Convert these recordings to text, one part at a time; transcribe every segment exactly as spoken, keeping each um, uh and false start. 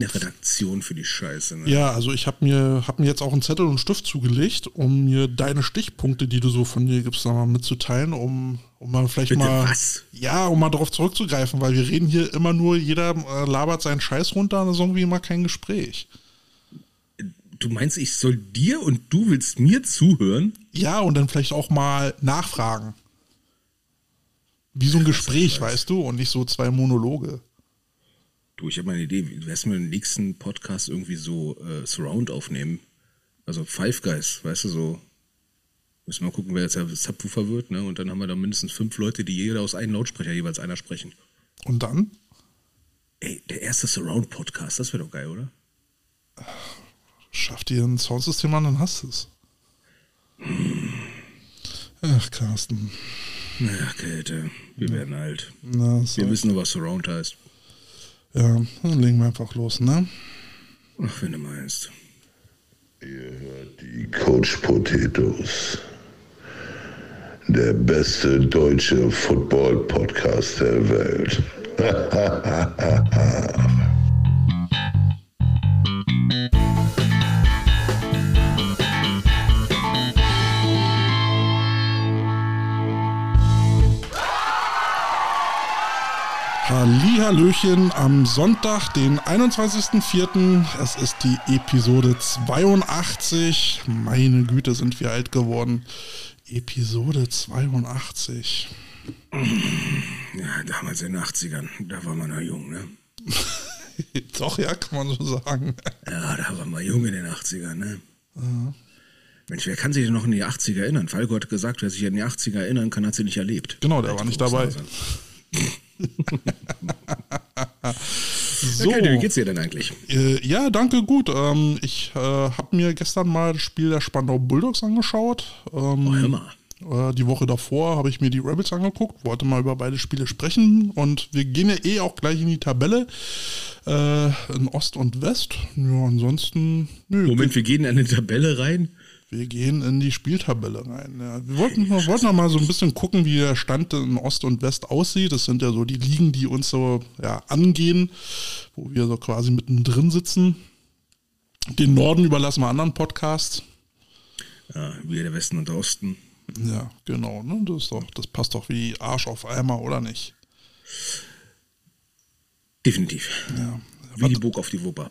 eine Redaktion für die Scheiße. Ne? Ja, also ich habe mir, hab mir jetzt auch einen Zettel und einen Stift zugelegt, um mir deine Stichpunkte, die du so von dir gibst, nochmal mitzuteilen, um, um mal vielleicht Bitte mal... was? Ja, um mal darauf zurückzugreifen, weil wir reden hier immer nur, jeder äh, labert seinen Scheiß runter und das ist irgendwie immer kein Gespräch. Du meinst, ich soll dir und du willst mir zuhören? Ja, und dann vielleicht auch mal nachfragen. Wie so ein Gespräch, weißt du, und nicht so zwei Monologe. Du, ich habe mal eine Idee. Wie wär's mit dem nächsten Podcast irgendwie so äh, Surround aufnehmen? Also Five Guys, weißt du, so. Müssen wir mal gucken, wer jetzt der Subwoofer wird, ne? Und dann haben wir da mindestens fünf Leute, die jeder aus einem Lautsprecher jeweils einer sprechen. Und dann? Ey, der erste Surround-Podcast, das wäre doch geil, oder? Schaff dir ein Soundsystem an, dann hast du es. Ach, Carsten. Ach, Kälte, wir ja. werden alt. Na, wir wissen nur, was Surround heißt. Ja, dann legen wir einfach los, ne? Ach, wenn du meinst. Ihr hört die Coach Potatoes. Der beste deutsche Football-Podcast der Welt. Hallihallöchen am Sonntag, den einundzwanzigsten vierten Es ist die Episode zweiundachtzig. Meine Güte, sind wir alt geworden. Episode zweiundachtzig. Ja, damals in den achtzigern, da war man noch jung, ne? Doch, ja, kann man so sagen. Ja, da war man jung in den achtzigern, ne? Ja. Mensch, wer kann sich denn noch in die achtziger erinnern? Falco hat gesagt, wer sich an die achtziger erinnern kann, hat sie nicht erlebt. Genau, der war nicht dabei. So. Okay, wie geht's dir denn eigentlich? Äh, ja, danke, gut. Ähm, ich äh, habe mir gestern mal das Spiel der Spandau Bulldogs angeschaut. Ähm, oh, hör mal. Äh, die Woche davor habe ich mir die Rebels angeguckt, wollte mal über beide Spiele sprechen und wir gehen ja eh auch gleich in die Tabelle äh, in Ost und West. Ja, ansonsten... Nö, Moment, wir gehen in eine Tabelle rein? Wir gehen in die Spieltabelle rein. Ja, wir wollten, wir wollten noch mal so ein bisschen gucken, wie der Stand in Ost und West aussieht. Das sind ja so die Ligen, die uns so ja, angehen, wo wir so quasi mittendrin sitzen. Den Norden überlassen wir anderen Podcasts. Ja, wir der Westen und der Osten. Ja, genau. Ne? Das, ist doch, das passt doch wie Arsch auf Eimer, oder nicht? Definitiv. Ja. Wie die Burg auf die Wupper.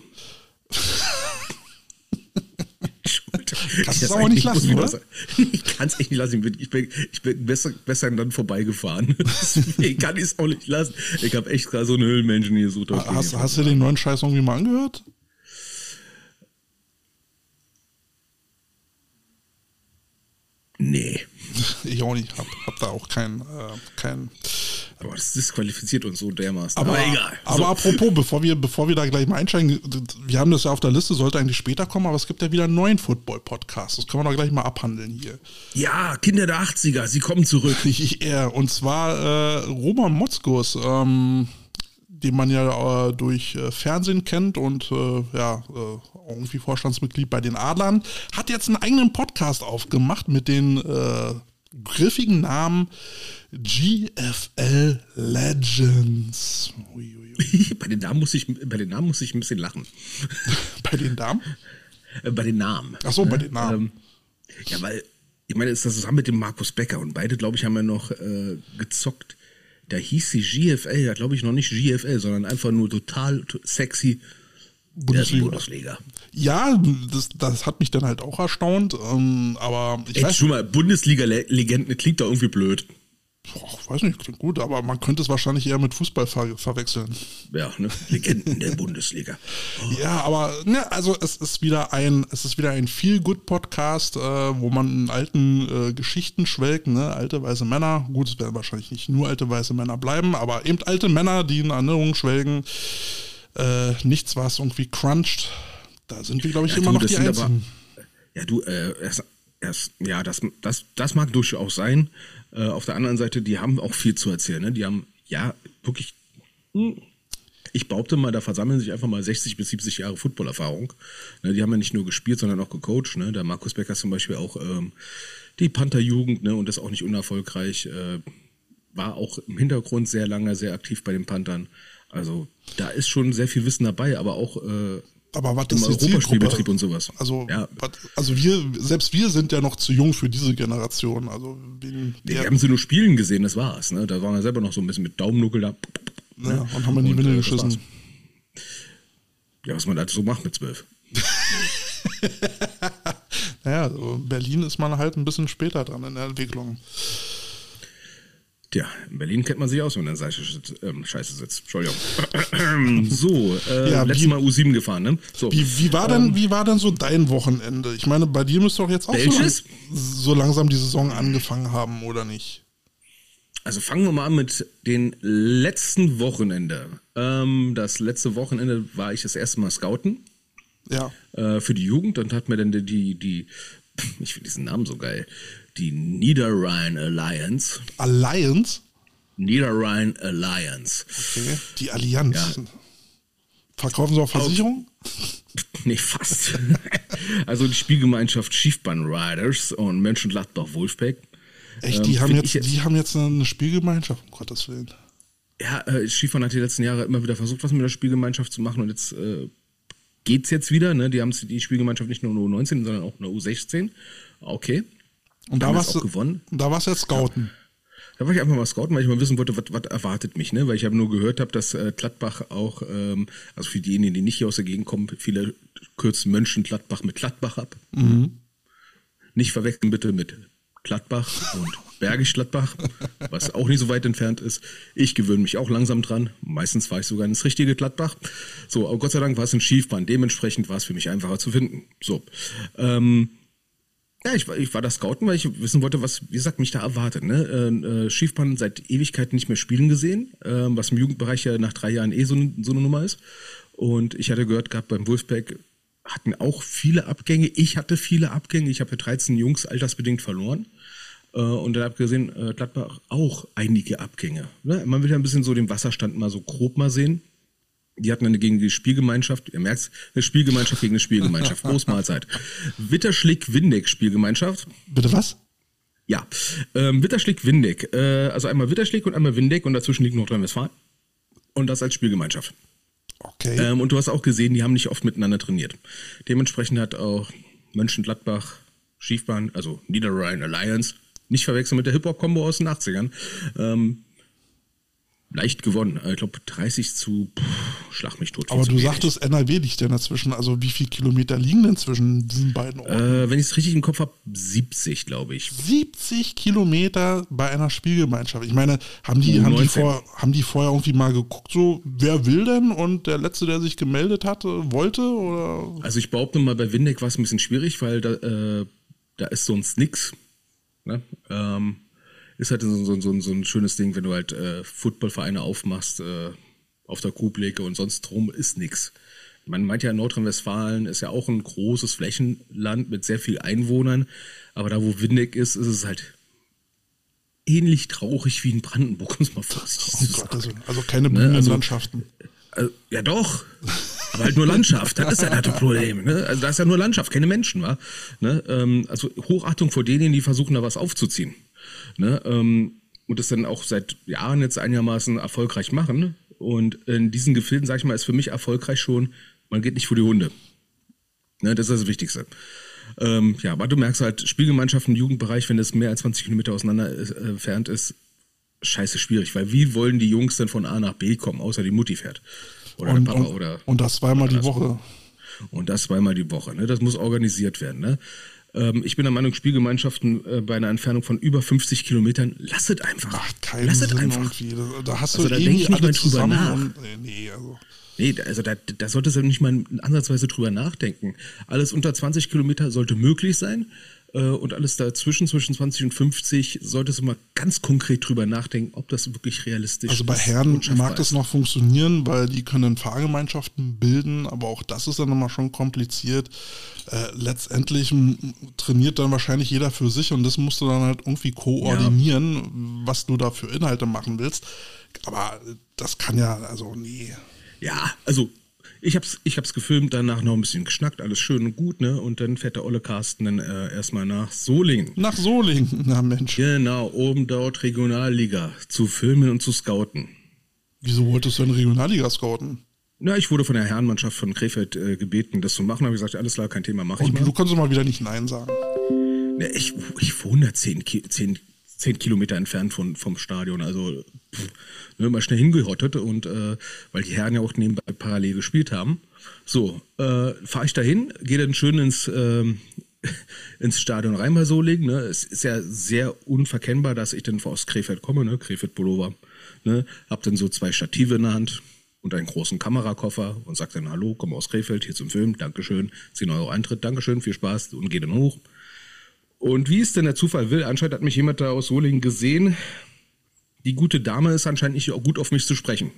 Kannst du es aber nicht lassen, oder? Ich kann es echt nicht lassen. Ich bin, ich bin, ich bin besser, besser dann vorbeigefahren. Deswegen kann ich es auch nicht lassen. Ich habe echt gerade so einen Höhlenmenschen hier so. Hast, hast du den neuen Scheiß irgendwie mal angehört? Nee. Ich auch nicht. Hab, hab da auch keinen... Äh, kein aber das disqualifiziert uns so dermaßen. Aber, aber egal. Aber so. Apropos, bevor wir, bevor wir da gleich mal einsteigen, wir haben das ja auf der Liste, sollte eigentlich später kommen, aber es gibt ja wieder einen neuen Football-Podcast. Das können wir doch gleich mal abhandeln hier. Ja, Kinder der achtziger, sie kommen zurück. Ja, und zwar äh, Roman Motzkus, ähm, den man ja äh, durch äh, Fernsehen kennt und äh, ja, äh, irgendwie Vorstandsmitglied bei den Adlern, hat jetzt einen eigenen Podcast aufgemacht mit den äh, griffigen Namen G F L Legends. Ui, ui, ui. bei, den Namen muss ich, bei den Namen muss ich ein bisschen lachen. Bei den Namen? Äh, bei den Namen. Ach so, bei den Namen. Ähm, ja, weil, ich meine, das ist zusammen mit dem Markus Becker und beide, glaube ich, haben ja noch äh, gezockt. Da hieß sie G F L, ja, glaube ich, noch nicht G F L, sondern einfach nur total sexy Bundesliga. Bundesliga. Ja, das, das hat mich dann halt auch erstaunt, ähm, aber ich Ey, weiß schon mal, Bundesliga-Legenden klingt da irgendwie blöd. Boah, ich weiß nicht, klingt gut, aber man könnte es wahrscheinlich eher mit Fußball ver verwechseln. Ja, ne? Legenden der Bundesliga. Oh. Ja, aber ne, also es ist wieder ein, es ist wieder ein Feel-Good-Podcast, äh, wo man in alten äh, Geschichten schwelgt, ne? Alte weiße Männer. Gut, es werden wahrscheinlich nicht nur alte weiße Männer bleiben, aber eben alte Männer, die in Erinnerungen schwelgen. Äh, nichts, was irgendwie cruncht. Da sind wir, glaube ich, ja, immer du, noch die Einzigen. Aber, ja, du, äh, erst, erst, ja, das, das, das mag durchaus sein. Äh, auf der anderen Seite, die haben auch viel zu erzählen. Ne? Die haben, ja, wirklich, ich behaupte mal, da versammeln sich einfach mal sechzig bis siebzig Jahre Footballerfahrung. Ne? Die haben ja nicht nur gespielt, sondern auch gecoacht. Ne? Der Markus Becker zum Beispiel auch ähm, die Panther-Jugend, ne? Und das auch nicht unerfolgreich. Äh, war auch im Hintergrund sehr lange sehr aktiv bei den Panthern. Also da ist schon sehr viel Wissen dabei, aber auch äh, aber was im ist die Europaspielbetrieb Zielgruppe? und sowas. Also, ja. was, also wir, selbst wir sind ja noch zu jung für diese Generation. Also wen, Nee, wir haben sie nur spielen gesehen, das war's. Ne? Da waren wir selber noch so ein bisschen mit Daumennuckel da. ja, und haben wir in die Windel geschissen. Ja, was man da so macht mit zwölf. Naja, also in Berlin ist man halt ein bisschen später dran in der Entwicklung. Tja, in Berlin kennt man sich aus, wenn man in der ähm, Scheiße sitzt. Entschuldigung. so, äh, Ja, letztes wie- Mal U sieben gefahren, ne? So. Wie, wie, war denn, wie war denn so dein Wochenende? Ich meine, bei dir müsste doch jetzt auch so, lang, Welches? so langsam die Saison angefangen haben, oder nicht? Also fangen wir mal an mit den letzten Wochenende. Ähm, das letzte Wochenende war ich das erste Mal scouten Ja. äh, für die Jugend und hat mir dann die, die, die ich finde diesen Namen so geil, die Niederrhein Alliance. Alliance? Niederrhein Alliance. Okay. Die Allianz. Ja. Verkaufen sie auch Versicherungen? Nee, fast. Also die Spielgemeinschaft Schiefbahn Riders und Mönchengladbach Wolfpack. Echt, die, Ähm, haben find jetzt, ich jetzt- die haben jetzt eine Spielgemeinschaft, um Gottes Willen. Ja, äh, Schiefbahn hat die letzten Jahre immer wieder versucht, was mit der Spielgemeinschaft zu machen und jetzt äh, geht's jetzt wieder. Ne? Die haben die Spielgemeinschaft nicht nur in der U neunzehn, sondern auch in der U sechzehn. Okay. Und da Haben warst das auch du gewonnen. und da warst du jetzt Scouten. Da war ich einfach mal scouten, weil ich mal wissen wollte, was, was erwartet mich, ne? Weil ich habe nur gehört habe, dass äh, Gladbach auch, ähm, also für diejenigen, die nicht hier aus der Gegend kommen, viele kürzen Mönchengladbach mit Gladbach ab. Mhm. Nicht verwechseln bitte mit Gladbach und Bergisch Gladbach, was auch nicht so weit entfernt ist. Ich gewöhne mich auch langsam dran. Meistens fahre ich sogar ins richtige Gladbach. So, aber Gott sei Dank war es ein Schiefbahn. Dementsprechend war es für mich einfacher zu finden. So, ähm, ja, ich war, ich war da scouten, weil ich wissen wollte, was, wie gesagt, mich da erwartet. Ne? Äh, äh, Schiefbahn seit Ewigkeiten nicht mehr spielen gesehen, äh, was im Jugendbereich ja nach drei Jahren eh so, ne, so eine Nummer ist. Und ich hatte gehört gehabt, beim Wolfpack hatten auch viele Abgänge. Ich hatte viele Abgänge. Ich habe ja dreizehn Jungs altersbedingt verloren. Äh, und dann habe ich gesehen, äh, Gladbach auch einige Abgänge. Ne? Man will ja ein bisschen so den Wasserstand mal so grob mal sehen. Die hatten eine gegen die Spielgemeinschaft, ihr merkt's, eine Spielgemeinschaft gegen eine Spielgemeinschaft. Großmahlzeit. Witterschlick-Windeck Spielgemeinschaft. Bitte was? Ja, ähm, Witterschlick-Windeck. Äh, also einmal Witterschlick und einmal Windeck und dazwischen liegt Nordrhein-Westfalen. Und das als Spielgemeinschaft. Okay. Ähm, und du hast auch gesehen, die haben nicht oft miteinander trainiert. Dementsprechend hat auch Mönchengladbach, Schiefbahn, also Niederrhein Alliance, nicht verwechseln mit der Hip-Hop-Kombo aus den achtzigern, ähm, leicht gewonnen. Ich glaube dreißig zu, pff, schlag mich tot. viel Aber zu du wenig. sagtest, N R W liegt denn dazwischen. Also wie viele Kilometer liegen denn zwischen diesen beiden Orten? Äh, wenn ich es richtig im Kopf habe, siebzig, glaube ich. siebzig Kilometer bei einer Spielgemeinschaft. Ich meine, haben die, U haben, die neunzehn. vor, haben die vorher irgendwie mal geguckt, so wer will denn? Und der Letzte, der sich gemeldet hatte, wollte? Oder? Also ich behaupte mal, bei Windeck war es ein bisschen schwierig, weil da, äh, da ist sonst nix. Ne? Ähm, ist halt so, so, so, so ein schönes Ding, wenn du halt äh, Footballvereine aufmachst, äh, auf der Kuhpflege und sonst drum ist nix. Man meint ja, Nordrhein-Westfalen ist ja auch ein großes Flächenland mit sehr vielen Einwohnern, aber da, wo Windeck ist, ist es halt ähnlich traurig wie in Brandenburg, um es mal vorsichtig Oh zu Gott, sagen. also, also keine blühenden also- Landschaften. Also, ja doch, aber halt nur Landschaft, das ist ja das Problem. Ne? Also da ist ja nur Landschaft, keine Menschen, wa? Ne? Ähm, also Hochachtung vor denen, die versuchen da was aufzuziehen. Ne? Ähm, und das dann auch seit Jahren jetzt einigermaßen erfolgreich machen. Und in diesen Gefilden, sag ich mal, ist für mich erfolgreich schon, man geht nicht vor die Hunde. Ne? Das ist das Wichtigste. Ähm, ja, aber du merkst halt, Spielgemeinschaften im Jugendbereich, wenn das mehr als zwanzig Kilometer auseinander ist, äh, entfernt ist, scheiße schwierig, weil wie wollen die Jungs denn von A nach B kommen, außer die Mutti fährt? Oder Und, der Papa und, oder. und das zweimal die Woche. Und das zweimal die Woche. Ne? Das muss organisiert werden. Ne? Ähm, ich bin der Meinung, Spielgemeinschaften äh, bei einer Entfernung von über fünfzig Kilometern, lasset einfach. Macht keinen lasset Sinn einfach. irgendwie. Da, da hast Also du da eh denk nie ich nicht alle mal drüber zusammen. nach. Und, nee, nee, also. Nee, da- also da, da solltest du nicht mal ansatzweise drüber nachdenken. Alles unter zwanzig Kilometer sollte möglich sein. Äh, und alles dazwischen, zwischen zwanzig und fünfzig, solltest du mal ganz konkret drüber nachdenken, ob das wirklich realistisch ist. Also bei Herren und schaffbar mag das ist. noch funktionieren, weil die können Fahrgemeinschaften bilden, aber auch das ist dann immer schon kompliziert. Äh, letztendlich m, trainiert dann wahrscheinlich jeder für sich und das musst du dann halt irgendwie koordinieren, was du da für Inhalte machen willst. Aber das kann ja, also nee. Ja, also ich hab's, ich hab's gefilmt, danach noch ein bisschen geschnackt, alles schön und gut, ne? Und dann fährt der Olle Carsten dann äh, erstmal nach Solingen. Nach Solingen, na Mensch. Genau, oben dort Regionalliga zu filmen und zu scouten. Wieso wolltest du eine Regionalliga scouten? Na, ich wurde von der Herrenmannschaft von Krefeld äh, gebeten, das zu machen. Da habe ich gesagt, alles klar, kein Thema, mache ich Und mal. du konntest mal wieder nicht Nein sagen. Na, ich, ich wohne da zehn, zehn, zehn Kilometer entfernt von, vom Stadion, also pff, ne, mal schnell hingehottet und äh, weil die Herren ja auch nebenbei parallel gespielt haben. So, äh, fahre ich dahin, gehe dann schön ins, äh, ins Stadion rein bei Solingen. Ne? Es ist ja sehr unverkennbar, dass ich dann aus Krefeld komme, ne? Krefeld Pullover. Ne? Hab dann so zwei Stative in der Hand und einen großen Kamerakoffer und sag dann, hallo, komm aus Krefeld, hier zum Film, Dankeschön, zehn Euro Eintritt, Dankeschön, viel Spaß und gehe dann hoch. Und wie es denn der Zufall will, anscheinend hat mich jemand da aus Solingen gesehen. Die gute Dame ist anscheinend nicht gut auf mich zu sprechen.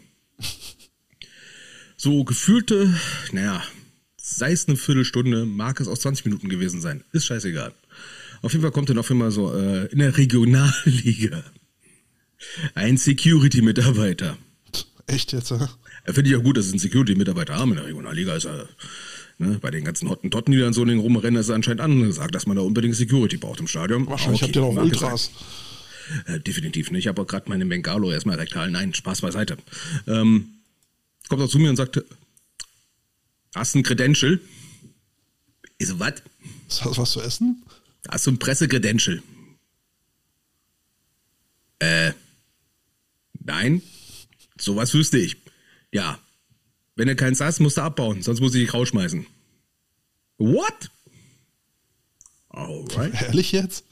So gefühlte, naja, sei es eine Viertelstunde, mag es auch zwanzig Minuten gewesen sein, ist scheißegal. Auf jeden Fall kommt dann auf immer so äh, in der Regionalliga ein Security-Mitarbeiter. Echt jetzt, ja? Finde ich auch gut, dass es einen Security-Mitarbeiter haben in der Regionalliga. Ist ja, ne, bei den ganzen Hottentotten, die dann so in den rumrennen, ist anscheinend angesagt, dass man da unbedingt Security braucht im Stadion. Wahrscheinlich habt ihr doch Ultras. Äh, definitiv nicht. Ich habe auch gerade meine Bengalo erstmal rektal. Nein, Spaß beiseite. Ähm, kommt auch zu mir und sagt, hast du ein Credential? Ich so, was? Hast du was zu essen? Hast du ein Presse-Credential? Äh, nein. Sowas wüsste ich. Ja. Wenn du keins hast, musst du abbauen, sonst muss ich dich rausschmeißen. What? Alright. Ehrlich jetzt?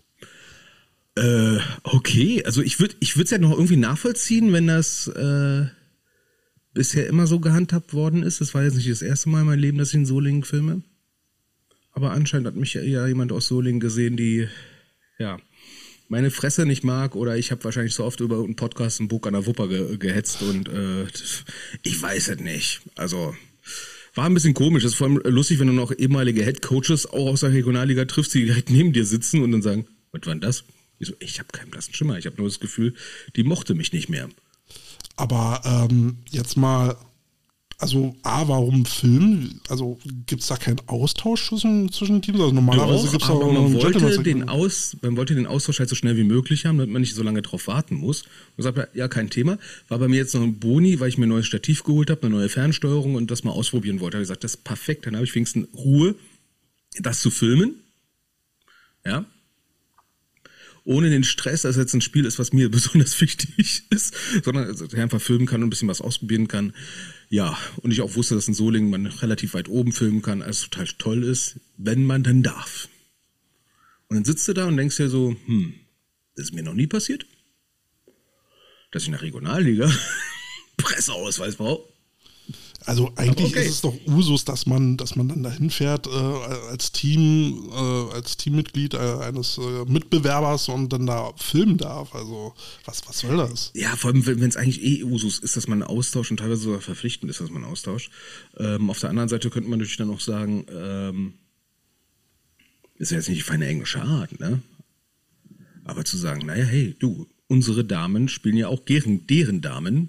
Äh, okay. Also ich würde ich würde es ja noch irgendwie nachvollziehen, wenn das äh, bisher immer so gehandhabt worden ist. Das war jetzt nicht das erste Mal in meinem Leben, dass ich in Solingen filme. Aber anscheinend hat mich ja jemand aus Solingen gesehen, die, ja, meine Fresse nicht mag, oder ich habe wahrscheinlich so oft über einen Podcast einen Bug an der Wupper ge- gehetzt und äh, ich weiß es nicht. Also war ein bisschen komisch. Das ist vor allem lustig, wenn du noch ehemalige Headcoaches auch aus der Regionalliga triffst, die direkt neben dir sitzen und dann sagen, was war denn das? Ich so, ich habe keinen blassen Schimmer. Ich habe nur das Gefühl, die mochte mich nicht mehr. Aber ähm, jetzt mal, also A, warum Film? Also gibt es da keinen Austausch zwischen, zwischen den Teams? Also normalerweise Doch, gibt es aber auch man noch wollte, den Aus, man wollte den Austausch halt so schnell wie möglich haben, damit man nicht so lange drauf warten muss. Und sagte, ja, kein Thema. War bei mir jetzt noch ein Boni, weil ich mir ein neues Stativ geholt habe, eine neue Fernsteuerung und das mal ausprobieren wollte. Da habe ich gesagt, das ist perfekt. Dann habe ich wenigstens Ruhe, das zu filmen. Ja. Ohne den Stress, dass jetzt ein Spiel ist, was mir besonders wichtig ist, sondern also, der einfach filmen kann und ein bisschen was ausprobieren kann. Ja, und ich auch wusste, dass in Solingen man relativ weit oben filmen kann, als total toll ist, wenn man dann darf. Und dann sitzt du da und denkst dir so, hm, das ist mir noch nie passiert, dass ich in der Regionalliga Presseausweis brauche. Also eigentlich okay. ist es doch Usus, dass man, dass man dann dahin fährt äh, als Team, äh, als Teammitglied äh, eines äh, Mitbewerbers und dann da filmen darf. Also was, was soll das? Ja, vor allem, wenn es eigentlich eh Usus ist, dass man austauscht und teilweise sogar verpflichtend ist, dass man austauscht. Ähm, auf der anderen Seite könnte man natürlich dann auch sagen, ähm, ist ja jetzt nicht die feine englische Art, ne? Aber zu sagen, naja, hey, du, unsere Damen spielen ja auch deren, deren Damen.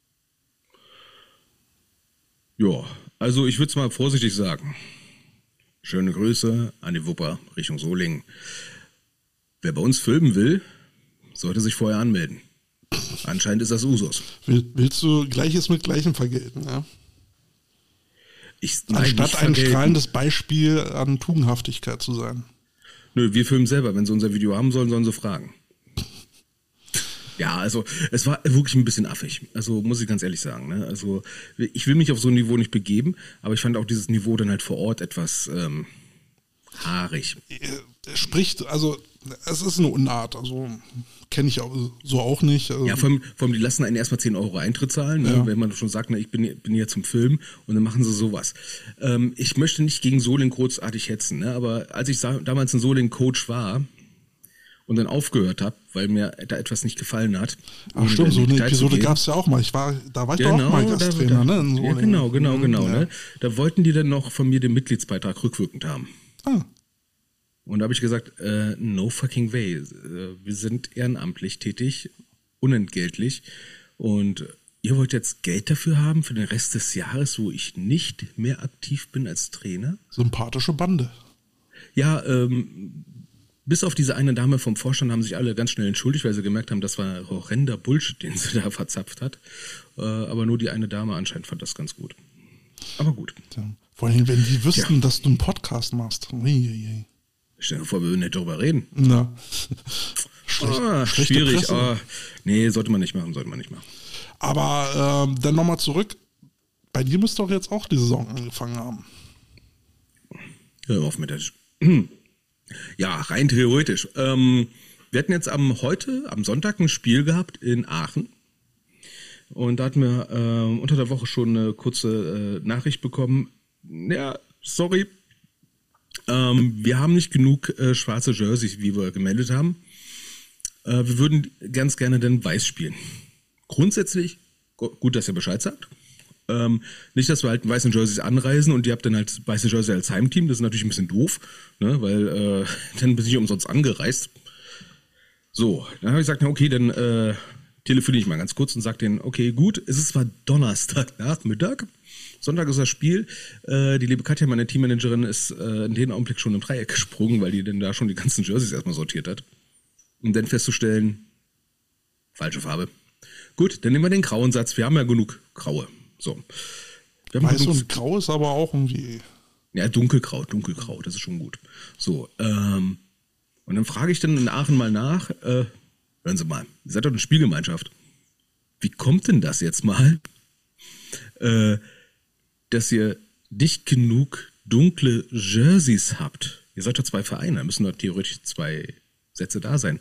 Ja, also ich würde es mal vorsichtig sagen. Schöne Grüße an die Wupper Richtung Solingen. Wer bei uns filmen will, sollte sich vorher anmelden. Anscheinend ist das Usus. Will, willst du Gleiches mit Gleichem vergelten, ja? Ich, nein, Anstatt ein vergelten. strahlendes Beispiel an Tugendhaftigkeit zu sein. Nö, wir filmen selber. Wenn sie unser Video haben sollen, sollen sie fragen. Ja, also es war wirklich ein bisschen affig. Also muss ich ganz ehrlich sagen. Ne? Also ich will mich auf so ein Niveau nicht begeben, aber ich fand auch dieses Niveau dann halt vor Ort etwas ähm, haarig. Spricht, also es ist eine Unart. Also kenne ich auch, so auch nicht. Also, ja, vor allem, vor allem die lassen einen erstmal zehn Euro Eintritt zahlen, ne? Ja. Wenn man schon sagt, na, ich bin, bin hier zum Film und dann machen sie sowas. Ähm, ich möchte nicht gegen Solingen großartig hetzen, ne? Aber als ich sa- damals in Solingen Coach war und dann aufgehört habe, weil mir da etwas nicht gefallen hat. Ach stimmt, so eine Episode gab es ja auch mal. Ich war, da war ich Genau, doch auch mal da, Gasttrainer, da, ne? In ja, genau, genau, genau. Ja. Ne? Da wollten die dann noch von mir den Mitgliedsbeitrag rückwirkend haben. Ah. Und da habe ich gesagt, äh, no fucking way. Äh, wir sind ehrenamtlich tätig, unentgeltlich. Und ihr wollt jetzt Geld dafür haben für den Rest des Jahres, wo ich nicht mehr aktiv bin als Trainer? Sympathische Bande. Ja, ähm, bis auf diese eine Dame vom Vorstand haben sich alle ganz schnell entschuldigt, weil sie gemerkt haben, das war horrender Bullshit, den sie da verzapft hat. Äh, aber nur die eine Dame anscheinend fand das ganz gut. Aber gut. Ja. Vor allem, wenn die wüssten, ja. dass du einen Podcast machst. Uiuiui. Stell dir vor, wir würden nicht darüber reden. Na. Schlecht, ah, schwierig. Ah, nee, sollte man nicht machen, sollte man nicht machen. Aber ähm, dann nochmal zurück. Bei dir müsste doch jetzt auch die Saison angefangen haben. Hör auf mit der... Ja, rein theoretisch. Ähm, wir hatten jetzt am heute, am Sonntag, ein Spiel gehabt in Aachen. Und da hatten wir äh, unter der Woche schon eine kurze äh, Nachricht bekommen. Ja, sorry. Ähm, wir haben nicht genug äh, schwarze Jerseys, wie wir gemeldet haben. Äh, wir würden ganz gerne dann weiß spielen. Grundsätzlich, gut, dass ihr Bescheid sagt. Ähm, nicht, dass wir halt weiße Jerseys anreisen und ihr habt dann halt weiße Jersey als Heimteam. Das ist natürlich ein bisschen doof, ne? Weil äh, dann bin ich umsonst angereist. So, dann habe ich gesagt, na okay, dann äh, telefoniere ich mal ganz kurz und sage denen, okay, gut, es ist zwar Donnerstagnachmittag, Sonntag ist das Spiel. Äh, die liebe Katja, meine Teammanagerin, ist äh, in dem Augenblick schon im Dreieck gesprungen, weil die dann da schon die ganzen Jerseys erstmal sortiert hat. Um dann festzustellen, falsche Farbe. Gut, dann nehmen wir den grauen Satz. Wir haben ja genug graue. So. Weiß und grau ist aber auch irgendwie... Ja, dunkelgrau, dunkelgrau, das ist schon gut. So, ähm, und dann frage ich dann in Aachen mal nach, äh, hören Sie mal, ihr seid doch eine Spielgemeinschaft. Wie kommt denn das jetzt mal, äh, dass ihr nicht genug dunkle Jerseys habt? Ihr seid doch zwei Vereine, da müssen doch theoretisch zwei Sätze da sein.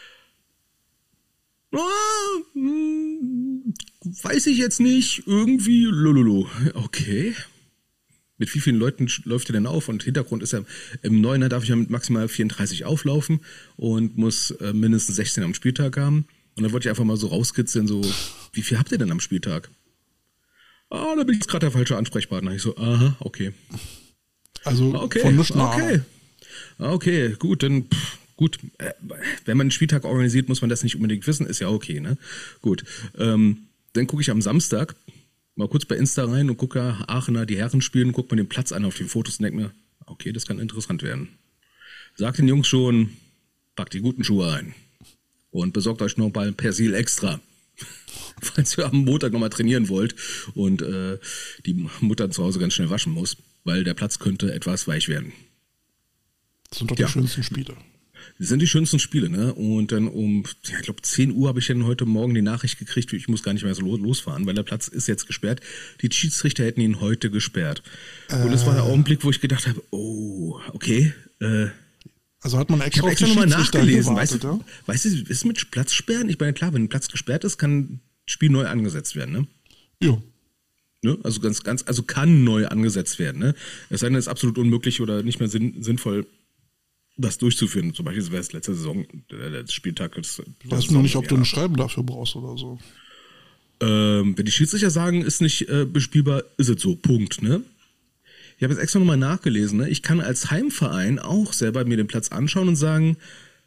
Ah, hm, weiß ich jetzt nicht, irgendwie, lololo. Okay. Mit wie vielen Leuten läuft ihr denn auf? Und Hintergrund ist ja, im Neuner darf ich ja mit maximal vierunddreißig auflaufen und muss äh, mindestens sechzehn am Spieltag haben. Und dann wollte ich einfach mal so rauskitzeln, so, wie viel habt ihr denn am Spieltag? Ah, da bin ich jetzt gerade der falsche Ansprechpartner. Ich so, aha, okay. Also okay, von nichts nach. Okay, okay, gut, dann... Pff. Gut, äh, wenn man einen Spieltag organisiert, muss man das nicht unbedingt wissen, ist ja okay, ne? Gut, ähm, dann gucke ich am Samstag mal kurz bei Insta rein und gucke ja, Aachener, die Herren spielen, gucke mir den Platz an auf den Fotos und denke mir, okay, das kann interessant werden. Sagt den Jungs schon, packt die guten Schuhe ein und besorgt euch noch mal ein Persil extra, falls ihr am Montag nochmal trainieren wollt und äh, die Mutter zu Hause ganz schnell waschen muss, weil der Platz könnte etwas weich werden. Das sind doch ja. die schönsten Spiele. Das sind die schönsten Spiele, ne? Und dann um, ja, ich glaube, zehn Uhr habe ich dann heute Morgen die Nachricht gekriegt, ich muss gar nicht mehr so losfahren, weil der Platz ist jetzt gesperrt. Die Schiedsrichter hätten ihn heute gesperrt. Äh. Und das war der Augenblick, wo ich gedacht habe, oh, okay. Äh, also hat man extra, ich extra nochmal nachgelesen. Gewartet, weißt du, ja? weißt du, ist mit Platzsperren? Ich meine, klar, wenn ein Platz gesperrt ist, kann das Spiel neu angesetzt werden, ne? Ja. Ne? Also ganz, ganz, also kann neu angesetzt werden, ne? Es sei denn, es ist absolut unmöglich oder nicht mehr sinn, sinnvoll, das durchzuführen. Zum Beispiel wäre es letzte Saison, der Spieltag. Das, ich weiß nur nicht, ob du ein Schreiben dafür brauchst oder so. Ähm, wenn die Schiedsrichter sagen, ist nicht äh, bespielbar, ist es so. Punkt. Ne? Ich habe jetzt extra nochmal nachgelesen. Ne? Ich kann als Heimverein auch selber mir den Platz anschauen und sagen,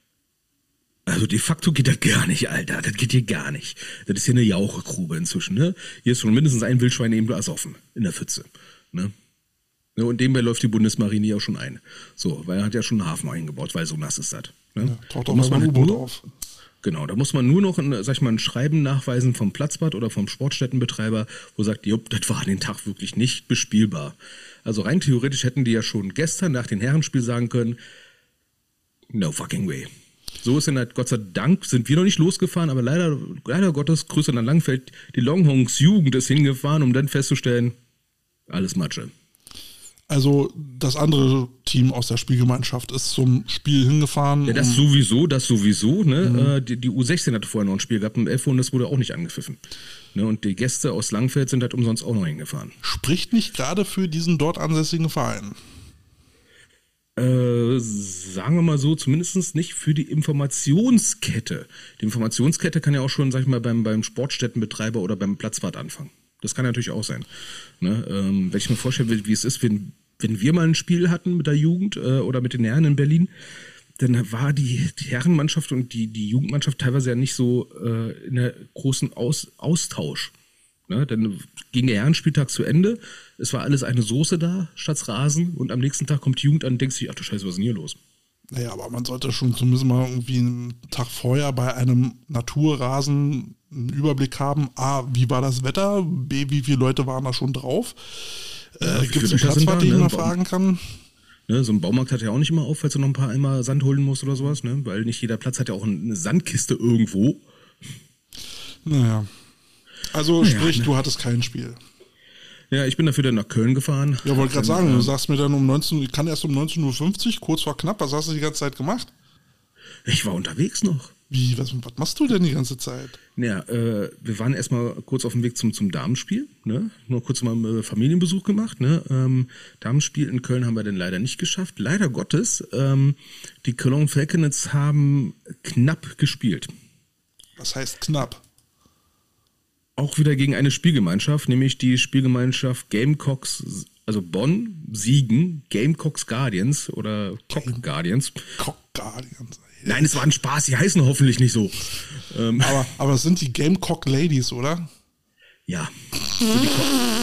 also de facto geht das gar nicht, Alter. Das geht hier gar nicht. Das ist hier eine Jauchegrube inzwischen. Ne? Hier ist schon mindestens ein Wildschwein eben ersoffen in der Pfütze. Ne? Und nebenbei läuft die Bundesmarine auch schon ein. So, weil er hat ja schon einen Hafen eingebaut, weil so nass ist das. Ne? Ja, taucht auch mal ein U-Boot auf. Genau, da muss man nur noch ein, sag ich mal, ein Schreiben nachweisen vom Platzwart oder vom Sportstättenbetreiber, wo sagt, jupp, das war an den Tag wirklich nicht bespielbar. Also rein theoretisch hätten die ja schon gestern nach dem Herrenspiel sagen können, no fucking way. So ist dann halt, Gott sei Dank, sind wir noch nicht losgefahren, aber leider, leider Gottes, Grüße an Langfeld, die Longhorns Jugend ist hingefahren, um dann festzustellen, alles Matsche. Also das andere Team aus der Spielgemeinschaft ist zum Spiel hingefahren. Ja, das sowieso, das sowieso. Ne? Mhm. Die, die U sechzehn hatte vorher noch ein Spiel gehabt um elf Uhr und das wurde auch nicht angepfiffen. Ne? Und die Gäste aus Langfeld sind halt umsonst auch noch hingefahren. Spricht nicht gerade für diesen dort ansässigen Verein? Äh, sagen wir mal so, zumindest nicht für die Informationskette. Die Informationskette kann ja auch schon, sag ich mal, beim, beim Sportstättenbetreiber oder beim Platzwart anfangen. Das kann natürlich auch sein. Ne? Ähm, wenn ich mir vorstelle, wie es ist, wenn, wenn wir mal ein Spiel hatten mit der Jugend äh, oder mit den Herren in Berlin, dann war die, die Herrenmannschaft und die, die Jugendmannschaft teilweise ja nicht so äh, in der großen Aus, Austausch. Ne? Dann ging der Herrenspieltag zu Ende, es war alles eine Soße da, statt Rasen, und am nächsten Tag kommt die Jugend an und denkt sich, ach du Scheiße, was ist denn hier los? Naja, aber man sollte schon zumindest mal irgendwie einen Tag vorher bei einem Naturrasen einen Überblick haben. A, wie war das Wetter? B, wie viele Leute waren da schon drauf? Ja, äh, Gibt es einen Platzwart, den ich mal fragen kann? Ne, so ein Baumarkt hat ja auch nicht immer auf, falls du noch ein paar Eimer Sand holen musst oder sowas, ne? Weil nicht jeder Platz hat ja auch eine Sandkiste irgendwo. Naja. Also naja, sprich, ne? du hattest kein Spiel. Ja, ich bin dafür dann nach Köln gefahren. Ja, wollte gerade sagen, äh, du sagst mir dann um neunzehn Uhr, ich kann erst um neunzehn Uhr fünfzig, kurz vor knapp, was hast du die ganze Zeit gemacht? Ich war unterwegs noch. Wie, was, was machst du denn die ganze Zeit? Ja, äh, wir waren erstmal kurz auf dem Weg zum, zum Damenspiel, ne? Nur kurz mal einen Familienbesuch gemacht, ne? Ähm, Damenspiel in Köln haben wir dann leider nicht geschafft. Leider Gottes, ähm, die Cologne Falcons haben knapp gespielt. Was heißt knapp? Auch wieder gegen eine Spielgemeinschaft, nämlich die Spielgemeinschaft Gamecocks, also Bonn, Siegen, Gamecocks Guardians oder Cock Guardians. Cock Guardians. Nein, es war ein Spaß, die heißen hoffentlich nicht so. Ähm, aber, aber es sind die Gamecock Ladies, oder? Ja. So die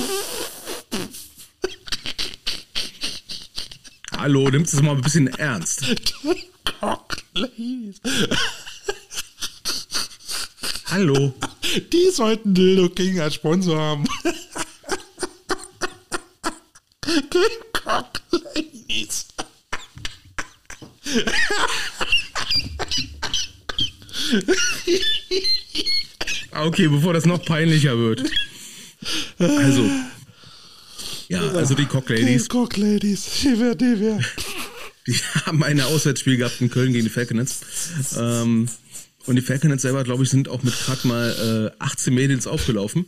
Hallo, nimmst du es mal ein bisschen ernst. Cock Ladies. Hallo. Die sollten Dildo King als Sponsor haben. Gamecock Ladies. Okay, bevor das noch peinlicher wird. Also. Ja, also die Cock Ladies. Die Cock Ladies. Die wär, die wär. Die haben ein Auswärtsspiel gehabt in Köln gegen die Falcons. Ähm, und die Falcons selber, glaube ich, sind auch mit gerade mal äh, achtzehn Mädels aufgelaufen.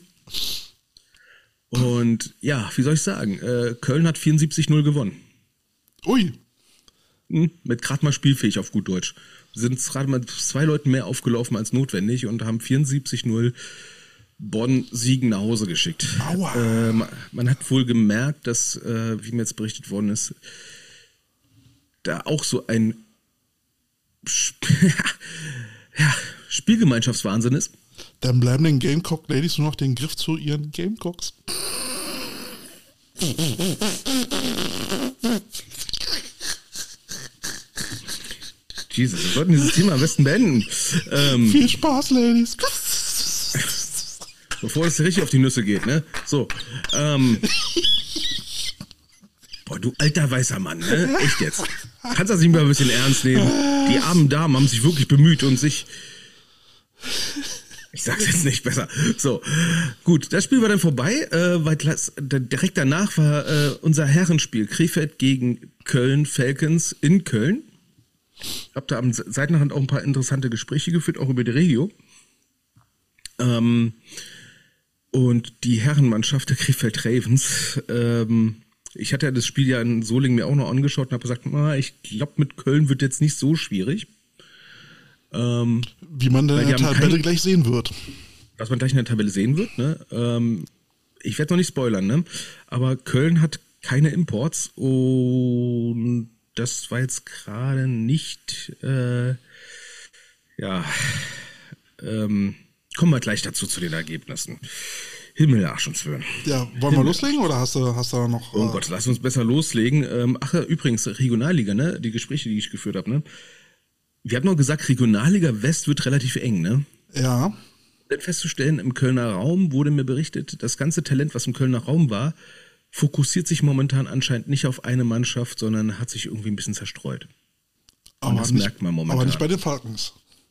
Und ja, wie soll ich sagen? Äh, Köln hat vierundsiebzig null gewonnen. Ui. Hm, mit gerade mal spielfähig auf gut Deutsch. Sind gerade mal zwei Leuten mehr aufgelaufen als notwendig und haben vierundsiebzig null Bonn Siegen nach Hause geschickt. Aua. Äh, man, man hat wohl gemerkt, dass, äh, wie mir jetzt berichtet worden ist, da auch so ein Sp- ja, Spielgemeinschaftswahnsinn ist. Dann bleiben den Gamecock Ladies nur noch den Griff zu ihren Gamecocks. Jesus, wir sollten dieses Thema am besten beenden. Ähm, Viel Spaß, Ladies. Bevor es richtig auf die Nüsse geht, ne? So, ähm... Boah, du alter weißer Mann, ne? Echt jetzt. Kannst das nicht mal ein bisschen ernst nehmen? Die armen Damen haben sich wirklich bemüht und sich... Ich sag's jetzt nicht besser. So, gut, das Spiel war dann vorbei. Äh, weil direkt danach war äh, unser Herrenspiel Krefeld gegen Köln Falcons in Köln. Ich habe da am Seitenrand auch ein paar interessante Gespräche geführt, auch über die Regio. Ähm, und die Herrenmannschaft der Krefeld Ravens... Ähm, Ich hatte ja das Spiel ja in Solingen mir auch noch angeschaut und habe gesagt, na, ich glaube, mit Köln wird jetzt nicht so schwierig. Ähm, Wie man in der Tabelle kein, gleich sehen wird. Was man gleich in der Tabelle sehen wird. Ne? Ähm, ich werde noch nicht spoilern, ne? Aber Köln hat keine Imports und das war jetzt gerade nicht, äh, ja, ähm, kommen wir gleich dazu zu den Ergebnissen. Himmel, Arsch und Zwirn. Ja, wollen wir loslegen oder hast du, hast du noch... Oh äh Gott, lass uns besser loslegen. Ähm, ach ja, übrigens, Regionalliga, ne? Die Gespräche, die ich geführt habe, ne? Wir haben noch gesagt, Regionalliga West wird relativ eng, ne? Ja. Dann festzustellen, im Kölner Raum wurde mir berichtet, das ganze Talent, was im Kölner Raum war, fokussiert sich momentan anscheinend nicht auf eine Mannschaft, sondern hat sich irgendwie ein bisschen zerstreut. Und aber das nicht, merkt man momentan. Aber nicht bei den Falcons.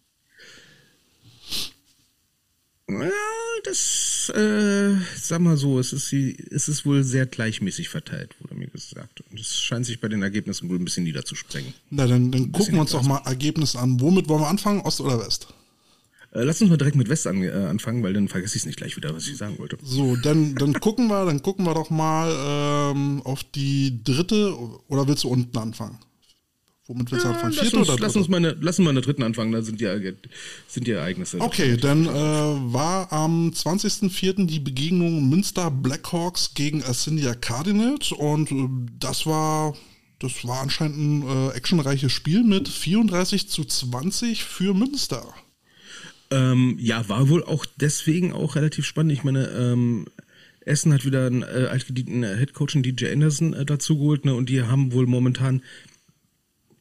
Ja, das, äh, sag mal so, es ist, es ist wohl sehr gleichmäßig verteilt, wurde mir gesagt. Und es scheint sich bei den Ergebnissen wohl ein bisschen niederzusprengen. Na, dann, dann gucken wir uns doch mal Ergebnisse an. Womit wollen wir anfangen, Ost oder West? Äh, lass uns mal direkt mit West an, äh, anfangen, weil dann vergesse ich es nicht gleich wieder, was ich sagen wollte. So, dann, dann gucken wir, dann gucken wir doch mal ähm, auf die dritte, oder willst du unten anfangen? Womit willst du ja, anfangen? Vierte Vierte uns, oder lass uns mal eine, lass uns mal eine dritten anfangen, da sind die, sind die Ereignisse. Okay, dann äh, war am zwanzigsten vierten die Begegnung Münster Blackhawks gegen Ascendia Cardinals und äh, das war das war anscheinend ein äh, actionreiches Spiel mit vierunddreißig zu zwanzig für Münster. Ähm, ja, war wohl auch deswegen auch relativ spannend. Ich meine, ähm, Essen hat wieder einen äh, altgedienten Headcoach, D J Anderson, äh, dazu geholt, ne, und die haben wohl momentan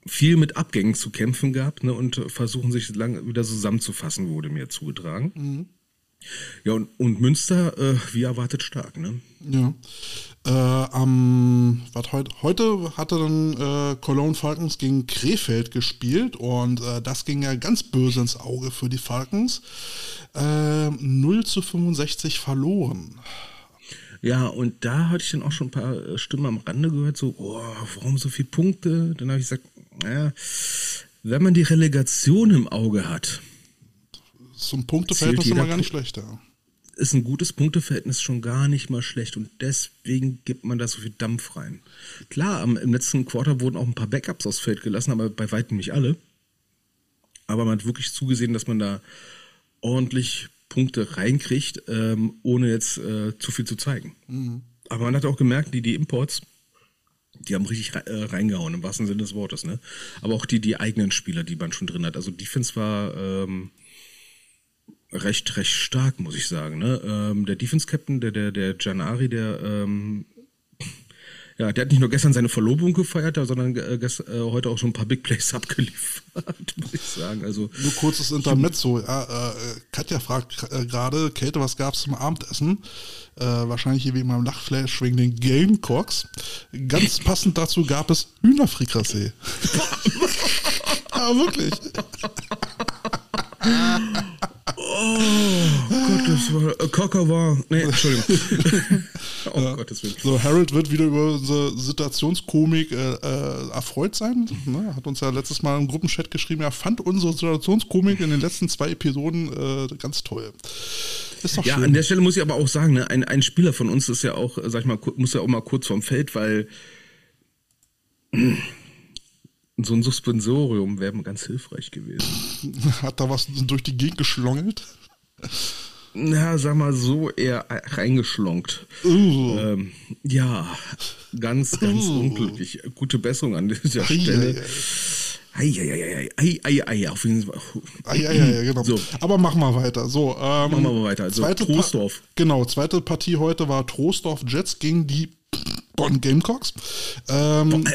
viel mit Abgängen zu kämpfen gehabt, ne, und versuchen sich lang wieder zusammenzufassen, wurde mir zugetragen. Mhm. Ja, und, und Münster, äh, wie erwartet, stark, ne? Ja. Äh, am, was heute, heute hatte dann äh, Cologne Falcons gegen Krefeld gespielt und äh, das ging ja ganz böse ins Auge für die Falcons. Äh, null zu fünfundsechzig verloren. Ja, und da hatte ich dann auch schon ein paar Stimmen am Rande gehört, so, oh, warum so viele Punkte? Dann habe ich gesagt, naja, wenn man die Relegation im Auge hat. So ein Punkteverhältnis ist immer gar nicht schlecht, ja. Ist ein gutes Punkteverhältnis schon gar nicht mal schlecht und deswegen gibt man da so viel Dampf rein. Klar, am, im letzten Quarter wurden auch ein paar Backups aufs Feld gelassen, aber bei weitem nicht alle. Aber man hat wirklich zugesehen, dass man da ordentlich Punkte reinkriegt, ähm, ohne jetzt äh, zu viel zu zeigen. Mhm. Aber man hat auch gemerkt, die, die Imports, die haben richtig re- äh, reingehauen, im wahrsten Sinne des Wortes. Ne? Aber auch die, die eigenen Spieler, die man schon drin hat. Also Defense war ähm, recht, recht stark, muss ich sagen. Ne? Ähm, der Defense-Captain, der, der, der Gianari, der ähm, ja, der hat nicht nur gestern seine Verlobung gefeiert, sondern äh, gest, äh, heute auch schon ein paar Big Plays abgeliefert, muss ich sagen. Also, nur kurzes Intermezzo. Ja, äh, Katja fragt äh, gerade, Käthe, was gab's zum Abendessen? Äh, wahrscheinlich hier wegen meinem Lachflash wegen den Gamecocks. Ganz passend dazu gab es Hühnerfrikassee. Aber wirklich. Oh Gott, das war äh, Cocker war. Nee, Entschuldigung. Oh ja. Gottes Willen. So, Harold wird wieder über unsere Situationskomik äh, äh, erfreut sein. Ne? Hat uns ja letztes Mal im Gruppenchat geschrieben, er fand unsere Situationskomik in den letzten zwei Episoden äh, ganz toll. Ist doch ja, schön. An der Stelle muss ich aber auch sagen, ne, ein, ein Spieler von uns ist ja auch, sag ich mal, muss ja auch mal kurz vorm Feld, weil so ein Suspensorium wäre ganz hilfreich gewesen. Hat da was durch die Gegend geschlongelt? Na, sag mal so, eher reingeschlonkt. Uh. Ähm, ja, ganz, ganz uh. unglücklich. Gute Besserung an dieser ei, Stelle. Ei, ei, ei, ei, ei, ei, auf jeden Fall. Ei, ei, ei, genau. So. Aber machen wir weiter. So, ähm, machen wir mal weiter. Also zweite Troisdorf. Pa- genau, zweite Partie heute war Troisdorf Jets gegen die Bonn Gamecocks. Ähm,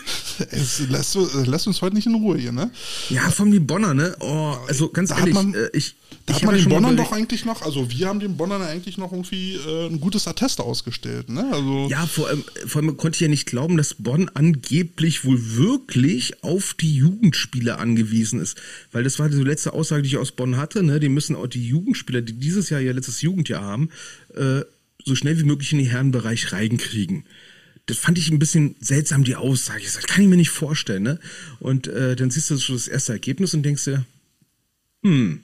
es lässt, lässt uns heute nicht in Ruhe hier, ne? Ja, von die Bonner, ne? Oh, also ganz da ehrlich, hat man, äh, ich, da ich hat man den Bonnern überlegt, doch eigentlich noch, also wir haben den Bonnern eigentlich noch irgendwie äh, ein gutes Attest ausgestellt, ne? Also ja, vor allem, vor allem konnte ich ja nicht glauben, dass Bonn angeblich wohl wirklich auf die Jugendspieler angewiesen ist. Weil das war die letzte Aussage, die ich aus Bonn hatte, ne? Die müssen auch die Jugendspieler, die dieses Jahr ihr letztes Jugendjahr haben, äh, so schnell wie möglich in den Herrenbereich reinkriegen. Das fand ich ein bisschen seltsam, die Aussage. Das kann ich mir nicht vorstellen, ne? Und äh, dann siehst du schon das erste Ergebnis und denkst dir, hm,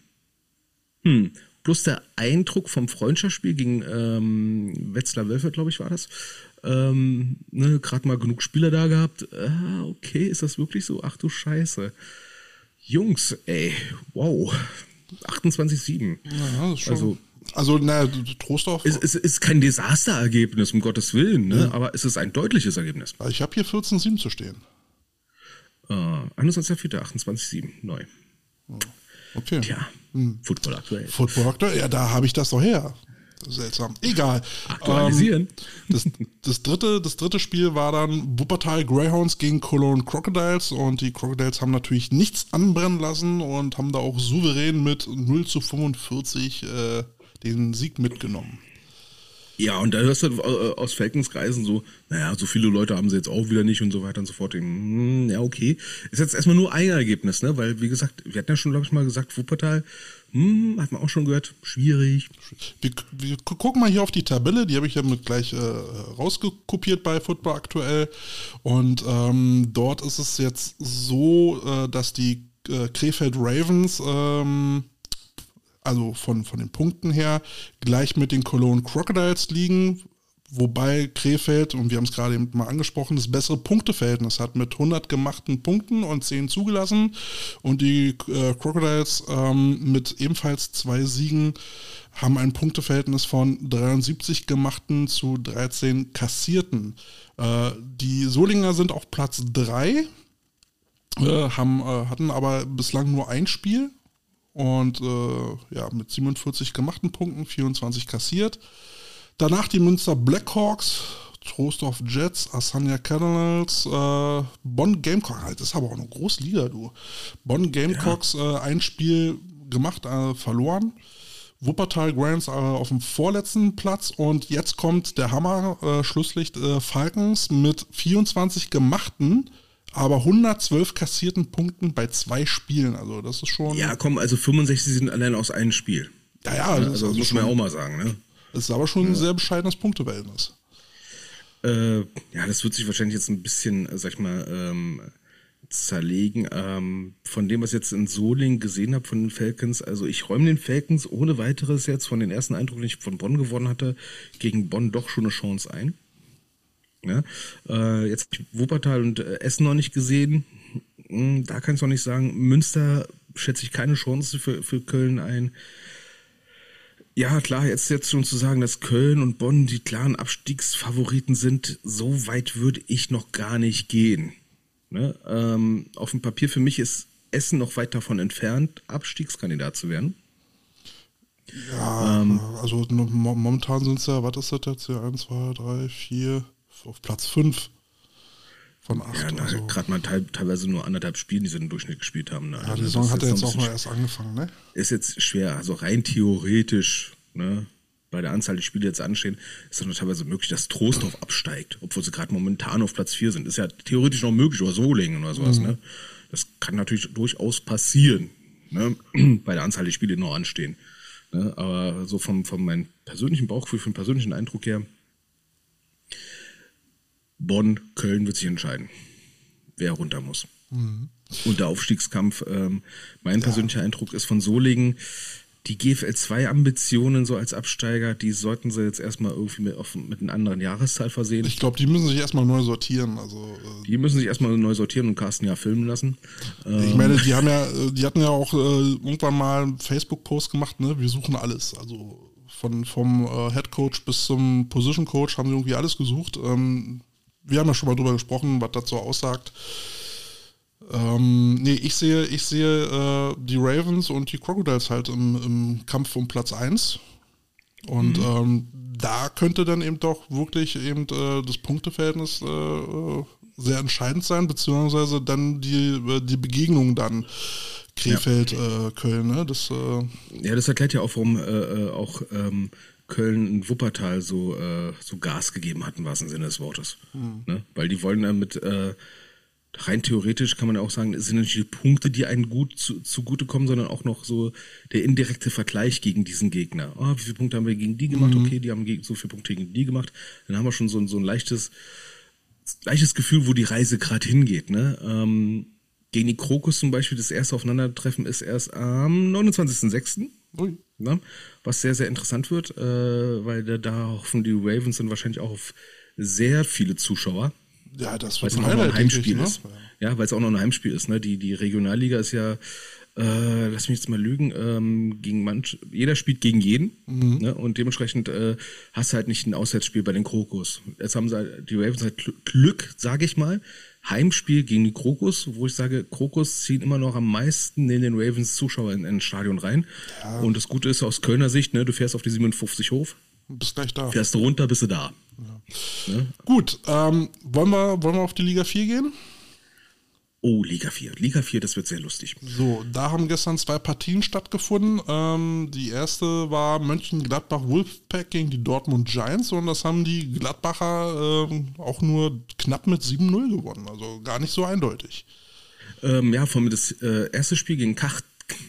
hm, bloß der Eindruck vom Freundschaftsspiel gegen ähm, Wetzlar Wölfe, glaube ich, war das. Ähm, ne, gerade mal genug Spieler da gehabt. Ah, okay, ist das wirklich so? Ach du Scheiße. Jungs, ey, wow. achtundzwanzig sieben. Ja, das ist schon. Also, Also, naja, Troisdorf. Es, es ist kein Desasterergebnis, um Gottes Willen, ne? Ja. Aber es ist ein deutliches Ergebnis. Ich habe hier vierzehn sieben zu stehen. Äh, einundzwanzigster vierter achtundzwanzig sieben, neu. Okay. Tja, hm. Football aktuell. Football aktuell, ja, da habe ich das doch her. Seltsam. Egal. Aktualisieren. Ähm, das, das, dritte, das dritte Spiel war dann Wuppertal Greyhounds gegen Cologne Crocodiles und die Crocodiles haben natürlich nichts anbrennen lassen und haben da auch souverän mit null zu fünfundvierzig äh, den Sieg mitgenommen. Ja, und da hörst du aus Falcons-Kreisen so, naja, so viele Leute haben sie jetzt auch wieder nicht und so weiter und so fort. Hm, ja, okay. Ist jetzt erstmal nur ein Ergebnis, ne? Weil, wie gesagt, wir hatten ja schon, glaube ich, mal gesagt, Wuppertal, hm, hat man auch schon gehört, schwierig. Wir, wir gucken mal hier auf die Tabelle, die habe ich ja mit gleich äh, rausgekopiert bei Football aktuell. Und ähm, dort ist es jetzt so, äh, dass die äh, Krefeld Ravens ähm, also von, von den Punkten her, gleich mit den Cologne Crocodiles liegen, wobei Krefeld, und wir haben es gerade eben mal angesprochen, das bessere Punkteverhältnis hat mit hundert gemachten Punkten und zehn zugelassen und die äh, Crocodiles ähm, mit ebenfalls zwei Siegen haben ein Punkteverhältnis von dreiundsiebzig gemachten zu dreizehn kassierten. Äh, die Solinger sind auf Platz drei, äh, haben, äh, hatten aber bislang nur ein Spiel. Und äh, ja, mit siebenundvierzig gemachten Punkten, vierundzwanzig kassiert. Danach die Münster Blackhawks, Troisdorf Jets, Asania Cardinals, äh, Bonn Gamecocks, das ist aber auch eine große Liga, du. Bonn Gamecocks, ja. äh, ein Spiel gemacht, äh, verloren. Wuppertal Grants äh, auf dem vorletzten Platz und jetzt kommt der Hammer, äh, Schlusslicht äh, Falcons mit vierundzwanzig gemachten, aber hundertzwölf kassierten Punkten bei zwei Spielen. Also das ist schon... Ja, komm, also fünfundsechzig sind allein aus einem Spiel. Ja, ja. Das also ist also muss man ja auch mal sagen, ne? Das ist aber schon ein sehr bescheidenes Punkteverhältnis. Äh, ja, das wird sich wahrscheinlich jetzt ein bisschen, sag ich mal, ähm, zerlegen. Ähm, von dem, was ich jetzt in Solingen gesehen habe von den Falcons, also ich räume den Falcons ohne weiteres jetzt von den ersten Eindruck, den ich von Bonn gewonnen hatte, gegen Bonn doch schon eine Chance ein. Ja? Äh, jetzt habe ich Wuppertal und äh, Essen noch nicht gesehen. Hm, da kann ich noch nicht sagen. Münster schätze ich keine Chance für, für Köln ein. Ja, klar, jetzt, jetzt schon zu sagen, dass Köln und Bonn die klaren Abstiegsfavoriten sind, so weit würde ich noch gar nicht gehen. Ne? Ähm, auf dem Papier für mich ist Essen noch weit davon entfernt, Abstiegskandidat zu werden. Ja, ähm, also momentan sind es ja, was ist das jetzt hier? eins, zwei, drei, vier, auf Platz fünf von acht. Ja, also. Gerade mal teil, teilweise nur anderthalb Spiele, die sie im Durchschnitt gespielt haben. Ne? Ja, die Saison hat ja jetzt auch mal erst angefangen, ne? Ist jetzt schwer, also rein theoretisch, ne? Bei der Anzahl der Spiele, die jetzt anstehen, ist es noch teilweise möglich, dass Troisdorf absteigt, obwohl sie gerade momentan auf Platz vier sind. Ist ja theoretisch noch möglich, oder Solingen oder sowas. Mhm. Ne? Das kann natürlich durchaus passieren, ne? Bei der Anzahl der Spiele, die noch anstehen. Ne? Aber so vom, von meinem persönlichen Bauchgefühl, vom persönlichen Eindruck her, Bonn, Köln wird sich entscheiden, wer runter muss. Mhm. Und der Aufstiegskampf, ähm, mein ja. persönlicher Eindruck ist von Solingen, die G F L zwei Ambitionen so als Absteiger, die sollten sie jetzt erstmal irgendwie mit, auf, mit einer anderen Jahreszahl versehen. Ich glaube, die müssen sich erstmal neu sortieren. Also, äh die müssen sich erstmal neu sortieren und Carsten ja filmen lassen. Ich meine, die haben ja, die hatten ja auch äh, irgendwann mal einen Facebook-Post gemacht, ne? Wir suchen alles. Also von, vom äh, Headcoach bis zum Position Coach haben sie irgendwie alles gesucht. Ähm, wir haben ja schon mal drüber gesprochen, was dazu aussagt. Ähm, nee, ich sehe, ich sehe äh, die Ravens und die Crocodiles halt im, im Kampf um Platz eins. Und mhm. ähm, da könnte dann eben doch wirklich eben äh, das Punkteverhältnis äh, sehr entscheidend sein, beziehungsweise dann die, die Begegnung dann Krefeld, ja. äh, Köln. Ne? Das, äh ja, das erklärt ja auch, warum äh, auch ähm, Köln und Wuppertal so, äh, so Gas gegeben hatten, im wahrsten Sinne des Wortes. Mhm. Ne? Weil die wollen damit äh, rein theoretisch kann man ja auch sagen, es sind nicht die Punkte, die einen gut zu, zugutekommen, sondern auch noch so der indirekte Vergleich gegen diesen Gegner. Oh, wie viele Punkte haben wir gegen die gemacht? Mhm. Okay, die haben so viele Punkte gegen die gemacht. Dann haben wir schon so, ein, so ein leichtes, leichtes Gefühl, wo die Reise gerade hingeht. Ne? Ähm, gegen die Krokus zum Beispiel, das erste Aufeinandertreffen ist erst am neunundzwanzigsten sechsten Ui. Ne? Was sehr, sehr interessant wird, äh, weil da, da hoffen die Ravens dann wahrscheinlich auch auf sehr viele Zuschauer. Ja, das wird ein, ein Heimspiel ich, ist. Ne? Ja, weil es auch noch ein Heimspiel ist. Ne? Die, die Regionalliga ist ja, äh, lass mich jetzt mal lügen, ähm, gegen manch, jeder spielt gegen jeden. Mhm. Ne? Und dementsprechend äh, hast du halt nicht ein Auswärtsspiel bei den Krokus. Jetzt haben sie die Ravens halt Glück, sage ich mal. Heimspiel gegen die Krokus, wo ich sage, Krokus ziehen immer noch am meisten in den Ravens Zuschauer in, in das Stadion rein. Ja. Und das Gute ist aus Kölner Sicht, ne, du fährst auf die siebenundfünfzig hoch. Bist gleich da. Fährst du runter, bist du da. Ja. Ne? Gut, ähm, wollen, wir, wollen wir auf die Liga vier gehen? Oh, Liga vier. Liga vier, das wird sehr lustig. So, da haben gestern zwei Partien stattgefunden. Ähm, die erste war Mönchengladbach Wolfpack gegen die Dortmund Giants und das haben die Gladbacher ähm, auch nur knapp mit sieben null gewonnen. Also gar nicht so eindeutig. Ähm, ja, von das äh, erste Spiel gegen Kacht.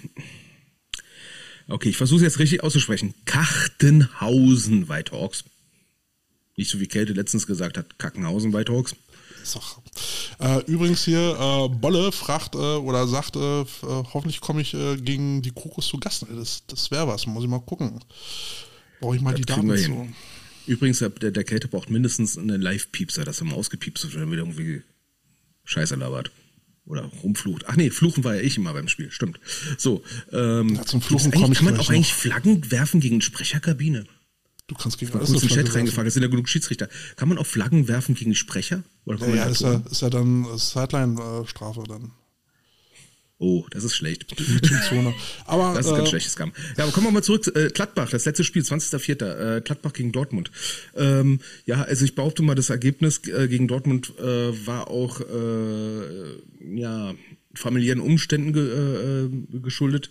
Okay, ich versuche es jetzt richtig auszusprechen. Kachtenhausen Whitehawks. Nicht so wie Kälte letztens gesagt hat, Kackenhausen Whitehawks. Äh, übrigens hier, äh, Bolle fragt äh, oder sagt, äh, äh, hoffentlich komme ich äh, gegen die Krokus zu Gast. Das, das wäre was, muss ich mal gucken. Brauche ich mal das die Daten zu. Übrigens, der, der Kälte braucht mindestens eine Live-Piepser, dass er mal ausgepiepst wird, wenn er wieder irgendwie Scheiße labert. Oder rumflucht. Ach nee, fluchen war ja ich immer beim Spiel, stimmt. So, ähm, ja, zum Fluchen komme ich Kann man auch noch. eigentlich Flaggen werfen gegen die Sprecherkabine? Du kannst gegen alles in den Chat reingefragt, es sind ja genug Schiedsrichter. Kann man auch Flaggen werfen gegen die Sprecher? Oder ja, ja ist, ja, ist ja dann Sideline-Strafe dann. Oh, das ist schlecht. Zone. Aber, das ist äh, ganz schlechtes Gamm. Ja, aber kommen wir mal zurück. Äh, Gladbach, das letzte Spiel, zwanzigster vierter Äh, Gladbach gegen Dortmund. Ähm, ja, also ich behaupte mal, das Ergebnis äh, gegen Dortmund äh, war auch äh, ja, familiären Umständen ge, äh, geschuldet.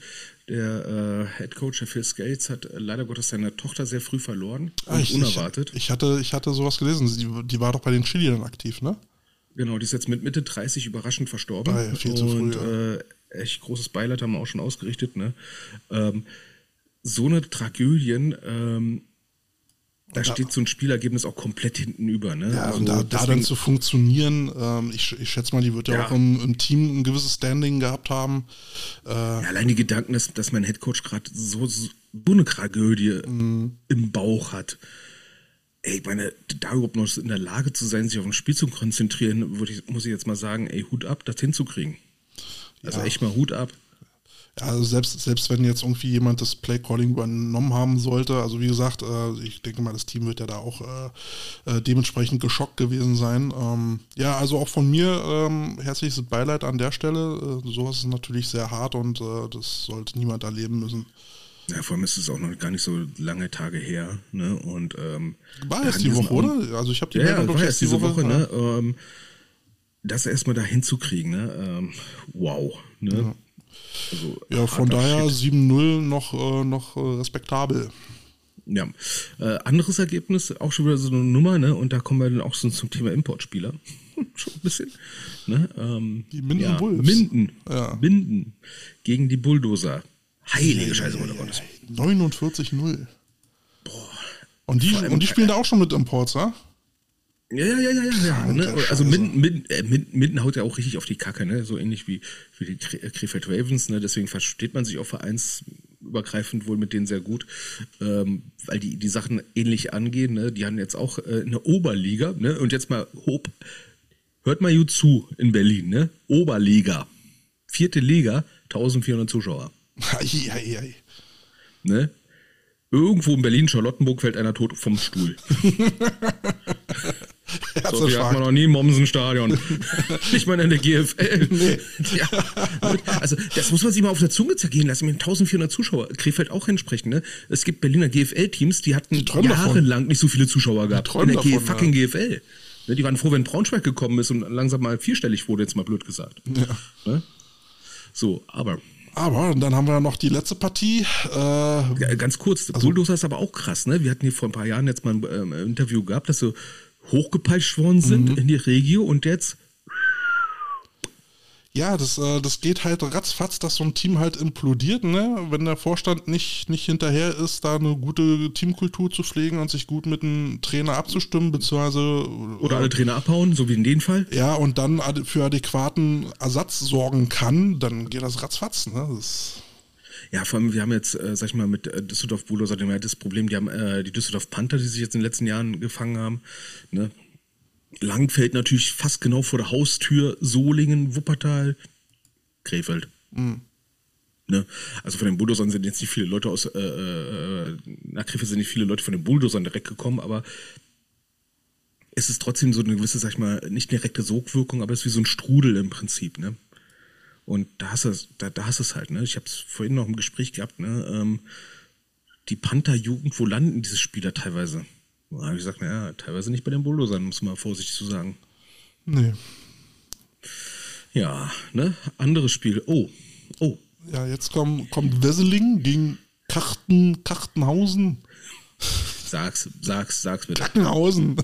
Der äh, Headcoach, der Phil Scales, hat äh, leider Gottes seine Tochter sehr früh verloren. Ah, ich, unerwartet. Ich, ich, hatte, ich hatte sowas gelesen. Die, die war doch bei den Chili dann aktiv, ne? Genau, die ist jetzt mit Mitte dreißig überraschend verstorben. Ah, ja, viel zu früh, und ja. äh, echt großes Beileid haben wir auch schon ausgerichtet. Ne? Ähm, so eine Tragödien, ähm, da da, steht so ein Spielergebnis auch komplett hinten über. Ne? Ja, also und da, da dann zu funktionieren, ähm, ich, ich schätze mal, die wird ja, ja. auch im, im Team ein gewisses Standing gehabt haben. Äh, ja, allein die Gedanken, dass, dass mein Headcoach gerade so, so eine Tragödie mhm. im Bauch hat. Ey, ich meine, da überhaupt noch in der Lage zu sein, sich auf ein Spiel zu konzentrieren, würde ich, muss ich jetzt mal sagen, ey, Hut ab, das hinzukriegen. Also ja. echt mal Hut ab. Ja, also selbst, selbst wenn jetzt irgendwie jemand das Playcalling übernommen haben sollte, also wie gesagt, äh, ich denke mal, das Team wird ja da auch äh, äh, dementsprechend geschockt gewesen sein. Ähm, ja, also auch von mir ähm, herzliches Beileid an der Stelle. Äh, sowas ist natürlich sehr hart und äh, das sollte niemand erleben müssen. Ja, vor allem ist es auch noch gar nicht so lange Tage her, ne? Und ähm, war erst die Woche, oder? Also ich habe die ja, Meldung ja, doch war erst erst diese Woche, Woche, ne? Ähm, das erstmal da hinzukriegen, ne? Ähm, wow, ne? Ja, also, ja von daher Shit. sieben null noch, äh, noch äh, respektabel. Ja. Äh, anderes Ergebnis, auch schon wieder so eine Nummer, ne? Und da kommen wir dann auch so zum Thema Importspieler. Schon ein bisschen. Ne? Ähm, die Minden ja, Wolves. Minden. Ja. Minden gegen die Bulldozer. Heilige Scheiße, ja, oder ja, Gottes. neunundvierzig null. Boah. Und die, Vor allem- und die spielen da auch schon mit Imports, ja? Ja, ja, ja, ja, ja. ja ne? Scheiße. Also Minden, Minden, äh, Minden, Minden haut ja auch richtig auf die Kacke, ne? So ähnlich wie, wie die Kre- Krefeld Ravens, ne? Deswegen versteht man sich auch vereinsübergreifend wohl mit denen sehr gut, ähm, weil die die Sachen ähnlich angehen, ne? Die haben jetzt auch äh, eine Oberliga, ne? Und jetzt mal hob, hört mal gut zu in Berlin, ne? Oberliga, vierte Liga, eintausendvierhundert Zuschauer, Ei, ei, ei. ne? Irgendwo in Berlin-Charlottenburg fällt einer tot vom Stuhl. So viel hat man noch nie im Mommsen-Stadion. Nicht mal in der G F L. Nee. Ja. Also das muss man sich mal auf der Zunge zergehen lassen mit eintausendvierhundert Zuschauer. Krefeld auch entsprechend. Ne? Es gibt Berliner G F L-Teams, die hatten Die träumen jahrelang nicht so viele Zuschauer gehabt. träumen In der G- davon, fucking ja. G F L. Ne, die waren froh, wenn Braunschweig gekommen ist und langsam mal vierstellig wurde, jetzt mal blöd gesagt. Ja. Ne? So, aber... Aber dann haben wir noch die letzte Partie. Äh, Ja, ganz kurz, also, Bulldozer ist aber auch krass, ne? Wir hatten hier vor ein paar Jahren jetzt mal ein ähm, Interview gehabt, dass sie hochgepeitscht worden sind mhm. in die Regio und jetzt... Ja, das, äh, das geht halt ratzfatz, dass so ein Team halt implodiert, ne? Wenn der Vorstand nicht, nicht hinterher ist, da eine gute Teamkultur zu pflegen und sich gut mit dem Trainer abzustimmen, beziehungsweise... Oder alle Trainer abhauen, so wie in dem Fall. Ja, und dann ad- für adäquaten Ersatz sorgen kann, dann geht das ratzfatz, ne? Das Ja, vor allem, wir haben jetzt, äh, sag ich mal, mit äh, Düsseldorf Bulldozer das Problem, die haben äh, die Düsseldorf Panther, die sich jetzt in den letzten Jahren gefangen haben, ne? Langfeld natürlich fast genau vor der Haustür, Solingen, Wuppertal, Krefeld. Mhm. Ne? Also von den Bulldozern sind jetzt nicht viele Leute aus, äh, äh, nach Krefeld sind nicht viele Leute von den Bulldozern direkt gekommen, aber es ist trotzdem so eine gewisse, sag ich mal, nicht direkte Sogwirkung, aber es ist wie so ein Strudel im Prinzip, ne? Und da hast du da, da hast du es halt, ne? Ich habe es vorhin noch im Gespräch gehabt, ne? Ähm, die Panther-Jugend, wo landen diese Spieler teilweise? Da habe ich gesagt, naja, teilweise nicht bei den Bulldozern, muss man vorsichtig zu sagen. Nee. Ja, ne? Anderes Spiel. Oh, oh. Ja, jetzt kommt, kommt Wesseling gegen Karten, Kartenhausen. Sag's, sag's, sag's bitte. Kackenhausen.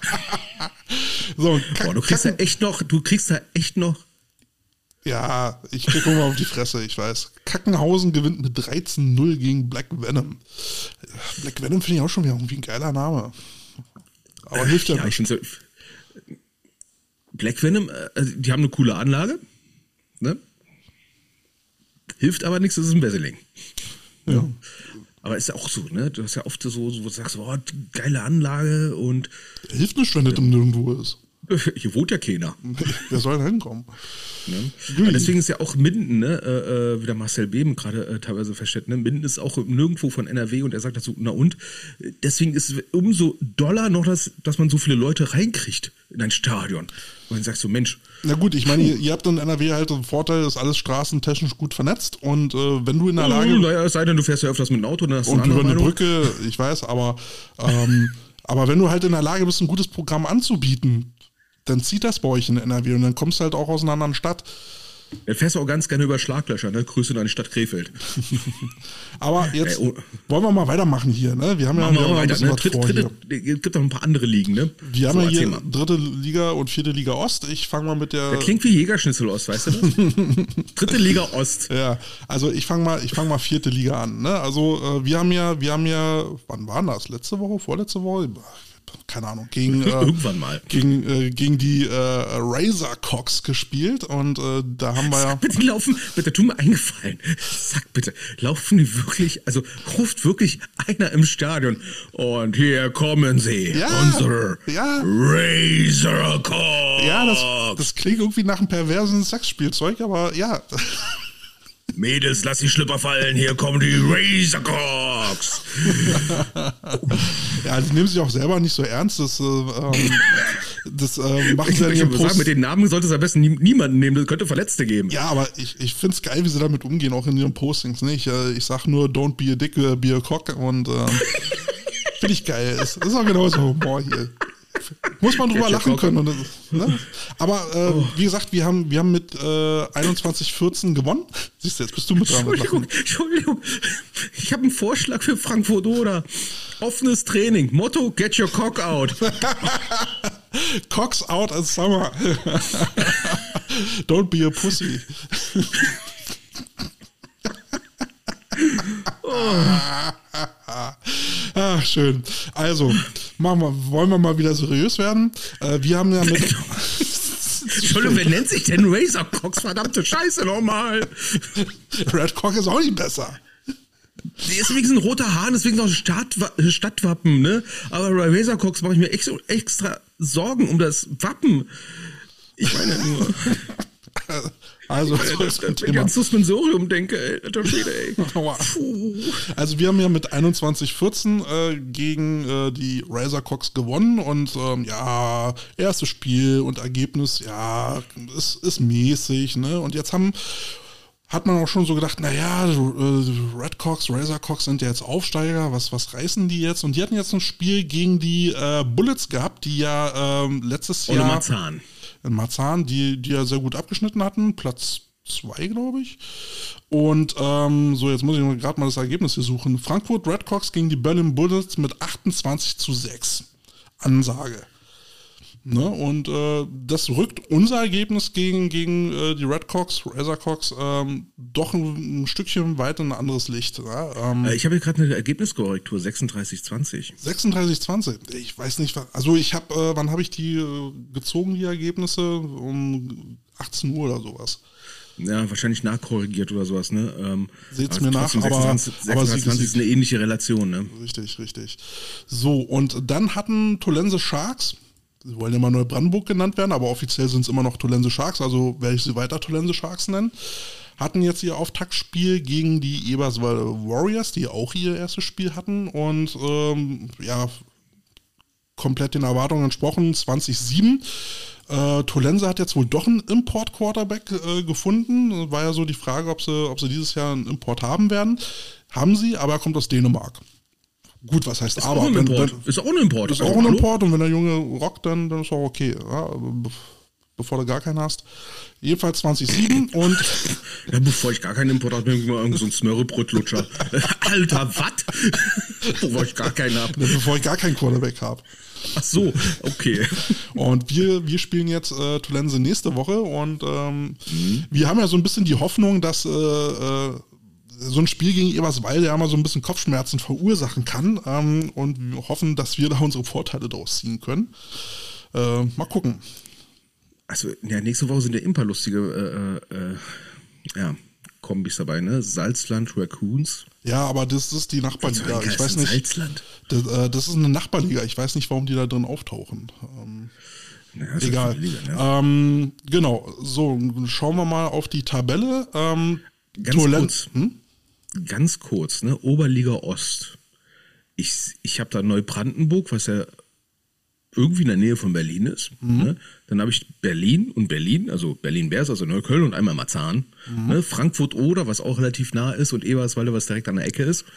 So, Kack, Boah, du kriegst da Kacken, echt noch, du kriegst da echt noch. ja, ich krieg mal auf die Fresse, ich weiß. Kackenhausen gewinnt mit dreizehn null gegen Black Venom. Black Venom finde ich auch schon wieder irgendwie ein geiler Name. Aber hilft ja, Ja, ich nicht. finde so. Black Venom, äh, die haben eine coole Anlage, ne? Hilft aber nichts, das ist ein Wesseling. Ja. Aber ist ja auch so, ne? Du hast ja oft so, so wo du sagst, oh, geile Anlage und Hilft nicht, wenn das im Nirgendwo ist. Hier wohnt ja keiner. Wer soll denn hinkommen? Ne? Deswegen ist ja auch Minden, ne, äh, wie der Marcel Beben gerade äh, teilweise feststellt, ne? Minden ist auch nirgendwo von N R W und er sagt dazu, na und? Deswegen ist es umso doller noch, dass, dass man so viele Leute reinkriegt in ein Stadion. Und dann sagst du, Mensch. Na gut, ich meine, ihr, ihr habt in N R W halt den Vorteil, ist alles straßentechnisch gut vernetzt und äh, wenn du in der Lage... Oh, naja, es sei denn, du fährst ja öfters mit dem Auto, dann hast du und eine über andere eine Meinung. Brücke, ich weiß, aber, ähm, aber wenn du halt in der Lage bist, ein gutes Programm anzubieten, dann zieht das bei euch in N R W und dann kommst du halt auch aus einer anderen Stadt. Dann fährst du auch ganz gerne über Schlaglöcher, ne? Grüße in deine Stadt Krefeld. Aber jetzt Ey, oh. wollen wir mal weitermachen hier, ne? Wir haben ja, wir haben ja ein bisschen ne? was Dritte, vor dritte, hier. es gibt noch ein paar andere Ligen, ne? Wir So, haben ja erzähl hier mal. dritte Liga und vierte Liga Ost. Ich fange mal mit der... Das klingt wie Jägerschnitzel Ost, weißt du das? Dritte Liga Ost. Ja, also ich fange mal, ich fange mal vierte Liga an, ne? Also äh, wir haben ja, wir haben ja, wann war das? Letzte Woche, vorletzte Woche? Keine Ahnung, gegen, äh, Irgendwann mal. gegen, äh, gegen die äh, Razorcocks gespielt und äh, da haben wir ja... Sag bitte, die laufen, bitte, tu mir eingefallen. Sag bitte, laufen die wirklich, also ruft wirklich einer im Stadion und hier kommen sie, Ja, unsere ja. Razorcocks. Ja, das, das klingt irgendwie nach einem perversen Sexspielzeug, aber ja. Mädels, lass die Schlüpper fallen, hier kommen die Razorcocks. Ja, die nehmen sich auch selber nicht so ernst. Das, äh, ähm, das äh, machen Ich, sie ja in ich ihrem würde sagen, Post. mit den Namen sollte es am besten nie, niemanden nehmen, das könnte Verletzte geben. Ja, aber ich, ich finde es geil, wie sie damit umgehen, auch in ihren Postings. Ne? Ich, äh, ich sag nur, don't be a dick, uh, be a cock. Und äh, finde ich geil. Das ist auch genauso Humor hier. Muss man drüber lachen können. Und das, ne? Aber äh, oh. wie gesagt, wir haben, wir haben mit äh, einundzwanzig vierzehn gewonnen. Siehst du, jetzt bist du mit dran. Entschuldigung, Entschuldigung. Ich habe einen Vorschlag für Frankfurt oder. Offenes Training. Motto, get your cock out. Cocks out as summer. Don't be a pussy. Oh. Ach, schön. Also, machen wir, wollen wir mal wieder seriös werden? Äh, wir haben ja mit... Entschuldigung, wer nennt sich denn Razorcocks? Verdammte Scheiße nochmal. Red Cock ist auch nicht besser. Die ist wenigstens ein roter Hahn, deswegen auch Stadtwa- Stadtwappen, ne? Aber bei Razorcocks mache ich mir extra, extra Sorgen um das Wappen. Ich meine nur... Also, wenn ich ans Suspensorium denke, ey, alter Schwede, ey. Also wir haben ja mit einundzwanzig vierzehn äh, gegen äh, die Razorcocks gewonnen und ähm, ja, erstes Spiel und Ergebnis, ja, ist, ist mäßig, ne? Und jetzt haben hat man auch schon so gedacht, naja, äh, Redcocks, Razorcocks sind ja jetzt Aufsteiger, was, was reißen die jetzt? Und die hatten jetzt ein Spiel gegen die äh, Bullets gehabt, die ja ähm, letztes Ohne Jahr... Marzahn. In Marzahn, die, die ja sehr gut abgeschnitten hatten, Platz zwei, glaube ich. Und ähm, so, jetzt muss ich gerade mal das Ergebnis hier suchen. Frankfurt Redcocks gegen die Berlin Bullets mit achtundzwanzig zu sechs. Ansage. Ne? Und äh, das rückt unser Ergebnis gegen, gegen äh, die Redcocks, Razorcocks, ähm, doch ein, ein Stückchen weit in ein anderes Licht. Ne? Ähm, ich habe hier gerade eine Ergebniskorrektur, sechsunddreißig zwanzig. sechsunddreißig zwanzig. Ich weiß nicht, also ich habe, äh, wann habe ich die äh, gezogen, die Ergebnisse? Um achtzehn Uhr oder sowas. Ja, wahrscheinlich nachkorrigiert oder sowas, ne? Ähm, Seht's mir nach, aber, sechsundzwanzig, aber sechsundzwanzig ist eine ähnliche Relation, ne? Richtig, richtig. So, und dann hatten Tolense Sharks, sie wollen immer Neubrandenburg genannt werden, aber offiziell sind es immer noch Tolense Sharks, also werde ich sie weiter Tolense Sharks nennen, hatten jetzt ihr Auftaktspiel gegen die Eberswalde Warriors, die auch ihr erstes Spiel hatten und ähm, ja, komplett den Erwartungen entsprochen, zwanzig sieben. Äh, Tolense hat jetzt wohl doch einen Import-Quarterback äh, gefunden. War ja so die Frage, ob sie, ob sie dieses Jahr einen Import haben werden. Haben sie, aber er kommt aus Dänemark. Gut, was heißt Ist aber? Auch ein wenn, Import. wenn, ist auch ein Import. ist auch ein Import und wenn der Junge rockt, dann, dann ist auch okay. Ja, be- bevor du gar keinen hast. Jedenfalls zwanzig sieben und... Ja, bevor ich gar keinen Import habe, nehme ich mal irgend so einen Smörrebrötlutscher. Alter, was? Bevor ich gar keinen habe. Bevor ich gar keinen Quarterback habe. Ach so, okay. Und wir, wir spielen jetzt äh, Tolense nächste Woche und ähm, mhm. wir haben ja so ein bisschen die Hoffnung, dass äh, äh, so ein Spiel gegen Eberswalde ja mal so ein bisschen Kopfschmerzen verursachen kann ähm, und wir hoffen, dass wir da unsere Vorteile draus ziehen können. Äh, mal gucken. Also, ja, nächste Woche sind ja immer lustige äh, äh, ja, Kombis dabei, ne? Salzland, Raccoons. Ja, aber das ist die Nachbarliga. Ich weiß nicht. Salzland. Das, äh, das ist eine Nachbarliga. Ich weiß nicht, warum die da drin auftauchen. Ähm, Ja, egal. Liga, ja. ähm, genau, so, schauen wir mal auf die Tabelle. Ähm, Ganz Tolen- kurz, hm? ganz kurz, ne? Oberliga Ost. Ich, ich habe da Neubrandenburg, was ja irgendwie in der Nähe von Berlin ist. Mhm. Ne? Dann habe ich Berlin und Berlin, also Berlin-Bers, also Neukölln und einmal Marzahn. Mhm. Ne? Frankfurt-Oder, was auch relativ nah ist, und Eberswalde, was direkt an der Ecke ist.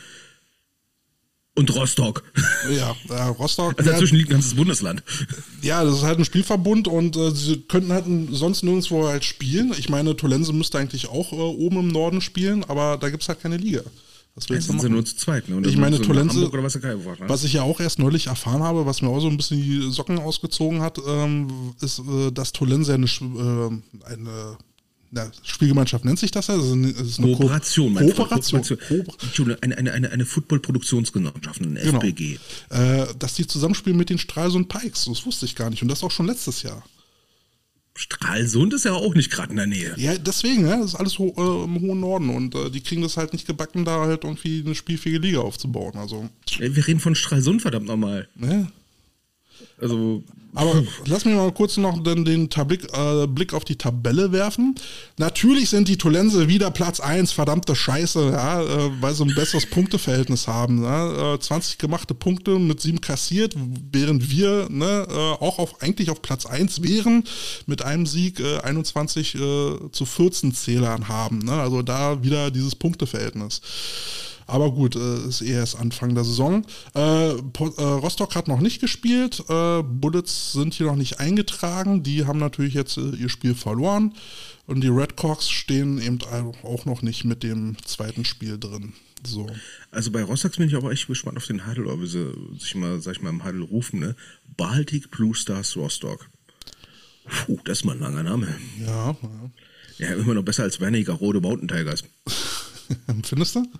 Und Rostock. Ja, äh, Rostock. Also dazwischen liegt ein ganzes Bundesland. Ja, das ist halt ein Spielverbund und äh, sie könnten halt sonst nirgendwo halt spielen. Ich meine, Tolense müsste eigentlich auch äh, oben im Norden spielen, aber da gibt es halt keine Liga. Das Jetzt sind sie nur zu zweit. Ne? Und ich meine, so Tolense, oder was, ne? was ich ja auch erst neulich erfahren habe, was mir auch so ein bisschen die Socken ausgezogen hat, ähm, ist, äh, dass Tolense eine, äh, eine na, Spielgemeinschaft nennt sich das ja? Das ist eine, das ist eine Kooperation. Ko Kooperation. Kooperation. Eine, eine, eine, eine Football-Produktionsgemeinschaft, eine genau. F P G. Äh, dass die zusammenspielen mit den Stralsund Pikes, das wusste ich gar nicht. Und das auch schon letztes Jahr. Stralsund ist ja auch nicht gerade in der Nähe. Ja, deswegen, ja, das ist alles ho äh, im hohen Norden. Und äh, die kriegen das halt nicht gebacken, da halt irgendwie eine spielfähige Liga aufzubauen. Also, wir reden von Stralsund, verdammt nochmal. Ne? Also, aber lass mich mal kurz noch den, den Tablik, äh, Blick auf die Tabelle werfen. Natürlich sind die Tolense wieder Platz eins, verdammte Scheiße, ja, äh, weil sie ein besseres Punkteverhältnis haben. Ne? Äh, zwanzig gemachte Punkte mit sieben kassiert, während wir ne, äh, auch auf, eigentlich auf Platz eins wären, mit einem Sieg äh, einundzwanzig äh, zu vierzehn Zählern haben. Ne? Also da wieder dieses Punkteverhältnis. Aber gut, äh, ist eh erst Anfang der Saison. Äh, po- äh, Rostock hat noch nicht gespielt. Äh, Bullets sind hier noch nicht eingetragen. Die haben natürlich jetzt äh, ihr Spiel verloren. Und die Redcocks stehen eben auch noch nicht mit dem zweiten Spiel drin. So. Also bei Rostock bin ich aber echt gespannt auf den Huddle, oder wie sie sich mal, sag ich mal, im Huddle rufen, ne? Baltic Blue Stars Rostock. Puh, das ist mal ein langer Name. Ja, ja. Ja, immer noch besser als Wernigerode Mountain Tigers. Findest du?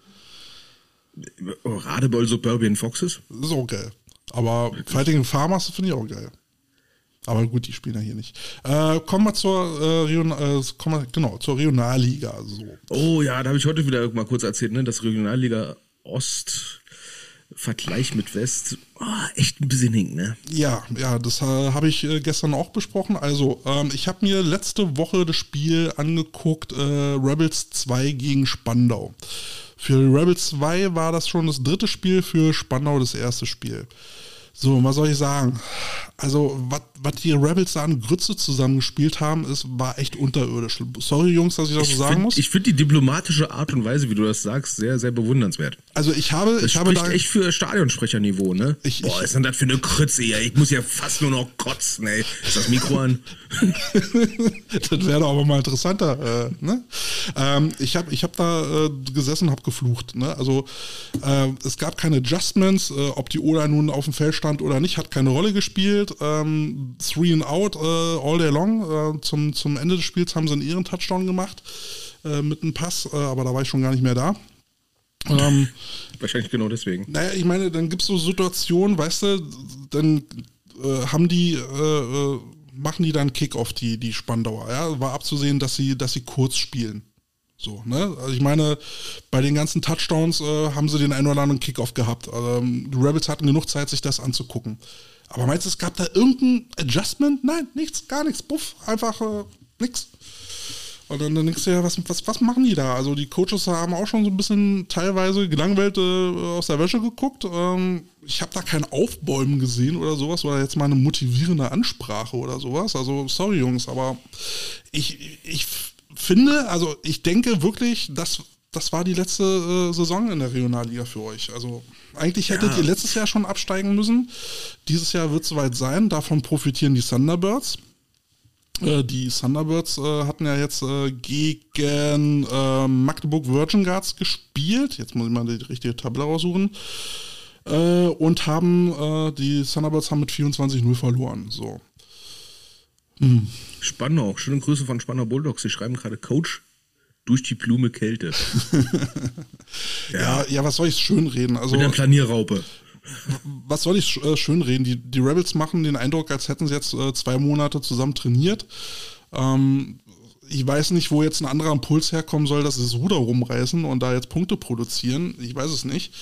Radebeul Suburban Foxes? Das ist auch geil. Aber Fighting Farmers finde ich auch geil. Aber gut, die spielen ja hier nicht. Äh, kommen wir zur, äh, Region, äh, kommen wir, genau, zur Regionalliga. So. Oh ja, da habe ich heute wieder mal kurz erzählt, ne? Das Regionalliga Ost Vergleich mit West, oh, echt ein bisschen hinkt, ne? Ja, ja, das äh, habe ich äh, gestern auch besprochen. Also, ähm, ich habe mir letzte Woche das Spiel angeguckt, äh, Rebels zwei gegen Spandau. Für Rebels zwei war das schon das dritte Spiel, für Spandau das erste Spiel. So, was soll ich sagen? Also, was die Rebels da an Grütze zusammengespielt haben, ist, war echt unterirdisch. Sorry, Jungs, dass ich das ich so sagen find, muss. Ich finde die diplomatische Art und Weise, wie du das sagst, sehr, sehr bewundernswert. Also, ich habe, das ich habe spricht da echt für Stadionsprecherniveau, ne? Ich, Boah, ich, was ist denn das für eine Krütze hier? Ich muss ja fast nur noch kotzen, ey. Ist das Mikro an? Das wäre doch aber mal interessanter, äh, ne? Ähm, ich habe ich hab da äh, gesessen und habe geflucht, ne? Also, äh, es gab keine Adjustments, äh, ob die Ola nun auf dem Feld stand oder nicht, hat keine Rolle gespielt. Ähm, three and out äh, all day long. Äh, zum, zum Ende des Spiels haben sie einen Ehren-Touchdown gemacht äh, mit einem Pass, äh, aber da war ich schon gar nicht mehr da. Ähm, Wahrscheinlich genau deswegen. Naja, ich meine, dann gibt es so Situationen, weißt du, dann äh, haben die, äh, machen die dann Kickoff, die, die Spandauer. Ja? War abzusehen, dass sie, dass sie kurz spielen. So, ne? Also ich meine, bei den ganzen Touchdowns äh, haben sie den einen oder anderen Kickoff gehabt. Ähm, die Rebels hatten genug Zeit, sich das anzugucken. Aber meinst du, es gab da irgendein Adjustment? Nein, nichts, gar nichts. Buff, einfach äh, nichts. Und dann, dann denkst du ja, was, was, was machen die da? Also die Coaches haben auch schon so ein bisschen teilweise gelangweilt äh, aus der Wäsche geguckt. Ähm, ich habe da kein Aufbäumen gesehen oder sowas oder jetzt mal eine motivierende Ansprache oder sowas. Also sorry Jungs, aber ich, ich finde, also ich denke wirklich, dass das war die letzte äh, Saison in der Regionalliga für euch. Also eigentlich hättet ja. ihr letztes Jahr schon absteigen müssen. Dieses Jahr wird es soweit sein. Davon profitieren die Thunderbirds. Äh, die Thunderbirds äh, hatten ja jetzt äh, gegen äh, Magdeburg Virgin Guards gespielt. Jetzt muss ich mal die richtige Tabelle raussuchen. Äh, und haben, äh, die Thunderbirds haben mit vierundzwanzig null verloren. So. Hm. Spandau, schöne Grüße von Spandau Bulldogs. Sie schreiben gerade Coach durch die Blume Kälte. ja. ja, ja, was soll ich schönreden? Also, mit einer Planierraupe. Was soll ich äh, schönreden? Die, die Rebels machen den Eindruck, als hätten sie jetzt äh, zwei Monate zusammen trainiert. Ähm, ich weiß nicht, wo jetzt ein anderer Impuls herkommen soll, dass sie das Ruder rumreißen und da jetzt Punkte produzieren. Ich weiß es nicht.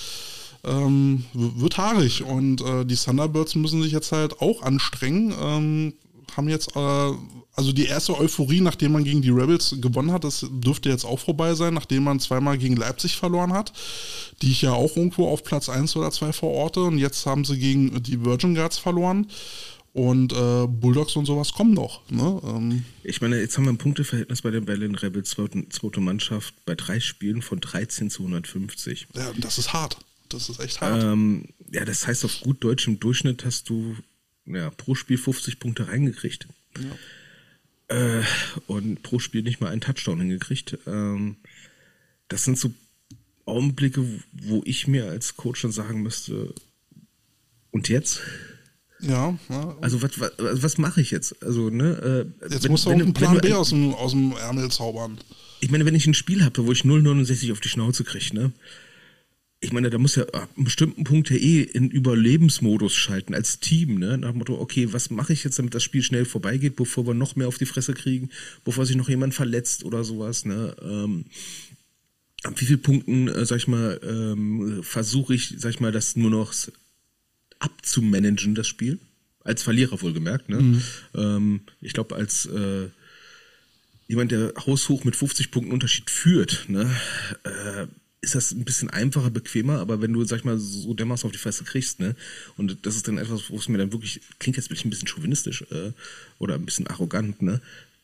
Ähm, wird haarig und äh, die Thunderbirds müssen sich jetzt halt auch anstrengen. Ähm, haben jetzt, äh, also die erste Euphorie, nachdem man gegen die Rebels gewonnen hat, das dürfte jetzt auch vorbei sein, nachdem man zweimal gegen Leipzig verloren hat, die ich ja auch irgendwo auf Platz eins oder zwei verorte. Und jetzt haben sie gegen die Virgin Guards verloren. Und äh, Bulldogs und sowas kommen noch. Ne? Ähm, ich meine, jetzt haben wir ein Punkteverhältnis bei den Berlin Rebels, zweite, zweite Mannschaft, bei drei Spielen von dreizehn zu hundertfünfzig. Ja, das ist hart. Das ist echt hart. Ähm, ja, das heißt, auf gut deutschem Durchschnitt hast du ja, pro Spiel fünfzig Punkte reingekriegt. Ja. Äh, und pro Spiel nicht mal einen Touchdown hingekriegt. Ähm, das sind so Augenblicke, wo ich mir als Coach dann sagen müsste, und jetzt? Ja, ja. Also was, was, was mache ich jetzt? Also, ne, äh, jetzt wenn, musst du auch wenn, einen Plan wenn du, B aus dem, aus dem Ärmel zaubern. Ich meine, wenn ich ein Spiel habe, wo ich null Komma neunundsechzig auf die Schnauze kriege, ne? Ich meine, da muss ja ab einem bestimmten Punkt ja eh in Überlebensmodus schalten als Team, ne? Nach dem Motto, okay, was mache ich jetzt, damit das Spiel schnell vorbeigeht, bevor wir noch mehr auf die Fresse kriegen, bevor sich noch jemand verletzt oder sowas, ne? Ähm, ab wie vielen Punkten, äh, sag ich mal, ähm, versuche ich, sag ich mal, das nur noch abzumanagen, das Spiel. Als Verlierer wohlgemerkt, ne? Mhm. Ähm, ich glaube, als äh, jemand, der haushoch mit fünfzig Punkten Unterschied führt, ne? Äh, ist das ein bisschen einfacher, bequemer, aber wenn du, sag ich mal, so dermaßen auf die Fresse kriegst, ne, und das ist dann etwas, wo es mir dann wirklich, klingt jetzt ein bisschen chauvinistisch äh, oder ein bisschen arrogant, ne,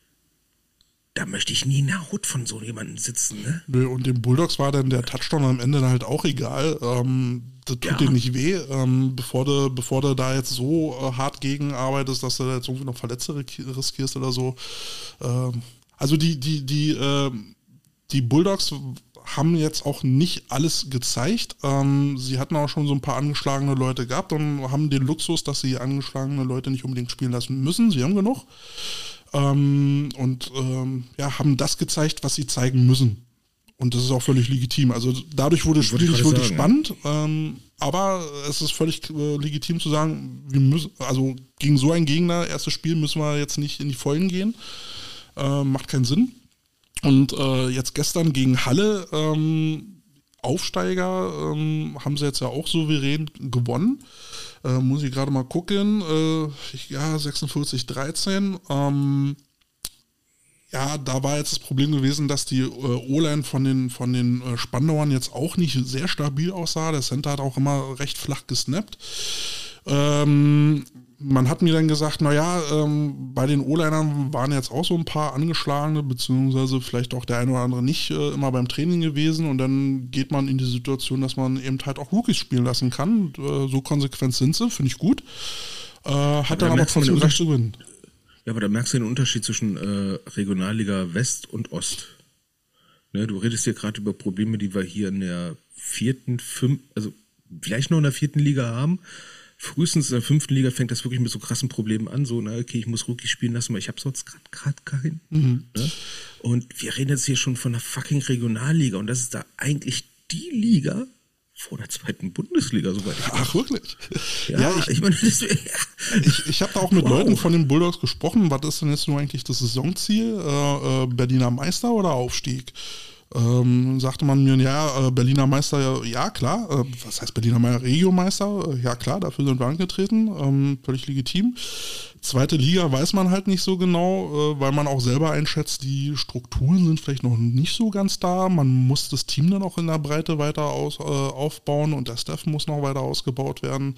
da möchte ich nie in der Haut von so jemandem sitzen, ne. Nö, und den Bulldogs war dann der Touchdown am Ende dann halt auch egal, ähm, das tut ja. dir nicht weh, ähm, bevor du, bevor du da jetzt so äh, hart gegenarbeitest, dass du da jetzt irgendwie noch Verletzte riskierst oder so. Ähm, also die, die, die, äh, die Bulldogs haben jetzt auch nicht alles gezeigt. Ähm, sie hatten auch schon so ein paar angeschlagene Leute gehabt und haben den Luxus, dass sie angeschlagene Leute nicht unbedingt spielen lassen müssen. Sie haben genug. Ähm, und ähm, ja, haben das gezeigt, was sie zeigen müssen. Und das ist auch völlig legitim. Also dadurch wurde das Spiel nicht wirklich spannend. Ja. Ähm, aber es ist völlig äh, legitim zu sagen, wir müssen, also gegen so einen Gegner, erstes Spiel, müssen wir jetzt nicht in die Vollen gehen. Äh, macht keinen Sinn. Und äh, jetzt gestern gegen Halle, ähm, Aufsteiger, ähm, haben sie jetzt ja auch souverän gewonnen. Äh, muss ich gerade mal gucken. Äh, ich, ja, sechsundvierzig dreizehn. Ähm, ja, da war jetzt das Problem gewesen, dass die äh, O-Line von den, von den äh, Spandauern jetzt auch nicht sehr stabil aussah. Der Center hat auch immer recht flach gesnappt. Ähm, man hat mir dann gesagt, naja, ähm, bei den O-Linern waren jetzt auch so ein paar angeschlagene, beziehungsweise vielleicht auch der eine oder andere nicht äh, immer beim Training gewesen und dann geht man in die Situation, dass man eben halt auch Rookies spielen lassen kann. Äh, so konsequent sind sie, finde ich gut. Äh, hat dann aber trotzdem gesagt zu gewinnen. Ja, aber da merkst du den Unterschied zwischen äh, Regionalliga West und Ost. Ne, du redest hier gerade über Probleme, die wir hier in der vierten, fünf, also vielleicht noch in der vierten Liga haben. Frühestens in der fünften Liga fängt das wirklich mit so krassen Problemen an, so, na, okay, ich muss Rookies spielen lassen, aber ich habe sonst gerade keinen. Mhm. Ne? Und wir reden jetzt hier schon von der fucking Regionalliga und das ist da eigentlich die Liga vor der zweiten Bundesliga, soweit ich weiß. Ach, wirklich? Ja, ja ich, ich meine, das, ja. ich, ich habe da auch mit wow. Leuten von den Bulldogs gesprochen. Was ist denn jetzt nur eigentlich das Saisonziel? Äh, äh, Berliner Meister oder Aufstieg? Ähm, sagte man mir, ja, äh, Berliner Meister, ja, ja klar. Äh, was heißt Berliner Meister? Regiomeister? Äh, ja klar, dafür sind wir angetreten. Ähm, völlig legitim. Zweite Liga weiß man halt nicht so genau, äh, weil man auch selber einschätzt, die Strukturen sind vielleicht noch nicht so ganz da. Man muss das Team dann auch in der Breite weiter aus, äh, aufbauen und der Staff muss noch weiter ausgebaut werden.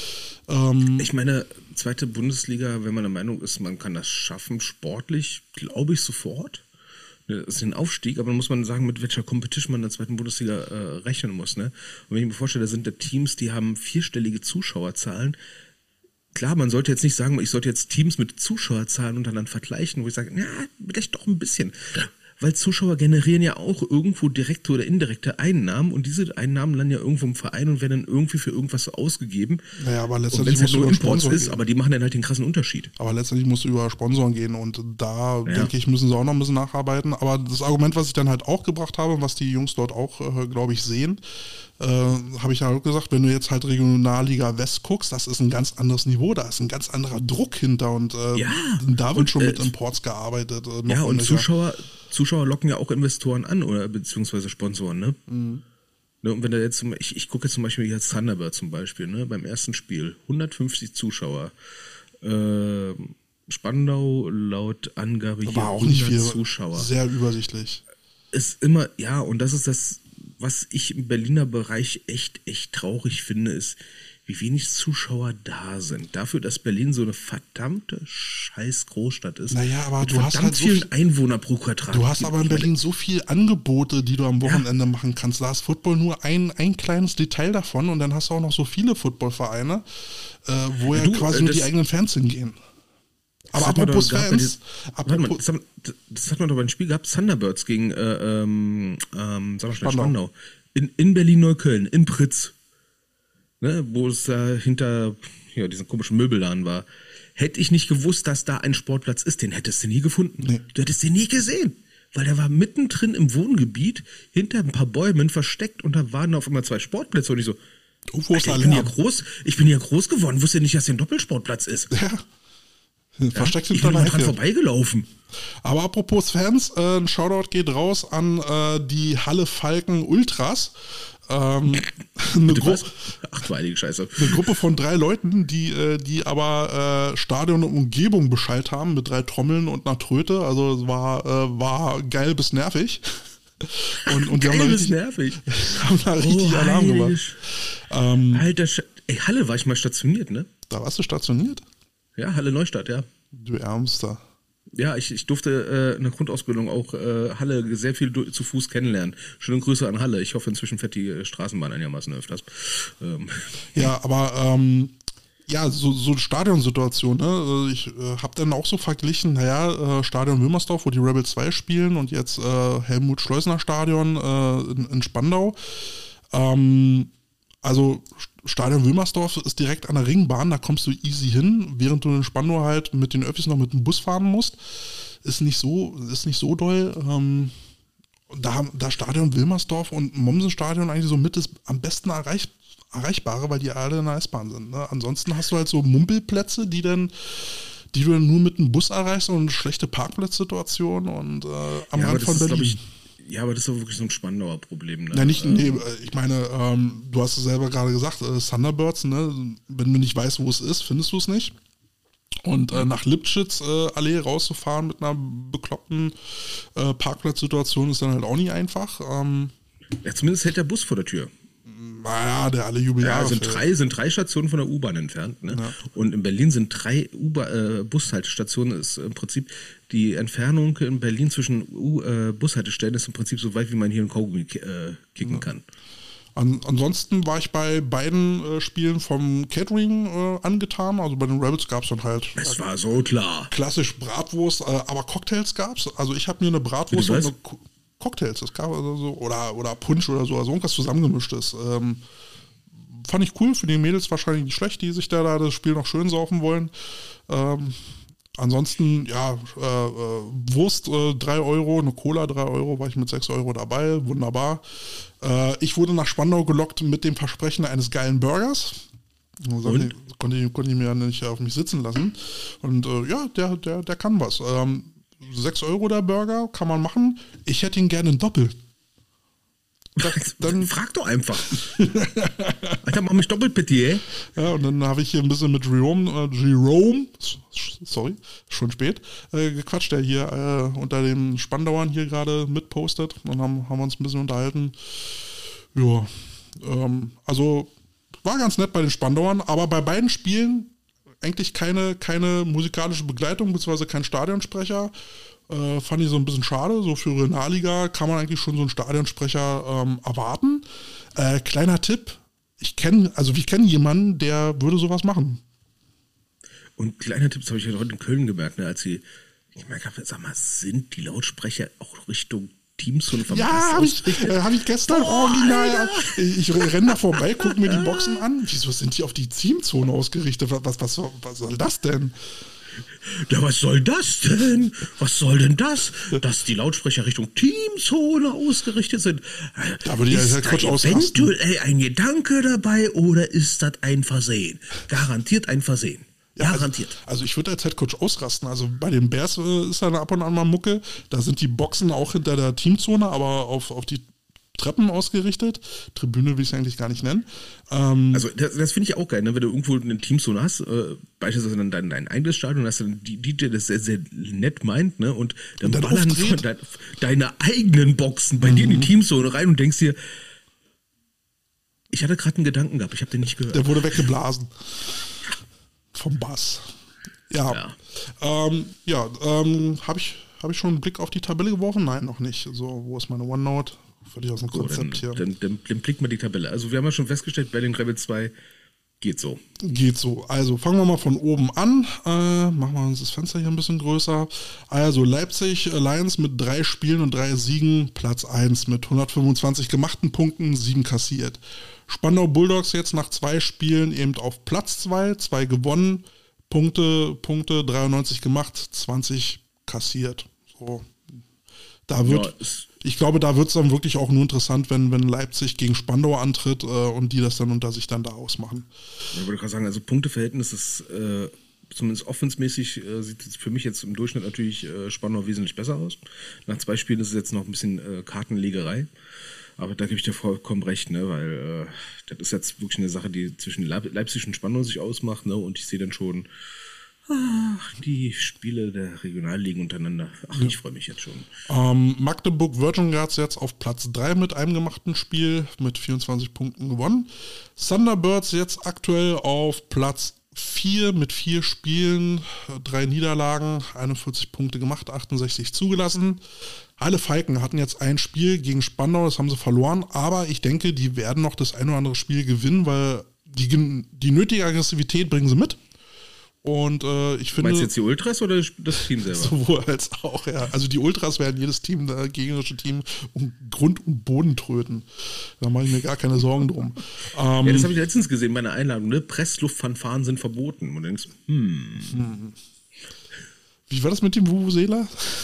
Ähm, ich meine, zweite Bundesliga, wenn man der Meinung ist, man kann das schaffen, sportlich, glaube ich sofort. Das ist ein Aufstieg, aber dann muss man sagen, mit welcher Competition man in der zweiten Bundesliga äh, rechnen muss. Ne? Und wenn ich mir vorstelle, da sind da Teams, die haben vierstellige Zuschauerzahlen. Klar, man sollte jetzt nicht sagen, ich sollte jetzt Teams mit Zuschauerzahlen untereinander vergleichen, wo ich sage, ja, vielleicht doch ein bisschen. Weil Zuschauer generieren ja auch irgendwo direkte oder indirekte Einnahmen und diese Einnahmen landen ja irgendwo im Verein und werden dann irgendwie für irgendwas ausgegeben. Naja, aber letztendlich und wenn es halt musst nur du über Imports Sponsoren ist, gehen. Aber die machen dann halt den krassen Unterschied. Aber letztendlich musst du über Sponsoren gehen und da, ja. denke ich, müssen sie auch noch ein bisschen nacharbeiten. Aber das Argument, was ich dann halt auch gebracht habe, was die Jungs dort auch, äh, glaube ich, sehen, äh, habe ich ja auch gesagt, wenn du jetzt halt Regionalliga West guckst, das ist ein ganz anderes Niveau, da ist ein ganz anderer Druck hinter und äh, ja. da wird und, schon äh, mit Imports gearbeitet. Äh, ja, und Zuschauer, Zuschauer locken ja auch Investoren an oder beziehungsweise Sponsoren, ne? Mhm. Ne, und wenn da jetzt, ich, ich gucke jetzt zum Beispiel hier Thunderbird zum Beispiel, ne, beim ersten Spiel, hundertfünfzig Zuschauer, äh, Spandau laut Angabe hier War auch nicht viel Zuschauer. Sehr übersichtlich. Ist immer, ja, und das ist das, was ich im Berliner Bereich echt, echt traurig finde, ist, wie wenig Zuschauer da sind. Dafür, dass Berlin so eine verdammte scheiß Großstadt ist. Naja, aber mit du hast halt so vielen viel, Einwohner pro Quadratmeter. Du hast aber in Berlin so viele Angebote, die du am Wochenende ja. machen kannst. Da ist Football nur ein, ein kleines Detail davon und dann hast du auch noch so viele Footballvereine, äh, wo ja, ja du, quasi äh, nur die eigenen Fans hingehen. Aber apropos Fans, apropos, das, hat, das hat man doch beim Spiel gehabt, Thunderbirds gegen äh, ähm, ähm, sag mal schnell, Spandau. Spandau. In, in Berlin-Neukölln, im Pritz. Ne, wo es da hinter ja, diesen komischen Möbelladen war. Hätte ich nicht gewusst, dass da ein Sportplatz ist, den hättest du nie gefunden. Nee. Du hättest den nie gesehen. Weil der war mittendrin im Wohngebiet, hinter ein paar Bäumen versteckt und da waren auf einmal zwei Sportplätze und ich so, oh, wo Alter, ich, bin ja groß, ich bin ja groß geworden, wusste nicht, dass hier ein Doppelsportplatz ist. Ja. Versteckt ja, ich bin mal dran vorbeigelaufen. Aber apropos Fans, äh, ein Shoutout geht raus an äh, die Halle Falken Ultras. Ähm, eine, Gru- Ach du heilige Scheiße. eine Gruppe von drei Leuten, die, äh, die aber äh, Stadion und Umgebung beschallt haben mit drei Trommeln und einer Tröte. Also es war, äh, war geil bis nervig. Und, und die geil haben da bis richtig, nervig. haben da richtig oh, Alarm gemacht. Ähm, Alter, Sch- ey, Halle war ich mal stationiert, ne? Da warst du stationiert? Ja, Halle Neustadt, ja. Du Ärmster. Ja, ich, ich durfte äh, in der Grundausbildung auch äh, Halle sehr viel du- zu Fuß kennenlernen. Schöne Grüße an Halle. Ich hoffe, inzwischen fährt die äh, Straßenbahn einigermaßen öfters. Ähm. Ja, aber ähm, ja, so, so Stadionsituation, ne? Ich äh, habe dann auch so verglichen, naja, äh, Stadion Wilmersdorf, wo die Rebel zwei spielen und jetzt äh, Helmut-Schleusner-Stadion äh, in, in Spandau. Ähm, also Stadion Wilmersdorf ist direkt an der Ringbahn, da kommst du easy hin, während du in Spandau halt mit den Öffis noch mit dem Bus fahren musst. Ist nicht so, ist nicht so doll. Ähm, da, da Stadion Wilmersdorf und Mommsen-Stadion eigentlich so mit das am besten erreich, erreichbare, weil die alle in der S-Bahn sind. Ne? Ansonsten hast du halt so Mumpelplätze, die dann die du dann nur mit dem Bus erreichst und schlechte Parkplatzsituation und äh, am ja, Rand von Berlin. Ich, ja, aber das ist doch wirklich so ein Spandauer Problem. Ne? Ja, nicht, nee, ich meine, ähm, du hast es selber gerade gesagt, äh, Thunderbirds, ne? Wenn du nicht weißt, wo es ist, findest du es nicht. Und äh, nach Lipschitz äh, Allee rauszufahren mit einer bekloppten äh, Parkplatzsituation ist dann halt auch nicht einfach. Ähm, ja, zumindest hält der Bus vor der Tür. Naja, der alle Jubeljahre. Ja, sind drei, sind drei Stationen von der U-Bahn entfernt. Ne? Ja. Und in Berlin sind drei äh, Bushaltestationen. Ist im Prinzip die Entfernung in Berlin zwischen U- äh, Bushaltestellen ist im Prinzip so weit, wie man hier einen Kaugummi äh, kicken ja. kann. An, ansonsten war ich bei beiden äh, Spielen vom Catering äh, angetan. Also bei den Rebels gab es dann halt. Es war so klar. Klassisch Bratwurst, äh, aber Cocktails gab es. Also ich habe mir eine Bratwurst und eine Ko- Cocktails, das gab also so, oder, oder Punsch oder so, also irgendwas zusammengemischtes. Ähm, fand ich cool, für die Mädels wahrscheinlich nicht schlecht, die sich da, da das Spiel noch schön saufen wollen. Ähm, ansonsten, ja, äh, äh, Wurst äh, drei Euro, eine Cola drei Euro, war ich mit sechs Euro dabei, wunderbar. Äh, ich wurde nach Spandau gelockt mit dem Versprechen eines geilen Burgers. Und? Ich, konnte, ich, konnte ich mir ja nicht auf mich sitzen lassen. Und äh, ja, der, der, der kann was. Ähm, sechs Euro der Burger, kann man machen. Ich hätte ihn gerne doppelt. Das, dann frag doch einfach. Alter, mach mich doppelt bitte, ey. Ja, und dann habe ich hier ein bisschen mit Jerome, äh, Jerome, sorry, schon spät, äh, gequatscht, der hier äh, unter den Spandauern hier gerade mitpostet und haben, haben uns ein bisschen unterhalten. Ja, ähm, also war ganz nett bei den Spandauern, aber bei beiden Spielen eigentlich keine, keine musikalische Begleitung, beziehungsweise kein Stadionsprecher. Äh, fand ich so ein bisschen schade. So für Regionalliga kann man eigentlich schon so einen Stadionsprecher ähm, erwarten. Äh, kleiner Tipp, ich kenne, also ich kenne jemanden, der würde sowas machen. Und kleiner Tipp, das habe ich heute in Köln gemerkt, ne, als sie, ich merke, sag mal, sind die Lautsprecher auch Richtung Teams und ja, habe ich, äh, hab ich gestern oh, original. Ich, ich renne da vorbei, gucke mir die Boxen an. Wieso sind die auf die Teamzone ausgerichtet? Was, was, was soll das denn? Ja, was soll das denn? Was soll denn das? Dass die Lautsprecher Richtung Teamzone ausgerichtet sind. Da würde ich ist ja kurz da eventuell ein Gedanke dabei oder ist das ein Versehen? Garantiert ein Versehen. Ja, Garantiert. Also, also ich würde als Headcoach ausrasten. Also bei den Bears äh, ist da ab und an mal Mucke. Da sind die Boxen auch hinter der Teamzone, aber auf, auf die Treppen ausgerichtet. Tribüne will ich es eigentlich gar nicht nennen. Ähm, also das, das finde ich auch geil, ne? Wenn du irgendwo eine Teamzone hast, äh, beispielsweise dann dein, dein eigenes Stadion, hast du dann die D J, das sehr, sehr nett meint, ne? Und dann, Und dann ballern von dein, deine eigenen Boxen bei mhm. dir in die Teamzone rein und denkst dir, ich hatte gerade einen Gedanken gehabt, ich habe den nicht gehört. Der wurde weggeblasen. Vom Bass. Ja. Ja, ähm, ja ähm, habe ich, hab ich schon einen Blick auf die Tabelle geworfen? Nein, noch nicht. So, wo ist meine OneNote? Völlig aus dem Konzept so, dann, hier. Dann, dann, dann blick mal die Tabelle. Also wir haben ja schon festgestellt, bei den Rebels zwei geht so. Geht so. Also fangen wir mal von oben an. Äh, machen wir uns das Fenster hier ein bisschen größer. Also Leipzig Lions mit drei Spielen und drei Siegen, Platz eins mit hundertfünfundzwanzig gemachten Punkten, sieben kassiert. Spandau Bulldogs jetzt nach zwei Spielen eben auf Platz zwei, zwei gewonnen, Punkte, Punkte dreiundneunzig gemacht, zwanzig kassiert. So. Da wird, ja, ich glaube, da wird es dann wirklich auch nur interessant, wenn, wenn Leipzig gegen Spandau antritt äh, und die das dann unter sich dann da ausmachen. Ich wollte gerade sagen, also Punkteverhältnis ist äh, zumindest offensmäßig äh, sieht es für mich jetzt im Durchschnitt natürlich äh, Spandau wesentlich besser aus. Nach zwei Spielen ist es jetzt noch ein bisschen äh, Kartenlegerei. Aber da gebe ich dir vollkommen recht, ne, weil äh, das ist jetzt wirklich eine Sache, die zwischen Leip- Leipzig und Spandau sich ausmacht, ne, und ich sehe dann schon ach, die Spiele der Regionalligen untereinander. Ach, ja. Ich freue mich jetzt schon. Ähm, Magdeburg Virgin Guards jetzt auf Platz drei mit einem gemachten Spiel mit vierundzwanzig Punkten gewonnen. Thunderbirds jetzt aktuell auf Platz vier mit vier Spielen, drei Niederlagen, einundvierzig Punkte gemacht, achtundsechzig zugelassen. Alle Falken hatten jetzt ein Spiel gegen Spandau, das haben sie verloren, aber ich denke, die werden noch das ein oder andere Spiel gewinnen, weil die, die nötige Aggressivität bringen sie mit. Und äh, ich finde. Meinst du jetzt die Ultras oder das Team selber? Sowohl als auch, ja. Also die Ultras werden jedes Team, das gegnerische Team, um Grund und Boden tröten. Da mache ich mir gar keine Sorgen drum. Ähm, ja, das habe ich letztens gesehen bei einer Einladung, ne? Pressluftfanfaren sind verboten. Und du denkst, hm. hm. Wie war das mit dem Vuvuzela?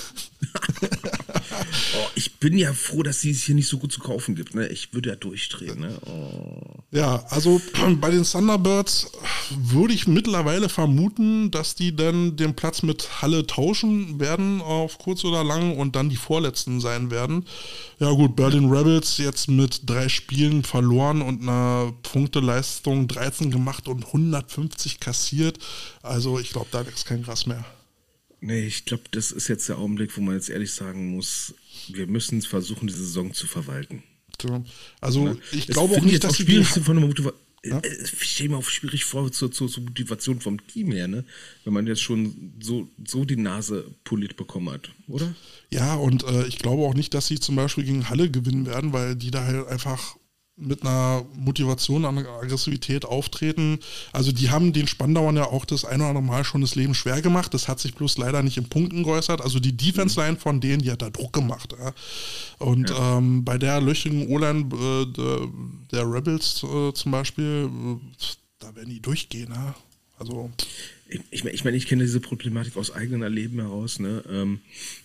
Oh, ich bin ja froh, dass sie es hier nicht so gut zu kaufen gibt. Ne? Ich würde ja durchdrehen. Ne? Oh. Ja, also bei den Thunderbirds würde ich mittlerweile vermuten, dass die dann den Platz mit Halle tauschen werden auf kurz oder lang und dann die Vorletzten sein werden. Ja gut, Berlin Rebels jetzt mit drei Spielen verloren und einer Punkteleistung dreizehn gemacht und hundertfünfzig kassiert. Also ich glaube, da wächst kein Gras mehr. Nee, ich glaube, das ist jetzt der Augenblick, wo man jetzt ehrlich sagen muss, wir müssen versuchen, die Saison zu verwalten. Also ja, ich glaube auch nicht, dass auch schwierig die... von der Motivation. Ja? Ich stelle mir auch schwierig vor zur, zur, zur Motivation vom Team her, ne? Wenn man jetzt schon so, so die Nase poliert bekommen hat, oder? Ja, und äh, ich glaube auch nicht, dass sie zum Beispiel gegen Halle gewinnen werden, weil die da halt einfach mit einer Motivation an Aggressivität auftreten. Also die haben den Spandauern ja auch das ein oder andere Mal schon das Leben schwer gemacht. Das hat sich bloß leider nicht in Punkten geäußert. Also die Defense-Line von denen, die hat da Druck gemacht. Ja. Und ja. ähm, bei der löchrigen O-Line äh, der, der Rebels äh, zum Beispiel, äh, da werden die durchgehen. Ja. Also ich, ich meine, ich, mein, ich kenne diese Problematik aus eigenem Erleben heraus. Ne? Ähm,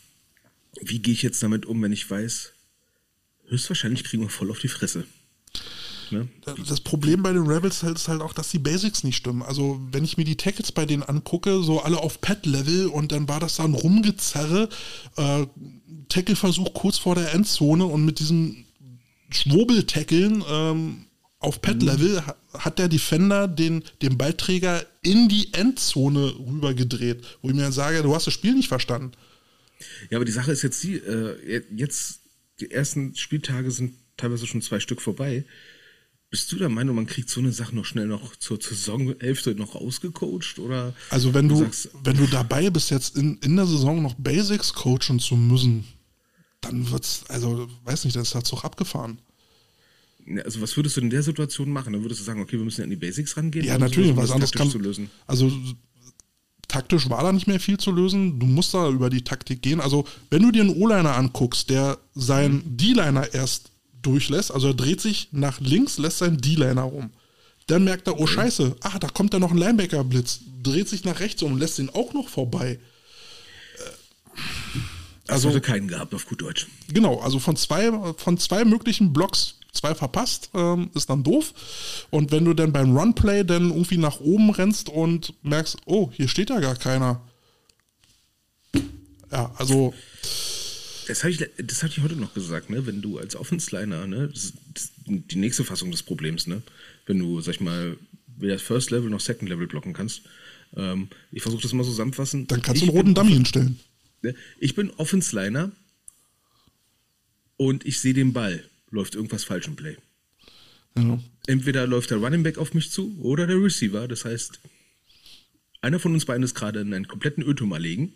wie gehe ich jetzt damit um, wenn ich weiß, höchstwahrscheinlich kriegen wir voll auf die Fresse. Ne? Das Problem bei den Rebels ist halt auch, dass die Basics nicht stimmen. Also wenn ich mir die Tackles bei denen angucke, so alle auf Pad-Level und dann war das da ein Rumgezerre, äh, Tackle-Versuch kurz vor der Endzone und mit diesem Schwurbel-Tackeln ähm, auf Pad-Level mhm. hat der Defender den, den Ballträger in die Endzone rübergedreht, wo ich mir dann sage, du hast das Spiel nicht verstanden. Ja, aber die Sache ist jetzt die, äh, jetzt die ersten Spieltage sind teilweise schon zwei Stück vorbei. Bist du der Meinung, man kriegt so eine Sache noch schnell noch zur, zur Saisonhälfte noch ausgecoacht? Oder also wenn du, du sagst, wenn du dabei bist, jetzt in, in der Saison noch Basics coachen zu müssen, dann wird's, also weiß nicht, dann ist der Zug abgefahren. Also was würdest du in der Situation machen? Dann würdest du sagen, okay, wir müssen an die Basics rangehen? Ja, natürlich, was anderes kann, zu lösen. Also taktisch war da nicht mehr viel zu lösen. Du musst da über die Taktik gehen. Also wenn du dir einen O-Liner anguckst, der seinen mhm. D-Liner erst durchlässt, also er dreht sich nach links, lässt seinen D-Liner rum. Dann merkt er, oh okay. Scheiße, ah, da kommt ja noch ein Linebacker-Blitz, dreht sich nach rechts um und lässt ihn auch noch vorbei. Also hatte keinen gehabt, auf gut Deutsch. Genau, also von zwei, von zwei möglichen Blocks, zwei verpasst, ähm, ist dann doof. Und wenn du dann beim Runplay dann irgendwie nach oben rennst und merkst, oh, hier steht ja gar keiner. Ja, also das habe ich, das hab ich heute noch gesagt, ne? Wenn du als Offense-Liner, ne, das ist, das ist die nächste Fassung des Problems, ne? Wenn du, sag ich mal, weder First Level noch Second Level blocken kannst. Ähm, ich versuche das mal so zusammenfassen. Dann kannst ich du einen roten Dummy hinstellen. Ne? Ich bin Offense-Liner und ich sehe den Ball. Läuft irgendwas falsch im Play. Ja. Entweder läuft der Running Back auf mich zu oder der Receiver. Das heißt, einer von uns beiden ist gerade in einen kompletten Irrtum erlegen.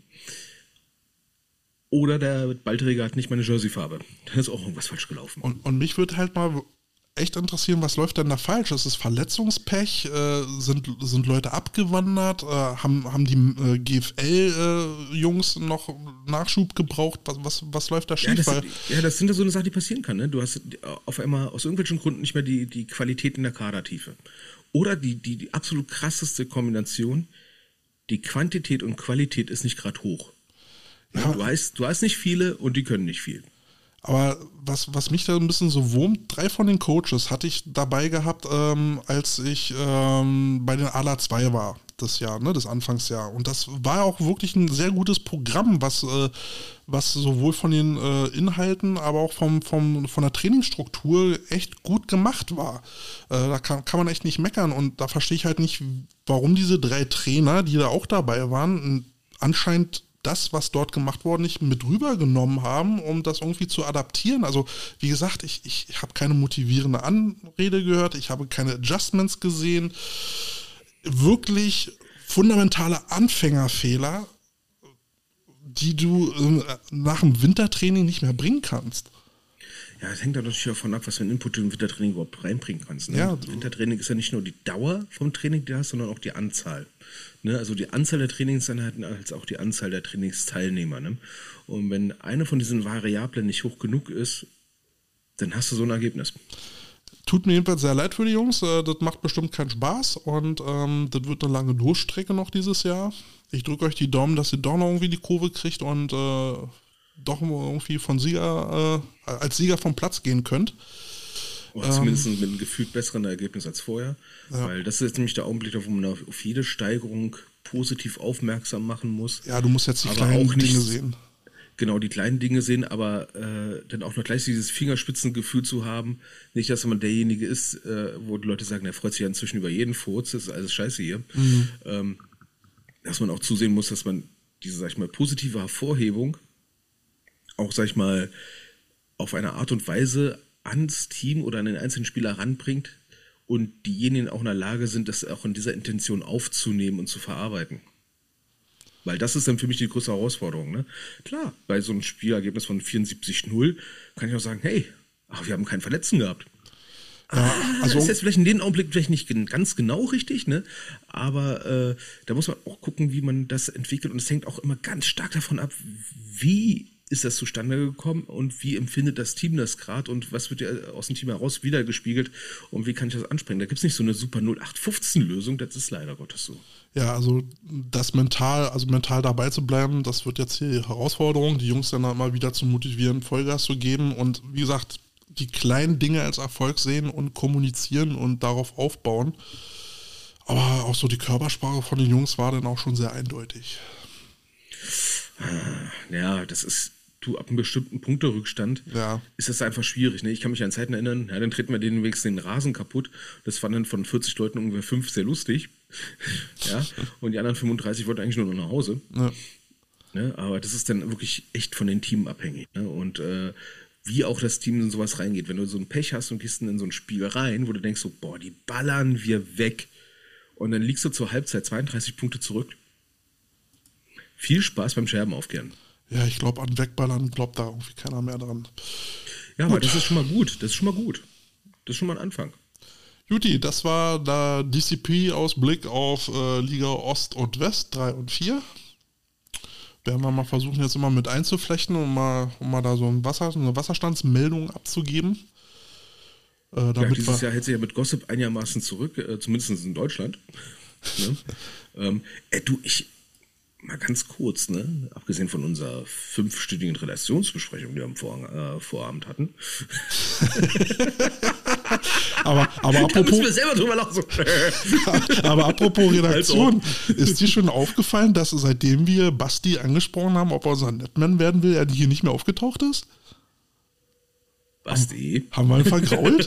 Oder der Ballträger hat nicht meine Jersey-Farbe. Dann ist auch irgendwas falsch gelaufen. Und, und mich würde halt mal echt interessieren, was läuft denn da falsch? Ist es Verletzungspech? Äh, sind, sind Leute abgewandert? Äh, haben, haben die äh, G F L-Jungs äh, noch Nachschub gebraucht? Was, was, was läuft da schief? Ja das, Weil, ja, das sind ja so eine Sache, die passieren kann. Ne? Du hast auf einmal aus irgendwelchen Gründen nicht mehr die, die Qualität in der Kadertiefe. Oder die, die, die absolut krasseste Kombination, die Quantität und Qualität ist nicht gerade hoch. Ja. Du, hast, du hast nicht viele und die können nicht viel. Aber was, was mich da ein bisschen so wurmt, drei von den Coaches hatte ich dabei gehabt, ähm, als ich ähm, bei den A L A zwei war, das Jahr, ne, das Anfangsjahr. Und das war auch wirklich ein sehr gutes Programm, was, äh, was sowohl von den äh, Inhalten, aber auch vom, vom, von der Trainingsstruktur echt gut gemacht war. Äh, da kann, kann man echt nicht meckern. Und da verstehe ich halt nicht, warum diese drei Trainer, die da auch dabei waren, anscheinend das, was dort gemacht worden ist, mit rübergenommen haben, um das irgendwie zu adaptieren. Also, wie gesagt, ich, ich, ich habe keine motivierende Anrede gehört, ich habe keine Adjustments gesehen. Wirklich fundamentale Anfängerfehler, die du äh, nach dem Wintertraining nicht mehr bringen kannst. Ja, das hängt natürlich davon ab, was für einen Input du im Wintertraining überhaupt reinbringen kannst. Ne? Ja. Wintertraining ist ja nicht nur die Dauer vom Training, die du hast, sondern auch die Anzahl. Ne? Also die Anzahl der Trainingseinheiten als auch die Anzahl der Trainingsteilnehmer. Ne? Und wenn eine von diesen Variablen nicht hoch genug ist, dann hast du so ein Ergebnis. Tut mir jedenfalls sehr leid für die Jungs. Das macht bestimmt keinen Spaß und ähm, das wird eine lange Durchstrecke noch dieses Jahr. Ich drücke euch die Daumen, dass ihr doch noch irgendwie die Kurve kriegt und äh, doch irgendwie von Sieger, äh, als Sieger vom Platz gehen könnt. Oder zumindest mit einem gefühlt besseren Ergebnis als vorher. Ja. Weil das ist jetzt nämlich der Augenblick, wo man auf jede Steigerung positiv aufmerksam machen muss. Ja, du musst jetzt die aber kleinen auch nicht, Dinge sehen. Genau, die kleinen Dinge sehen, aber äh, dann auch noch gleich dieses Fingerspitzengefühl zu haben. Nicht, dass man derjenige ist, äh, wo die Leute sagen, der freut sich ja inzwischen über jeden Furz, das ist alles scheiße hier. Mhm. Ähm, dass man auch zusehen muss, dass man diese, sag ich mal, positive Hervorhebung auch, sag ich mal, auf eine Art und Weise ans Team oder an den einzelnen Spieler ranbringt und diejenigen auch in der Lage sind, das auch in dieser Intention aufzunehmen und zu verarbeiten. Weil das ist dann für mich die größte Herausforderung. Ne? Klar, bei so einem Spielergebnis von vierundsiebzig null kann ich auch sagen, hey, ach, wir haben keinen Verletzten gehabt. Ja, also ist jetzt vielleicht in dem Augenblick vielleicht nicht ganz genau richtig, ne? Aber äh, da muss man auch gucken, wie man das entwickelt und es hängt auch immer ganz stark davon ab, wie ist das zustande gekommen und wie empfindet das Team das gerade und was wird ja aus dem Team heraus wiedergespiegelt und wie kann ich das ansprechen? Da gibt es nicht so eine super null acht fünfzehn Lösung, das ist leider Gottes so. Ja, also das mental, also mental dabei zu bleiben, das wird jetzt hier die Herausforderung, die Jungs dann mal wieder zu motivieren, Vollgas zu geben und wie gesagt, die kleinen Dinge als Erfolg sehen und kommunizieren und darauf aufbauen. Aber auch so die Körpersprache von den Jungs war dann auch schon sehr eindeutig. Ja, das ist, du, ab einem bestimmten Punkterückstand ja. ist das einfach schwierig. Ne? Ich kann mich an Zeiten erinnern, ja, dann treten wir denen wenigstens den Rasen kaputt. Das fanden dann von vierzig Leuten ungefähr fünf sehr lustig. Ja, und die anderen fünfunddreißig wollten eigentlich nur noch nach Hause. Ja. Ne? Aber das ist dann wirklich echt von den Teams abhängig. Ne? Und äh, wie auch das Team in sowas reingeht. Wenn du so ein Pech hast und gehst in so ein Spiel rein, wo du denkst so, boah, die ballern wir weg. Und dann liegst du zur Halbzeit zweiunddreißig Punkte zurück. Viel Spaß beim Scherben aufkehren. Ja, ich glaube, an Wegballern glaubt da irgendwie keiner mehr dran. Ja, gut. Aber das ist schon mal gut. Das ist schon mal gut. Das ist schon mal ein Anfang. Juti, das war der D C P-Ausblick auf äh, Liga Ost und West drei und vier. Werden wir mal versuchen, jetzt immer mit einzuflechten, um mal, um mal da so ein Wasser, eine Wasserstandsmeldung abzugeben. Äh, damit ja, dieses Jahr hält sich ja mit Gossip einigermaßen zurück, äh, zumindest in Deutschland. ne? ähm, äh, du, ich, mal ganz kurz, ne? Abgesehen von unserer fünfstündigen Relationsbesprechung, die wir am Vor- äh, Vorabend hatten. aber, aber Da apropos, müssen wir selber drüber lachen. So. aber apropos Redaktion, Also. ist dir schon aufgefallen, dass seitdem wir Basti angesprochen haben, ob er unser Netman werden will, er hier nicht mehr aufgetaucht ist? Basti? Haben wir ihn vergrault?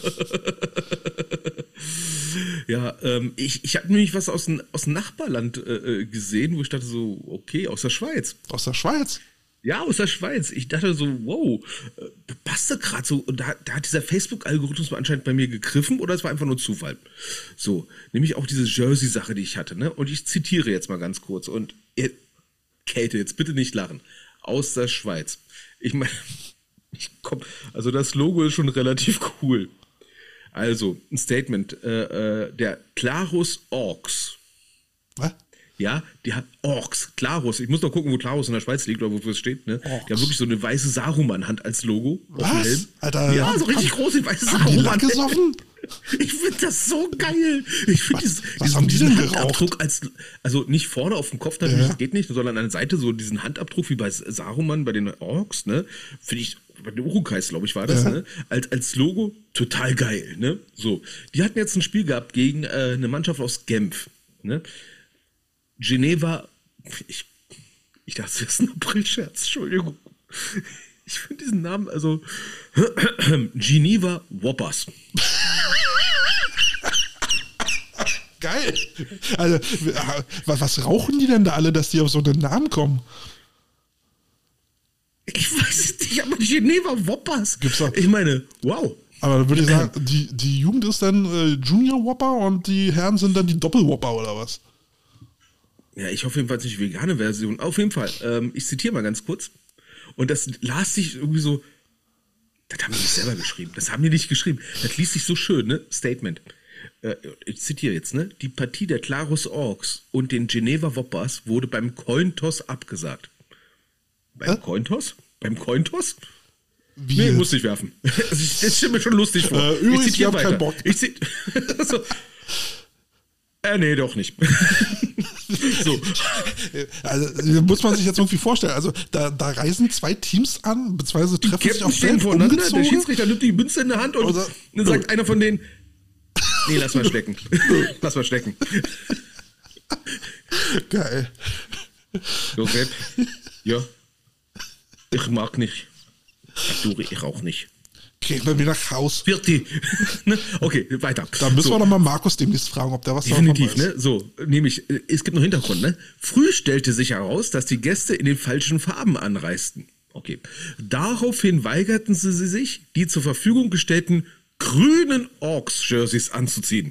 Ja, ähm, ich, ich habe nämlich was aus dem, aus dem Nachbarland äh, gesehen, wo ich dachte so, okay, aus der Schweiz. Aus der Schweiz? Ja, aus der Schweiz. Ich dachte so, wow, äh, passte gerade so. Und da, da hat dieser Facebook-Algorithmus anscheinend bei mir gegriffen oder es war einfach nur Zufall. So, nämlich auch diese Jersey-Sache, die ich hatte. Ne? Und ich zitiere jetzt mal ganz kurz. Und ihr, Käthe, jetzt bitte nicht lachen. Aus der Schweiz. Ich meine, ich komm, also das Logo ist schon relativ cool. Also, ein Statement. Äh, äh, der Clarus Orks. Was? Ja, die hat Orks, Clarus. Ich muss noch gucken, wo Clarus in der Schweiz liegt oder wofür es steht. Ne? Die haben wirklich so eine weiße Saruman-Hand als Logo. Auf dem Helm. Was? Alter, ja, haben- so richtig haben- groß, die weiße haben die Lack Saruman. gesoffen? Ich finde das so geil. Ich finde Was- diesen, was diesen, haben die diesen denn geraucht? Handabdruck als, also nicht vorne auf dem Kopf natürlich, Ja. das geht nicht, sondern an der Seite so diesen Handabdruck wie bei Saruman, bei den Orks, ne? Finde ich, bei den Urukais, glaube ich, war das, Ja. ne? Als, als Logo total geil, ne? So. Die hatten jetzt ein Spiel gehabt gegen äh, eine Mannschaft aus Genf, ne? Geneva, ich, ich dachte, das ist ein April-Scherz, Entschuldigung. Ich finde diesen Namen, also Geneva Whoppers. Geil. Also, was, was rauchen die denn da alle, dass die auf so einen Namen kommen? Ich weiß es nicht, aber Geneva Whoppers. Gibt's da- Ich meine, wow. Aber dann würde ich sagen, die, die Jugend ist dann äh, Junior Whopper und die Herren sind dann die Doppel Whopper oder was? Ja, ich hoffe jedenfalls nicht die vegane Version. Auf jeden Fall, ähm, ich zitiere mal ganz kurz. Und das las sich irgendwie so, das haben die nicht selber geschrieben. Das haben die nicht geschrieben. Das liest sich so schön, ne? Statement. Äh, ich zitiere jetzt, ne? Die Partie der Clarus Orks und den Geneva Whoppers wurde beim Cointoss abgesagt. Beim Hä? Cointoss? Beim Cointoss? Wie Nee, jetzt? muss nicht werfen. Also ich- Das stimmt mir schon lustig vor. Äh, übrigens, ich zitiere ich hab weiter. keinen Bock. Ich zit so. Äh, nee, doch nicht. So. Also, muss man sich jetzt irgendwie vorstellen. Also, da, da reisen zwei Teams an, beziehungsweise treffen sich Captain auf stehen Feld voneinander, der umgezogen. Schiedsrichter nimmt die Münze in der Hand und Oder- dann sagt einer von denen, nee, lass mal stecken. Lass mal stecken. Geil. Josef, ja, ich mag nicht. Du, ich auch nicht. Gehen wir wieder nach Haus. Virti. Ne? Okay, weiter. Da müssen So. wir doch mal Markus demnächst fragen, ob der was Definitiv, davon weiß. ne? So, nämlich, äh, es gibt noch Hintergrund, ne? Früh stellte sich heraus, dass die Gäste in den falschen Farben anreisten. Okay. Daraufhin weigerten sie sich, die zur Verfügung gestellten grünen Orks-Jerseys anzuziehen.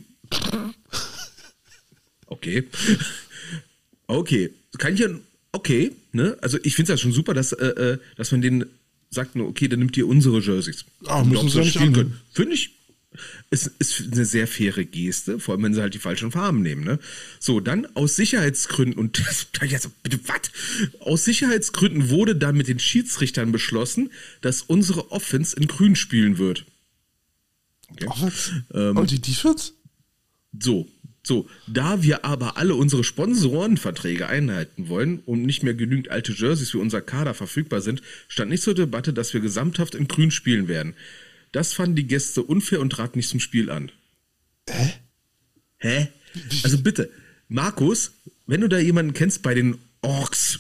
Okay. Okay. Kann ich ja, okay, ne? Also ich finde es ja schon super, dass, äh, äh, dass man denen sagt, nur, okay, dann nimmt ihr unsere Jerseys. Ah, Und müssen ob sie ja nicht spielen annehmen. können. Finde ich, ist, ist eine sehr faire Geste, vor allem wenn sie halt die falschen Farben nehmen. Ne? So, dann aus Sicherheitsgründen, und das, also, bitte, was? Aus Sicherheitsgründen wurde dann mit den Schiedsrichtern beschlossen, dass unsere Offense in grün spielen wird. Okay. Offense? Ähm, Und die Defense? So, so, da wir aber alle unsere Sponsorenverträge einhalten wollen und nicht mehr genügend alte Jerseys für unser Kader verfügbar sind, stand nicht zur Debatte, dass wir gesamthaft in grün spielen werden. Das fanden die Gäste unfair und traten nicht zum Spiel an. Hä? Hä? Also bitte, Markus, wenn du da jemanden kennst bei den Orks.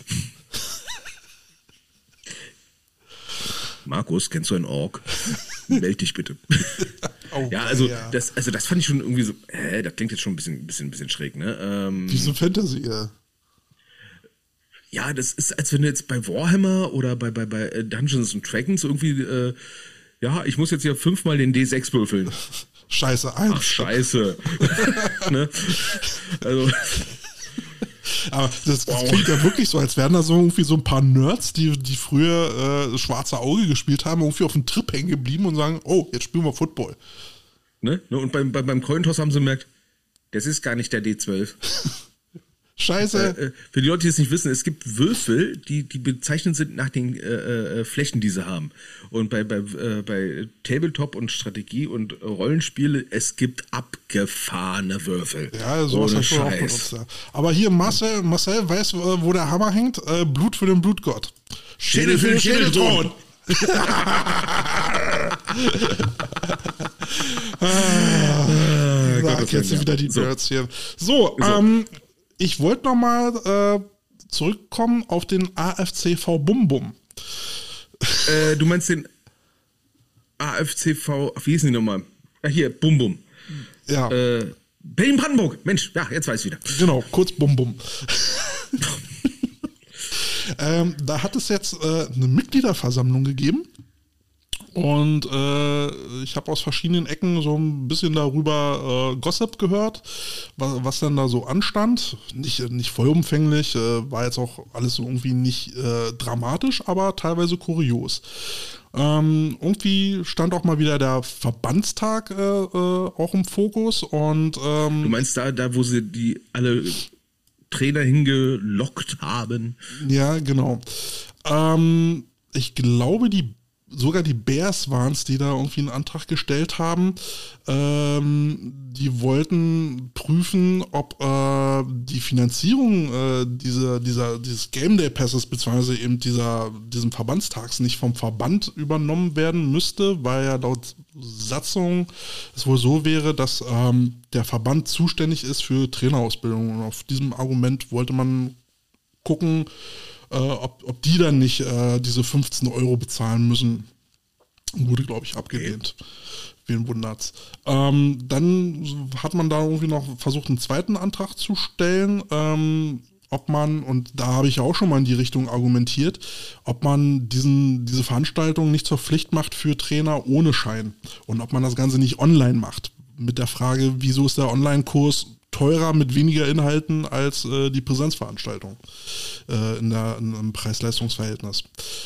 Markus, kennst du einen Ork? Meld dich bitte. Oh, Ja, also ja. das, also das fand ich schon irgendwie so, hä, das klingt jetzt schon ein bisschen, bisschen, bisschen schräg, ne? Ähm, Diese Fantasy, ja. ja, das ist, als wenn du jetzt bei Warhammer oder bei, bei, bei äh, Dungeons and Dragons irgendwie, äh, ja, ich muss jetzt hier fünfmal den D sechs würfeln. Scheiße, eins. Ach, scheiße. Ne? Also, Aber das, das Wow. klingt ja wirklich so, als wären da so irgendwie so ein paar Nerds, die, die früher äh, Schwarze Auge gespielt haben, irgendwie auf dem Trip hängen geblieben und sagen, oh, jetzt spielen wir Football. ne? Ne? Und beim, beim, beim Cointoss haben sie gemerkt, das ist gar nicht der D zwölf. Scheiße. Äh, für die Leute, die es nicht wissen, es gibt Würfel, die, die bezeichnet sind nach den äh, äh, Flächen, die sie haben. Und bei, bei, äh, bei Tabletop und Strategie und äh, Rollenspiele, es gibt abgefahrene Würfel. Ja, sowas Ohne hast du auch Scheiß. benutzt. Ja. Aber hier, Marcel, Marcel weiß, äh, wo der Hammer hängt. Äh, Blut für den Blutgott. Schädel für den Schädelthron. ah, Gott, jetzt ja. wieder die So. Birds hier. So, So. ähm, ich wollte noch mal äh, zurückkommen auf den A F C V Bum Bum. Äh, du meinst den A F C V, wie hießen die nochmal? Ja, hier, Bum Bum. Ja, Äh, Berlin-Brandenburg. Mensch, ja, jetzt weiß ich wieder. genau, kurz Bum Bum. ähm, da hat es jetzt äh, eine Mitgliederversammlung gegeben. Und äh, ich habe aus verschiedenen Ecken so ein bisschen darüber äh, Gossip gehört, was, was denn da so anstand. Nicht, nicht vollumfänglich, äh, war jetzt auch alles so irgendwie nicht äh, dramatisch, aber teilweise kurios. Ähm, irgendwie stand auch mal wieder der Verbandstag äh, äh, auch im Fokus. Und ähm, Du meinst da, da, wo sie die alle Trainer hingelockt haben? ja, genau. Ähm, ich glaube, die sogar die Bears waren es, die da irgendwie einen Antrag gestellt haben. Ähm, die wollten prüfen, ob äh, die Finanzierung äh, dieser, dieser, dieses Game Day Passes beziehungsweise eben dieser, diesem Verbandstags nicht vom Verband übernommen werden müsste, weil ja laut Satzung es wohl so wäre, dass ähm, der Verband zuständig ist für Trainerausbildung. Und auf diesem Argument wollte man gucken, Äh, ob, ob die dann nicht äh, diese fünfzehn Euro bezahlen müssen. Wurde, glaube ich, abgelehnt. Wen wundert's. Ähm, dann hat man da irgendwie noch versucht, einen zweiten Antrag zu stellen, ähm, ob man, und da habe ich ja auch schon mal in die Richtung argumentiert, ob man diesen, diese Veranstaltung nicht zur Pflicht macht für Trainer ohne Schein und ob man das Ganze nicht online macht. Mit der Frage, wieso ist der Online-Kurs teurer mit weniger Inhalten als äh, die Präsenzveranstaltung äh, in der, in einem Preis-Leistungs-Verhältnis.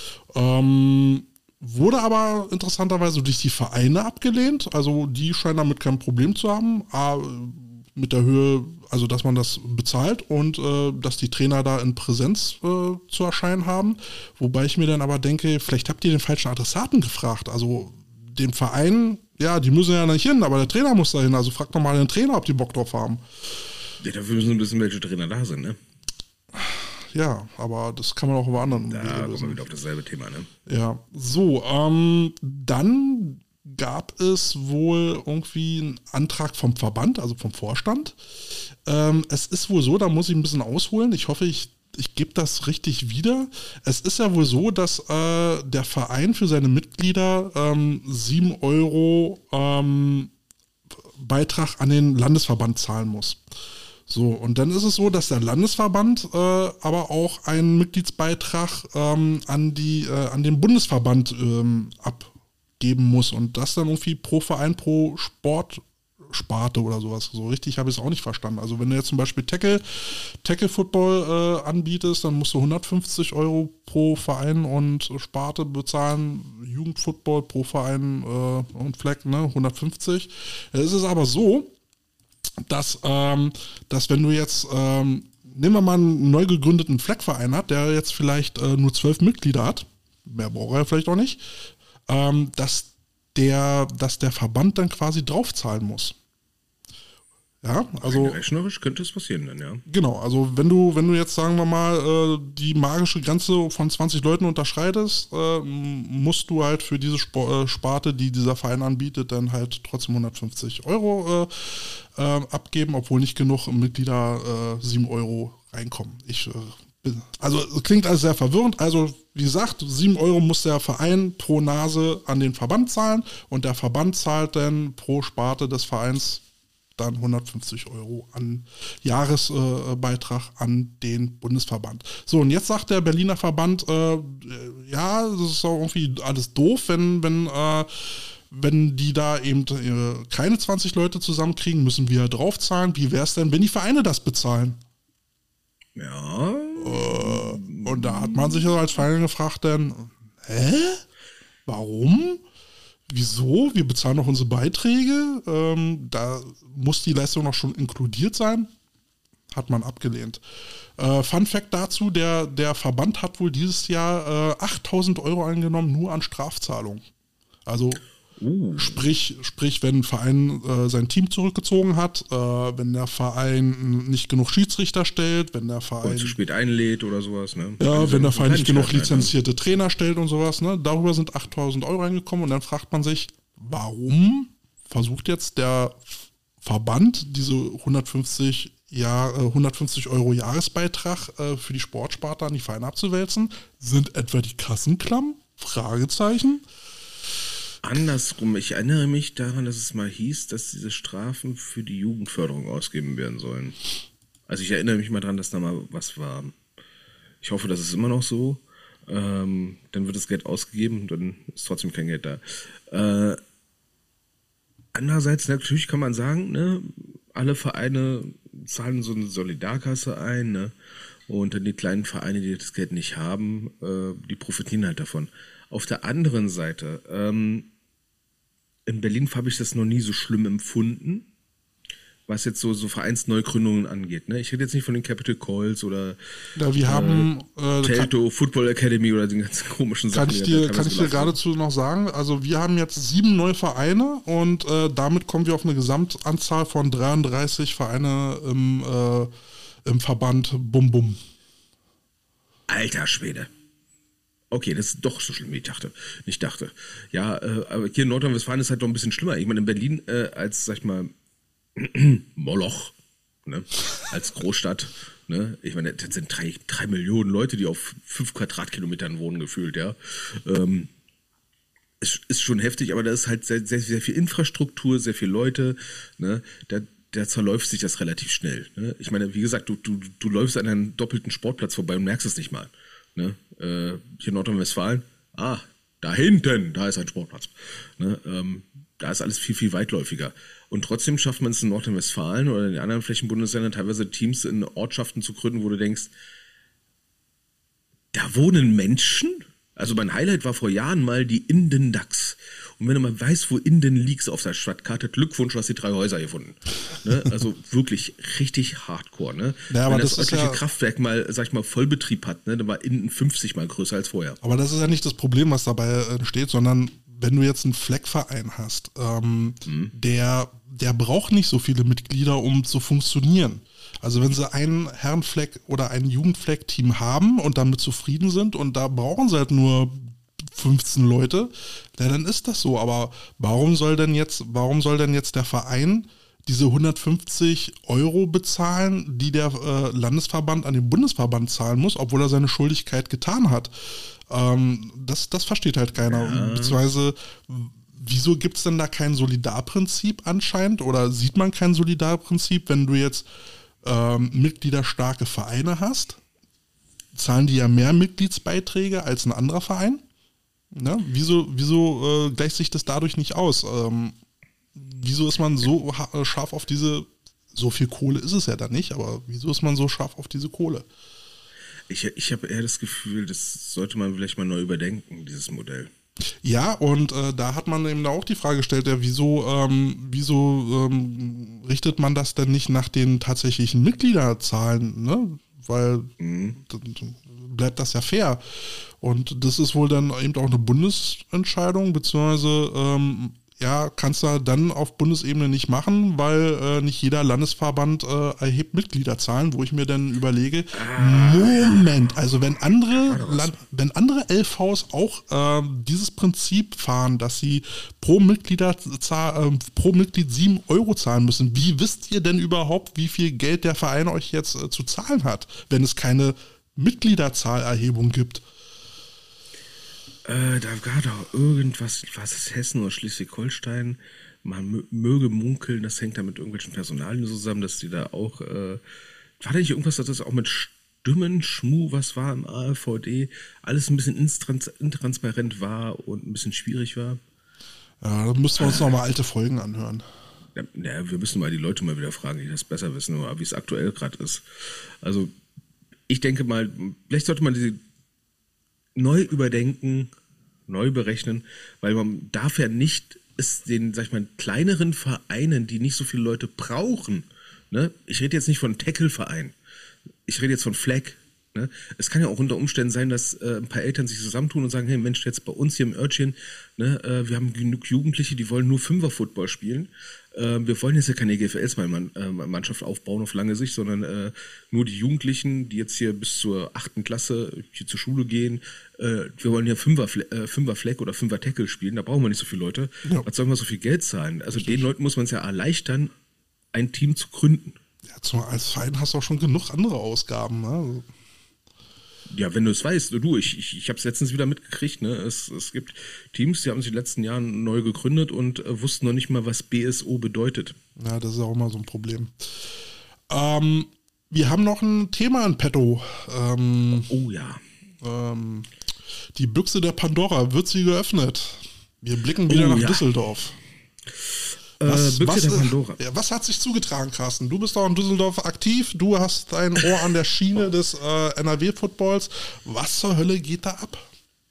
Ähm, wurde aber interessanterweise durch die Vereine abgelehnt. Also die scheinen damit kein Problem zu haben. A, mit der Höhe, also dass man das bezahlt und äh, dass die Trainer da in Präsenz äh, zu erscheinen haben. Wobei ich mir dann aber denke, vielleicht habt ihr den falschen Adressaten gefragt. Also den Verein, ja, die müssen ja nicht hin, aber der Trainer muss da hin. Also fragt doch mal den Trainer, ob die Bock drauf haben. Ja, dafür müssen wir wissen, welche Trainer da sind, ne? Ja, aber das kann man auch über anderen Da Wege kommen wir lösen. wieder auf dasselbe Thema, ne? Ja, so, ähm, dann gab es wohl irgendwie einen Antrag vom Verband, also vom Vorstand. Ähm, es ist wohl so, da muss ich ein bisschen ausholen. Ich hoffe, ich Ich gebe das richtig wieder. Es ist ja wohl so, dass äh, der Verein für seine Mitglieder ähm, sieben Euro ähm, Beitrag an den Landesverband zahlen muss. So, und dann ist es so, dass der Landesverband äh, aber auch einen Mitgliedsbeitrag ähm, an, die, äh, an den Bundesverband ähm, abgeben muss. Und das dann irgendwie pro Verein, pro Sport. Sparte oder sowas. So richtig habe ich es auch nicht verstanden. Also wenn du jetzt zum Beispiel Tackle, Tackle Football äh, anbietest, dann musst du hundertfünfzig Euro pro Verein und Sparte bezahlen. Jugendfootball pro Verein äh, und Flag, ne, hundertfünfzig. Es ist aber so, dass, ähm, dass wenn du jetzt, ähm, nehmen wir mal einen neu gegründeten Flag-Verein hat, der jetzt vielleicht äh, nur zwölf Mitglieder hat, mehr braucht er vielleicht auch nicht, ähm, dass der, dass der Verband dann quasi draufzahlen muss. Ja, also Rein rechnerisch könnte es passieren dann, ja. genau, also wenn du, wenn du jetzt, sagen wir mal, äh, die magische Grenze von zwanzig Leuten unterschreitest, äh, musst du halt für diese Sp- äh, Sparte, die dieser Verein anbietet, dann halt trotzdem hundertfünfzig Euro äh, äh, abgeben, obwohl nicht genug Mitglieder äh, sieben Euro reinkommen. Ich äh, bin, also klingt alles sehr verwirrend. Also wie gesagt, sieben Euro muss der Verein pro Nase an den Verband zahlen und der Verband zahlt dann pro Sparte des Vereins dann hundertfünfzig Euro an Jahresbeitrag äh, an den Bundesverband. So, und jetzt sagt der Berliner Verband, äh, ja, das ist auch irgendwie alles doof, wenn, wenn, äh, wenn die da eben äh, keine zwanzig Leute zusammenkriegen, müssen wir draufzahlen. Wie wäre es denn, wenn die Vereine das bezahlen? Ja. Äh, und da hat man sich also als Verein gefragt, dann, hä? Warum? Wieso? Wir bezahlen noch unsere Beiträge. Ähm, da muss die Leistung noch schon inkludiert sein. Hat man abgelehnt. Äh, Fun Fact dazu, der, der Verband hat wohl dieses Jahr äh, achttausend Euro eingenommen, nur an Strafzahlungen. Also Uh. sprich, sprich, wenn ein Verein äh, sein Team zurückgezogen hat, äh, wenn der Verein nicht genug Schiedsrichter stellt, wenn der Verein Oder zu spät einlädt oder sowas, ne? ja, Also wenn der Verein nicht genug Kleinigkeiten, lizenzierte Trainer stellt und sowas, ne? Darüber sind achttausend Euro reingekommen und dann fragt man sich, warum versucht jetzt der Verband diese hundertfünfzig, Jahr, hundertfünfzig Euro Jahresbeitrag äh, für die Sportsparte an die Vereine abzuwälzen. Sind etwa die Kassen klamm? Fragezeichen. Andersrum, ich erinnere mich daran, dass es mal hieß, dass diese Strafen für die Jugendförderung ausgegeben werden sollen. Also ich erinnere mich mal daran, dass da mal was war. Ich hoffe, das ist immer noch so. Ähm, dann wird das Geld ausgegeben, dann ist trotzdem kein Geld da. Äh, andererseits, natürlich kann man sagen, ne, alle Vereine zahlen so eine Solidarkasse ein, ne, und dann die kleinen Vereine, die das Geld nicht haben, äh, die profitieren halt davon. Auf der anderen Seite, ähm, in Berlin habe ich das noch nie so schlimm empfunden, was jetzt so, so Vereinsneugründungen angeht. Ne? Ich rede jetzt nicht von den Capital Calls oder ja, wir äh, haben äh, Telto, kann, Football Academy oder den ganzen komischen Sachen. Kann ich dir, kann ich dir geradezu noch sagen, also wir haben jetzt sieben neue Vereine und äh, damit kommen wir auf eine Gesamtanzahl von dreiunddreißig Vereine im, äh, im Verband Bum Bum. Alter Schwede. Okay, das ist doch so schlimm, wie ich dachte. Nicht dachte. Ja, äh, aber hier in Nordrhein-Westfalen ist halt doch ein bisschen schlimmer. Ich meine, in Berlin äh, als, sag ich mal, Moloch, ne, als Großstadt, ne, ich meine, das sind drei, drei Millionen Leute, die auf fünf Quadratkilometern wohnen, gefühlt, ja. Ähm, ist, ist schon heftig, aber da ist halt sehr, sehr, sehr viel Infrastruktur, sehr viele Leute, ne, da, da zerläuft sich das relativ schnell. Ne? Ich meine, wie gesagt, du, du, du läufst an einem doppelten Sportplatz vorbei und merkst es nicht mal. Ne? Äh, hier in Nordrhein-Westfalen, ah, da hinten, da ist ein Sportplatz. Ne? Ähm, da ist alles viel, viel weitläufiger. Und trotzdem schafft man es in Nordrhein-Westfalen oder in den anderen Flächenbundesländern teilweise Teams in Ortschaften zu gründen, wo du denkst, da wohnen Menschen? Also mein Highlight war vor Jahren mal die Inden-Dax. Und wenn du mal weißt, wo Inden liegt auf der Stadtkarte, Glückwunsch, du hast die drei Häuser gefunden. Ne? Also wirklich richtig hardcore. Ne? Ja, aber wenn das, das örtliche ja Kraftwerk mal, sag ich mal, Vollbetrieb hat, ne, dann war Inden fünfzig mal größer als vorher. Aber das ist ja nicht das Problem, was dabei entsteht, sondern wenn du jetzt einen Fleckverein hast, ähm, mhm. der, der braucht nicht so viele Mitglieder, um zu funktionieren. Also wenn sie einen Herrenfleck oder ein Jugendfleck-Team haben und damit zufrieden sind und da brauchen sie halt nur fünfzehn Leute, ja, dann ist das so. Aber warum soll denn jetzt, warum soll denn jetzt der Verein diese hundertfünfzig Euro bezahlen, die der äh, Landesverband an den Bundesverband zahlen muss, obwohl er seine Schuldigkeit getan hat? Ähm, das, das versteht halt keiner. Ja. Beziehungsweise, wieso gibt es denn da kein Solidarprinzip anscheinend? Oder sieht man kein Solidarprinzip, wenn du jetzt ähm, mitgliederstarke Vereine hast? Zahlen die ja mehr Mitgliedsbeiträge als ein anderer Verein? Ne? Wieso, wieso äh, gleicht sich das dadurch nicht aus? Ähm, wieso ist man so ha- scharf auf diese, so viel Kohle ist es ja da nicht, aber wieso ist man so scharf auf diese Kohle? Ich, ich habe eher das Gefühl, das sollte man vielleicht mal neu überdenken, dieses Modell. Ja, und äh, da hat man eben auch die Frage gestellt, ja, wieso, ähm, wieso ähm, richtet man das denn nicht nach den tatsächlichen Mitgliederzahlen, ne? Weil mhm. dann bleibt das ja fair. Und das ist wohl dann eben auch eine Bundesentscheidung, beziehungsweise ähm, ja, kannst du dann auf Bundesebene nicht machen, weil äh, nicht jeder Landesverband äh, erhebt Mitgliederzahlen, wo ich mir dann überlege, ah, Moment, also wenn andere Land, wenn andere L Vs auch äh, dieses Prinzip fahren, dass sie pro Mitgliederzahl, äh, pro Mitglied sieben Euro zahlen müssen, wie wisst ihr denn überhaupt, wie viel Geld der Verein euch jetzt äh, zu zahlen hat, wenn es keine Mitgliederzahlerhebung gibt? Äh, da gab doch irgendwas, was ist Hessen oder Schleswig-Holstein? Man mö- möge munkeln, das hängt da mit irgendwelchen Personalien zusammen, dass die da auch, äh, war da nicht irgendwas, dass das auch mit Stimmen, Schmu, was war im A R V D, alles ein bisschen intrans- intransparent war und ein bisschen schwierig war? Ja, da müssen wir uns äh, nochmal alte Folgen anhören. Ja, ja, wir müssen mal die Leute mal wieder fragen, die das besser wissen, oder wie es aktuell gerade ist. Also, ich denke mal, vielleicht sollte man diese neu überdenken, neu berechnen, weil man darf ja nicht es den, sag ich mal, kleineren Vereinen, die nicht so viele Leute brauchen, ne? Ich rede jetzt nicht von Tackle-Verein, ich rede jetzt von Flag, Ne? Es kann ja auch unter Umständen sein, dass äh, ein paar Eltern sich zusammentun und sagen, hey Mensch, jetzt bei uns hier im Örtchen, ne, äh, wir haben genug Jugendliche, die wollen nur Fünfer-Football spielen. Äh, wir wollen jetzt ja keine G F L-Mannschaft aufbauen auf lange Sicht, sondern äh, nur die Jugendlichen, die jetzt hier bis zur achten Klasse hier zur Schule gehen. Äh, wir wollen ja Fünfer-Fleck äh, Fünfer oder Fünfer-Tackle spielen, da brauchen wir nicht so viele Leute. Ja. Was sollen wir so viel Geld zahlen? Also den Leuten muss man es ja erleichtern, ein Team zu gründen. Ja, zum, als Verein hast du auch schon genug andere Ausgaben, ne? Ja, wenn du es weißt, du, ich, ich, ich habe es letztens wieder mitgekriegt, ne? Es, es gibt Teams, die haben sich in den letzten Jahren neu gegründet und äh, wussten noch nicht mal, was B S O bedeutet. Ja, das ist auch immer so ein Problem. Ähm, wir haben noch ein Thema in petto. Ähm, oh ja. Ähm, die Büchse der Pandora, wird sie geöffnet? Wir blicken wieder oh, nach ja. Düsseldorf. Was, äh, was, der Pandora. Ja, was hat sich zugetragen, Carsten? Du bist doch in Düsseldorf aktiv, du hast dein Ohr an der Schiene des äh, N R W-Footballs. Was zur Hölle geht da ab?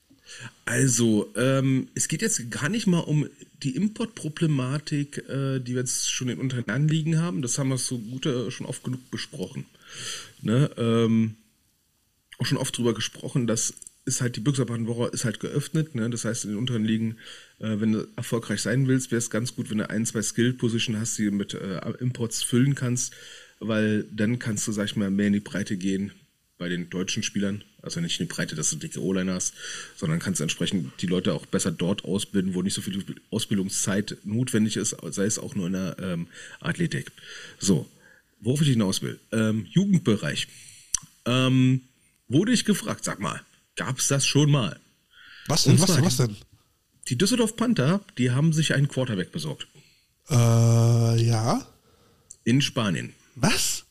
Also, ähm, es geht jetzt gar nicht mal um die Importproblematik, äh, die wir jetzt schon in unteren Anliegen haben. Das haben wir so gut äh, schon oft genug besprochen. Ne? Ähm, auch schon oft drüber gesprochen, dass ist halt die Büchse der Pandora ist halt geöffnet, ne? Das heißt in den unteren Ligen, äh, wenn du erfolgreich sein willst, wäre es ganz gut, wenn du ein, zwei Skill-Position hast, die du mit äh, Imports füllen kannst, weil dann kannst du, sag ich mal, mehr in die Breite gehen bei den deutschen Spielern, also nicht in die Breite, dass du dicke O-Line hast, sondern kannst entsprechend die Leute auch besser dort ausbilden, wo nicht so viel Ausbildungszeit notwendig ist, sei es auch nur in der ähm, Athletik. So, worauf ich hinaus will, ähm, Jugendbereich, ähm, wurde ich gefragt, sag mal, gab es das schon mal? Was denn? Was, was denn? Die Düsseldorf Panther, die haben sich einen Quarterback besorgt. Äh, ja. In Spanien. Was?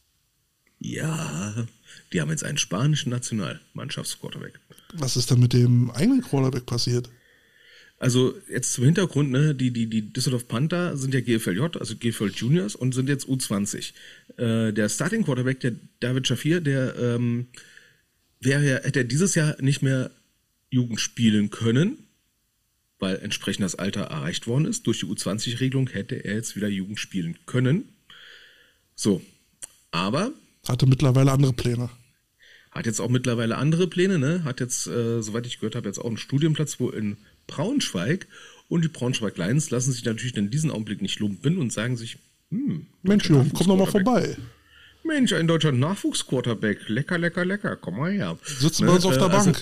Ja, die haben jetzt einen spanischen Nationalmannschaftsquarterback. Was ist denn mit dem eigenen Quarterback passiert? Also jetzt zum Hintergrund, ne, die, die, die Düsseldorf Panther sind ja G F L J, also G F L Juniors und sind jetzt U zwanzig. Äh, der Starting Quarterback, der David Schafir, der ähm, wäre ja, hätte er dieses Jahr nicht mehr Jugend spielen können, weil entsprechend das Alter erreicht worden ist. Durch die U zwanzig-Regelung hätte er jetzt wieder Jugend spielen können. So, aber... Hatte mittlerweile andere Pläne. Hat jetzt auch mittlerweile andere Pläne, ne? Hat jetzt, äh, soweit ich gehört habe, jetzt auch einen Studienplatz wo in Braunschweig. Und die Braunschweig Lions lassen sich natürlich in diesem Augenblick nicht lumpen und sagen sich, hm, Mensch, Junge, komm doch mal vorbei. Mensch, ein deutscher Nachwuchsquarterback. Lecker, lecker, lecker. Komm mal her. Sitzen ne? bei uns auf der äh, Bank. Also,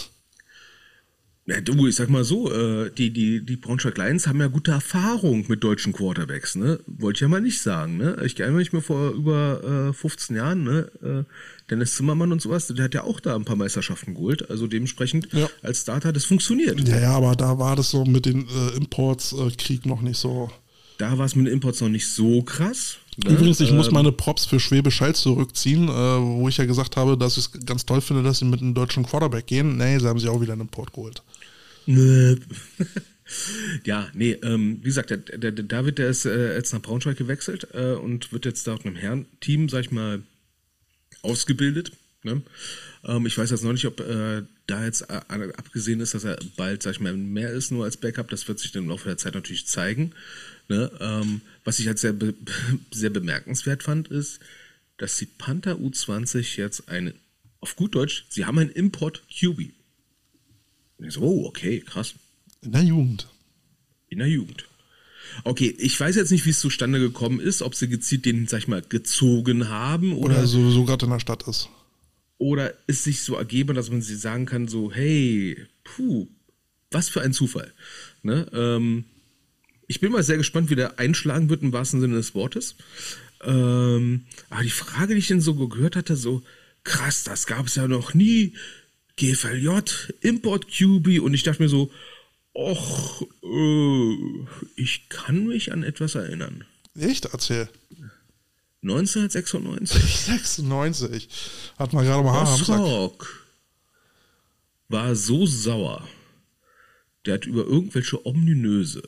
ja, du, ich sag mal so, äh, die, die, die Braunschweig Lions haben ja gute Erfahrung mit deutschen Quarterbacks, ne? Wollte ich ja mal nicht sagen, ne? Ich erinnere mich mal vor über äh, fünfzehn Jahren, ne? Äh, Dennis Zimmermann und sowas, der hat ja auch da ein paar Meisterschaften geholt. Also dementsprechend ja. als Starter, das funktioniert. Ja, ja, aber da war das so mit den äh, Imports-Krieg äh, noch nicht so. Da war es mit den Imports noch nicht so krass. Ne? Übrigens, ich ähm, muss meine Props für Schwäbisch Hall zurückziehen, äh, wo ich ja gesagt habe, dass ich es ganz toll finde, dass sie mit einem deutschen Quarterback gehen. Nee, sie haben sich auch wieder einen Import geholt. Nö. Ja, nee, ähm, wie gesagt, der, der, der David, der ist äh, jetzt nach Braunschweig gewechselt äh, und wird jetzt da auf einem Herrenteam, sag ich mal, ausgebildet. Ne? Ähm, ich weiß jetzt noch nicht, ob äh, da jetzt äh, abgesehen ist, dass er bald, sag ich mal, mehr ist nur als Backup. Das wird sich dann im Laufe der Zeit natürlich zeigen. Ne? Ähm, was ich halt sehr, be- sehr bemerkenswert fand, ist, dass die Panther U zwanzig jetzt eine, auf gut Deutsch, sie haben einen Import-Q B. Und ich so, oh, okay, krass. In der Jugend. In der Jugend. Okay, ich weiß jetzt nicht, wie es zustande gekommen ist, ob sie gezielt den, sag ich mal, gezogen haben oder, oder so, so gerade in der Stadt ist. Oder es sich so ergeben, dass man sie sagen kann, so, hey, puh, was für ein Zufall. Ne? Ähm, ich bin mal sehr gespannt, wie der einschlagen wird im wahrsten Sinne des Wortes. Ähm, aber die Frage, die ich denn so gehört hatte, so, krass, das gab es ja noch nie. G F L J, Import-Q B und ich dachte mir so, och, äh, ich kann mich an etwas erinnern. Echt? Erzähl. neunzehnhundertsechsundneunzig. sechsundneunzig. Hat man gerade mal Haare am Sack. War so sauer. Der hat über irgendwelche ominöse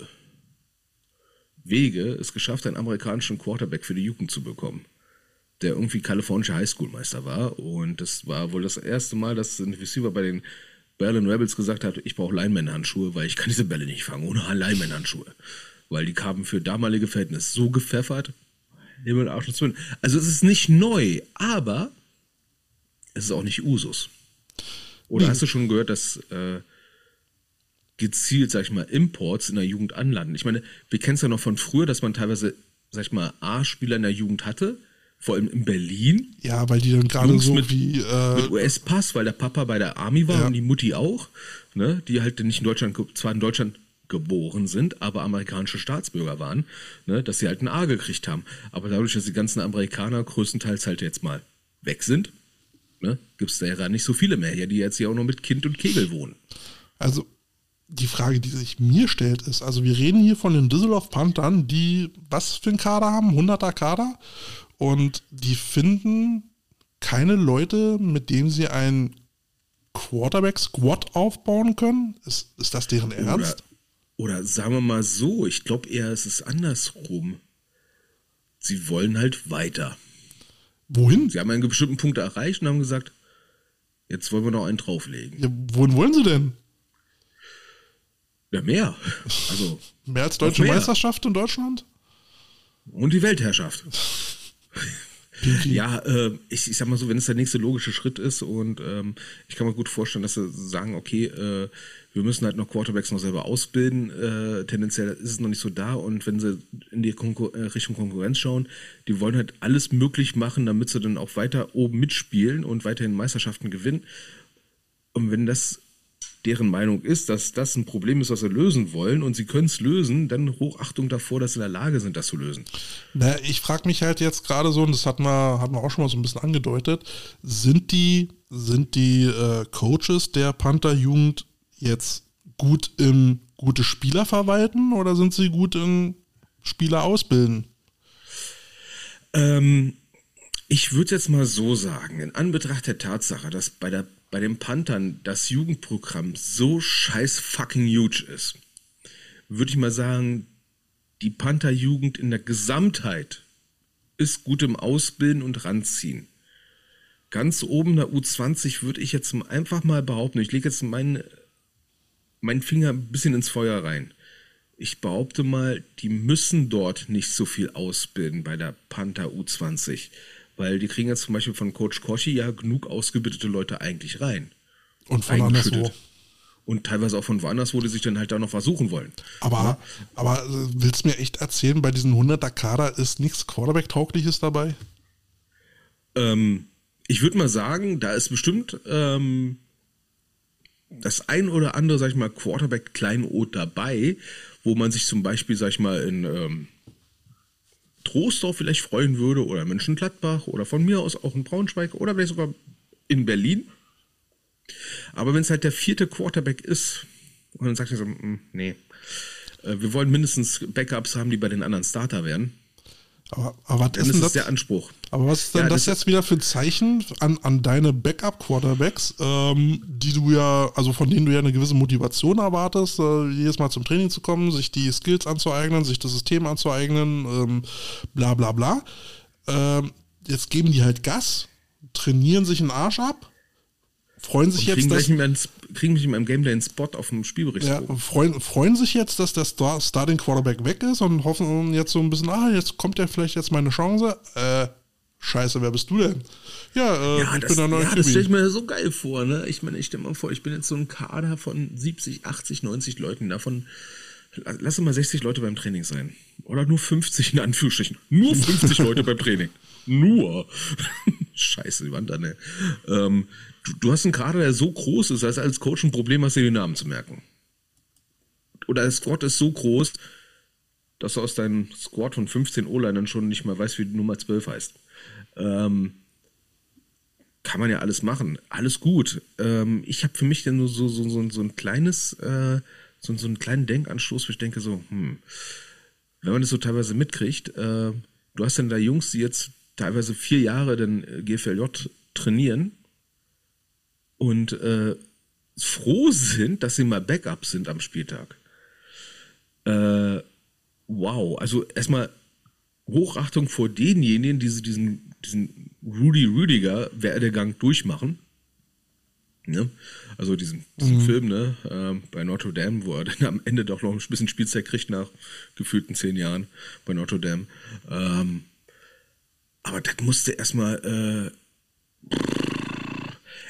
Wege es geschafft, einen amerikanischen Quarterback für die Jugend zu bekommen, der irgendwie kalifornischer Highschool-Meister war. Und das war wohl das erste Mal, dass ein Receiver bei den Berlin Rebels gesagt hat, ich brauche Lineman-Handschuhe, weil ich kann diese Bälle nicht fangen ohne Lineman-Handschuhe. Weil die kamen für damalige Verhältnisse so gepfeffert. Himmel, Arsch und Zwillen. Also es ist nicht neu, aber es ist auch nicht Usus. Oder Nee. hast du schon gehört, dass äh, gezielt, sag ich mal, Imports in der Jugend anlanden? Ich meine, wir kennen es ja noch von früher, dass man teilweise, sag ich mal, A-Spieler in der Jugend hatte, vor allem in Berlin, Ja, weil die dann gerade Jungs so mit- wie, äh, mit U S-Pass, weil der Papa bei der Army war Ja. und die Mutti auch, ne, die halt nicht in Deutschland, ge- zwar in Deutschland geboren sind, aber amerikanische Staatsbürger waren, ne, dass sie halt ein A gekriegt haben. Aber dadurch, dass die ganzen Amerikaner größtenteils halt jetzt mal weg sind, ne, gibt es da ja nicht so viele mehr hier, die jetzt hier auch noch mit Kind und Kegel wohnen. also die Frage, die sich mir stellt, ist, also wir reden hier von den Düsseldorf Panthern, die was für einen Kader haben, hunderter Kader, und die finden keine Leute, mit denen sie einen Quarterback-Squad aufbauen können. Ist, ist das deren Ernst? Oder, oder sagen wir mal so, ich glaube eher, es ist andersrum. Sie wollen halt weiter. Wohin? Sie haben einen bestimmten Punkt erreicht und haben gesagt, jetzt wollen wir noch einen drauflegen. Ja, wohin wollen sie denn? Ja, mehr. Also, Mehr als deutsche mehr. Meisterschaft in Deutschland? und die Weltherrschaft. Pinky. Ja, äh, ich, ich sag mal so, wenn es der nächste logische Schritt ist und ähm, ich kann mir gut vorstellen, dass sie sagen, okay, äh, wir müssen halt noch Quarterbacks noch selber ausbilden, äh, tendenziell ist es noch nicht so da und wenn sie in die Konkur- äh, Richtung Konkurrenz schauen, die wollen halt alles möglich machen, damit sie dann auch weiter oben mitspielen und weiterhin Meisterschaften gewinnen. Und wenn das deren Meinung ist, dass das ein Problem ist, was sie lösen wollen und sie können es lösen, dann Hochachtung davor, dass sie in der Lage sind, das zu lösen. Na, ich frage mich halt jetzt gerade so, und das hatten wir, hatten wir auch schon mal so ein bisschen angedeutet, sind die, sind die äh, Coaches der Panther-Jugend jetzt gut im gute Spieler verwalten oder sind sie gut im Spieler ausbilden? Ähm, ich würde jetzt mal so sagen, in Anbetracht der Tatsache, dass bei, der, bei den Panthern das Jugendprogramm so scheiß fucking huge ist, würde ich mal sagen, die Panther-Jugend in der Gesamtheit ist gut im Ausbilden und Ranziehen. Ganz oben der U zwanzig würde ich jetzt einfach mal behaupten, ich lege jetzt meinen, meinen Finger ein bisschen ins Feuer rein. Ich behaupte mal, die müssen dort nicht so viel ausbilden bei der Panther U zwanzig, weil die kriegen jetzt zum Beispiel von Coach Kochi ja genug ausgebildete Leute eigentlich rein. Und von anderswo. Eingeschüttet. Und teilweise auch von woanders, wo die sich dann halt da noch versuchen wollen. Aber, aber äh, willst du mir echt erzählen, bei diesen hunderter Kader ist nichts Quarterback-Taugliches dabei? Ähm, ich würde mal sagen, da ist bestimmt ähm, das ein oder andere, sag ich mal, Quarterback-Kleinod dabei, wo man sich zum Beispiel, sag ich mal, in ähm, Troisdorf vielleicht freuen würde oder in Mönchengladbach oder von mir aus auch in Braunschweig oder vielleicht sogar in Berlin. Aber wenn es halt der vierte Quarterback ist und dann sagt er so, mm, nee, äh, wir wollen mindestens Backups haben, die bei den anderen Starter werden, Aber, aber was dann ist ist denn es das? der Anspruch. Aber was ist denn Ja, das, das- jetzt wieder für ein Zeichen an, an deine Backup-Quarterbacks, ähm, die du ja, also von denen du ja eine gewisse Motivation erwartest, äh, jedes Mal zum Training zu kommen, sich die Skills anzueignen, sich das System anzueignen, ähm, bla bla bla. Ähm, jetzt geben die halt Gas, trainieren sich einen Arsch ab, freuen sich Kriegen jetzt, gleich dass, nicht mehr einen, kriegen nicht mehr im Gameplay einen Spot auf dem ja, Spielberichtsbogen. freuen, freuen sich jetzt, dass der Star Starting Quarterback weg ist und hoffen jetzt so ein bisschen, ah, jetzt kommt ja vielleicht jetzt meine Chance. Äh, Scheiße, wer bist du denn? Ja, äh, Ja, ich das, bin der neue ja, das Q B. stelle ich mir so geil vor, ne? Ich meine, ich stelle mir vor, ich bin jetzt so ein Kader von siebzig, achtzig, neunzig Leuten, davon lass mal sechzig Leute beim Training sein. Oder nur fünfzig in Anführungsstrichen. Nur fünfzig Leute beim Training. Nur. Scheiße, die Wand da, ne? Ähm, du, du hast einen Kader, der so groß ist, dass als Coach ein Problem hast, dir die Namen zu merken. Oder das Squad ist so groß, dass du aus deinem Squad von fünfzehn O-Linern schon nicht mehr weißt, wie die Nummer zwölf heißt. Ähm, kann man ja alles machen. Alles gut. Ähm, ich habe für mich dann nur so, so, so, so ein kleines, äh, so, so einen kleinen Denkanstoß, wo ich denke so, hm, wenn man das so teilweise mitkriegt, äh, du hast dann da Jungs, die jetzt teilweise vier Jahre den G F L J trainieren und äh, froh sind, dass sie mal Backup sind am Spieltag. Äh, wow, also erstmal Hochachtung vor denjenigen, die diesen, diesen Rudy Rüdiger Werdegang durchmachen. Ne? Also diesen, diesen Mhm. Film, ne, ähm, bei Notre Dame, wo er dann am Ende doch noch ein bisschen Spielzeit kriegt nach gefühlten zehn Jahren bei Notre Dame. Ähm, aber das musste erstmal, äh,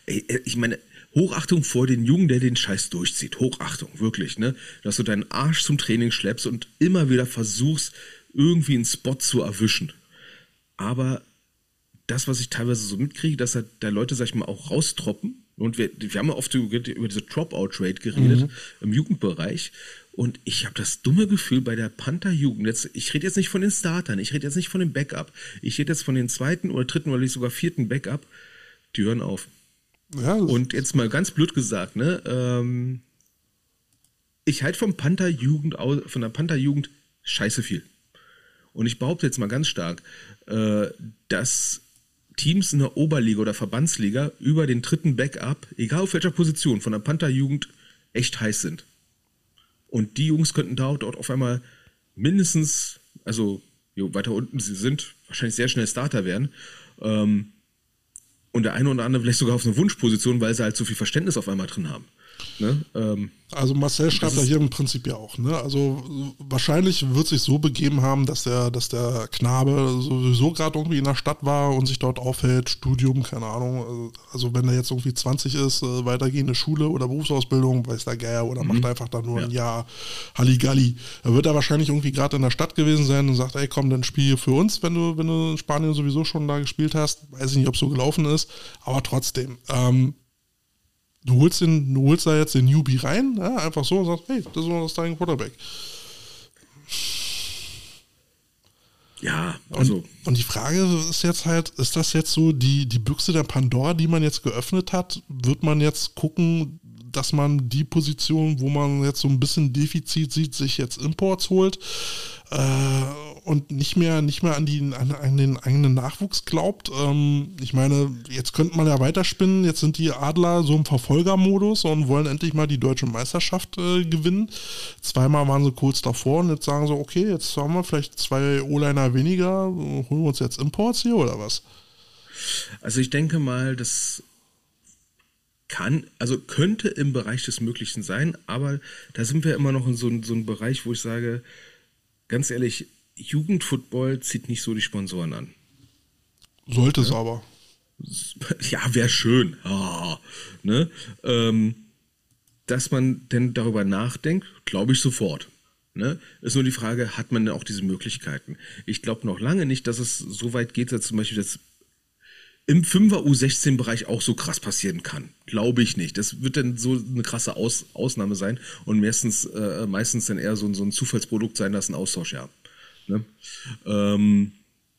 ey, ich meine, Hochachtung vor den Jungen, der den Scheiß durchzieht. Hochachtung, wirklich, ne? Dass du deinen Arsch zum Training schleppst und immer wieder versuchst, irgendwie einen Spot zu erwischen. Aber das, was ich teilweise so mitkriege, dass da, da Leute, sag ich mal, auch raustroppen. Und wir, wir haben ja oft über diese Dropout-Rate geredet mhm. im Jugendbereich. Und ich habe das dumme Gefühl bei der Panther-Jugend, jetzt, ich rede jetzt nicht von den Startern, ich rede jetzt nicht von dem Backup, ich rede jetzt von den zweiten oder dritten oder sogar vierten Backup, die hören auf. Ja, und jetzt mal ganz blöd gesagt, ne, ähm, ich halte vom Panther-Jugend, von der Panther-Jugend scheiße viel. Und ich behaupte jetzt mal ganz stark, äh, dass Teams in der Oberliga oder Verbandsliga über den dritten Backup, egal auf welcher Position, von der Panther-Jugend echt heiß sind. Und die Jungs könnten dort, dort auf einmal mindestens, also jo, weiter unten sie sind, wahrscheinlich sehr schnell Starter werden. Ähm, und der eine oder andere vielleicht sogar auf eine Wunschposition, weil sie halt so viel Verständnis auf einmal drin haben. Ne? Ähm, also Marcel schreibt da hier im Prinzip ja auch. Ne? Also wahrscheinlich wird sich so begeben haben, dass der, dass der Knabe sowieso gerade irgendwie in der Stadt war und sich dort aufhält, Studium, keine Ahnung. Also wenn er jetzt irgendwie zwanzig ist, weitergehende Schule oder Berufsausbildung, weiß der Geier, oder mhm. macht einfach da nur ja. ein Jahr Halligalli. Da wird er wahrscheinlich irgendwie gerade in der Stadt gewesen sein und sagt, ey komm, dann spiel für uns, wenn du, wenn du in Spanien sowieso schon da gespielt hast. Weiß ich nicht, ob es so gelaufen ist, aber trotzdem. Ähm, Du holst, den, du holst da jetzt den Newbie rein, ja, einfach so und sagst, hey, das ist unser Starting Quarterback. Ja, also. Und, und die Frage ist jetzt halt, ist das jetzt so die, die Büchse der Pandora, die man jetzt geöffnet hat? Wird man jetzt gucken, dass man die Position, wo man jetzt so ein bisschen Defizit sieht, sich jetzt Imports holt äh, und nicht mehr, nicht mehr an, die, an, an den eigenen Nachwuchs glaubt? Ähm, ich meine, jetzt könnte man ja weiterspinnen, jetzt sind die Adler so im Verfolgermodus und wollen endlich mal die deutsche Meisterschaft äh, gewinnen. Zweimal waren sie kurz davor und jetzt sagen sie, okay, jetzt haben wir vielleicht zwei O-Liner weniger, holen wir uns jetzt Imports hier oder was? Also ich denke mal, das kann, also könnte im Bereich des Möglichen sein, aber da sind wir immer noch in so, so einem Bereich, wo ich sage, ganz ehrlich, Jugendfootball zieht nicht so die Sponsoren an. Sollte ja? es aber. Ja, wäre schön. Ah, ne? ähm, dass man denn darüber nachdenkt, glaube ich sofort. Ne? Ist nur die Frage, hat man denn auch diese Möglichkeiten? Ich glaube noch lange nicht, dass es so weit geht, dass zum Beispiel das im Fünfer U sechzehn Bereich auch so krass passieren kann. Glaube ich nicht. Das wird dann so eine krasse Aus- Ausnahme sein und meistens, äh, meistens dann eher so, so ein Zufallsprodukt sein, das ein Austausch, ja. Ne? Ähm,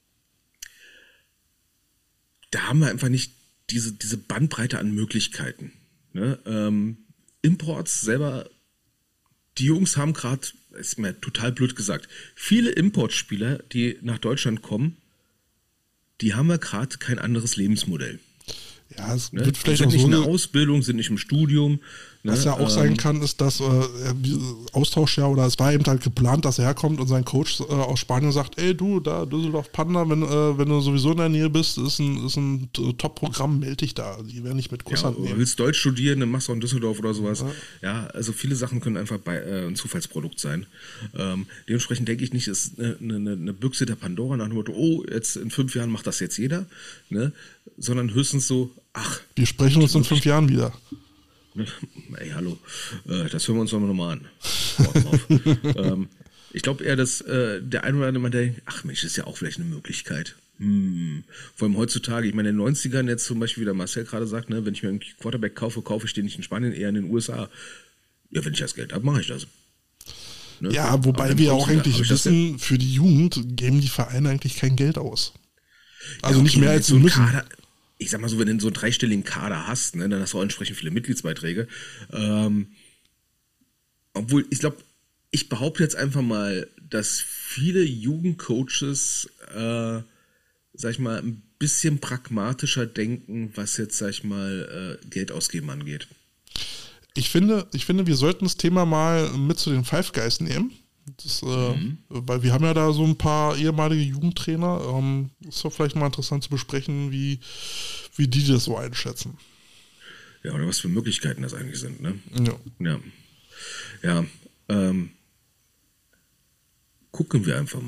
da haben wir einfach nicht diese, diese Bandbreite an Möglichkeiten. Ne? Ähm, Imports selber, die Jungs haben gerade, ist mir total blöd gesagt, viele Importspieler, die nach Deutschland kommen, die haben ja gerade kein anderes Lebensmodell. Ja, es ne? wird vielleicht sind auch nicht so in der eine Ausbildung, sind nicht im Studium. Was ne? ja auch ähm, sein kann, ist, dass äh, Austausch ja, oder es war eben halt geplant, dass er herkommt und sein Coach äh, aus Spanien sagt, ey du, da Düsseldorf Panda, wenn, äh, wenn du sowieso in der Nähe bist, ist ein, ist ein Top-Programm, melde dich da. Die werden nicht mit Kusshand ja, nehmen. Willst Deutsch studieren, dann machst du auch in Düsseldorf oder sowas. Ja, ja also viele Sachen können einfach bei, äh, ein Zufallsprodukt sein. Ähm, dementsprechend denke ich nicht, es ist eine, eine, eine Büchse der Pandora nach dem Motto, oh, jetzt in fünf Jahren macht das jetzt jeder, ne? Sondern höchstens so, ach. Wir sprechen uns in fünf Jahren wieder. Ey, hallo, äh, das hören wir uns doch nochmal an. ähm, ich glaube eher, dass äh, der eine oder andere denkt, ach Mensch, das ist ja auch vielleicht eine Möglichkeit. Hm. Vor allem heutzutage, ich meine in den neunzigern jetzt zum Beispiel, wie der Marcel gerade sagt, ne, wenn ich mir einen Quarterback kaufe, kaufe ich den nicht in Spanien, eher in den U S A. Ja, wenn ich das Geld habe, mache ich das. Ne? Ja, wobei wir auch eigentlich wissen, für die Jugend geben die Vereine eigentlich kein Geld aus. Also ja, nicht mehr als so sie müssen. Kader, ich sag mal so, wenn du so einen dreistelligen Kader hast, ne, dann hast du auch entsprechend viele Mitgliedsbeiträge. Ähm, obwohl, ich glaube, ich behaupte jetzt einfach mal, dass viele Jugendcoaches, äh, sag ich mal, ein bisschen pragmatischer denken, was jetzt, sag ich mal, äh, Geld ausgeben angeht. Ich finde, ich finde, wir sollten das Thema mal mit zu den Five Guys nehmen. Das, äh, mhm. Weil wir haben ja da so ein paar ehemalige Jugendtrainer. Ähm, ist doch vielleicht mal interessant zu besprechen, wie, wie die das so einschätzen. Ja, oder was für Möglichkeiten das eigentlich sind, ne? Ja. Ja, ja ähm, gucken wir einfach mal.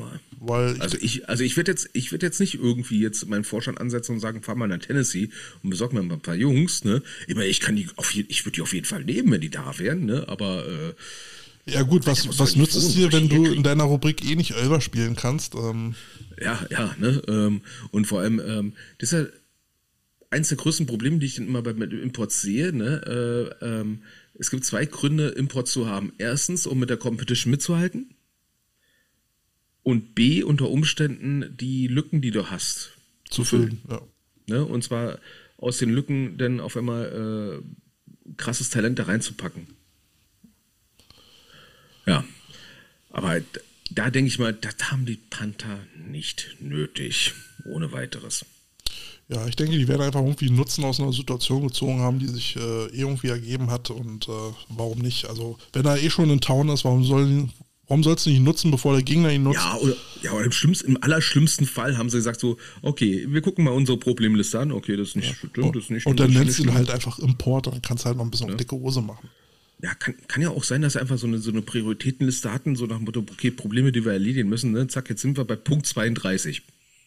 weil... Also ich, also ich werde jetzt, ich werde jetzt nicht irgendwie jetzt meinen Vorstand ansetzen und sagen, fahr mal nach Tennessee und besorg mir mal ein paar Jungs, ne? Ich meine, ich kann die auf je, ich würde die auf jeden Fall nehmen, wenn die da wären, ne? Aber äh, ja gut, was, was nützt es dir, wenn du in deiner Rubrik eh nicht Elfer spielen kannst? Ähm. Ja, ja, ne? Ähm, und vor allem, ähm, das ist ja eins der größten Probleme, die ich dann immer beim Import sehe, ne? Äh, ähm, es gibt zwei Gründe, Import zu haben. Erstens, um mit der Competition mitzuhalten. Und B, unter Umständen die Lücken, die du hast, zu füllen. Ja. Ne? Und zwar aus den Lücken dann auf einmal äh, krasses Talent da reinzupacken. Ja, aber da denke ich mal, das haben die Panther nicht nötig, ohne weiteres. Ja, ich denke, die werden einfach irgendwie Nutzen aus einer Situation gezogen haben, die sich äh, irgendwie ergeben hat und äh, warum nicht? Also, wenn er eh schon in Town ist, warum soll warum sollst du nicht nutzen, bevor der Gegner ihn nutzt? Ja, oder, ja, oder im, schlimmsten, im allerschlimmsten Fall haben sie gesagt so, okay, wir gucken mal unsere Problemliste an, okay, das ist nicht ja. stimmt, das ist nicht Und dann nennst du ihn halt einfach Import, dann kannst du halt noch ein bisschen ja. auf dicke Hose machen. Ja, kann, kann ja auch sein, dass sie einfach so eine, so eine Prioritätenliste hatten, so nach dem Motto, okay, Probleme, die wir erledigen müssen, ne? Zack, jetzt sind wir bei Punkt zweiunddreißig.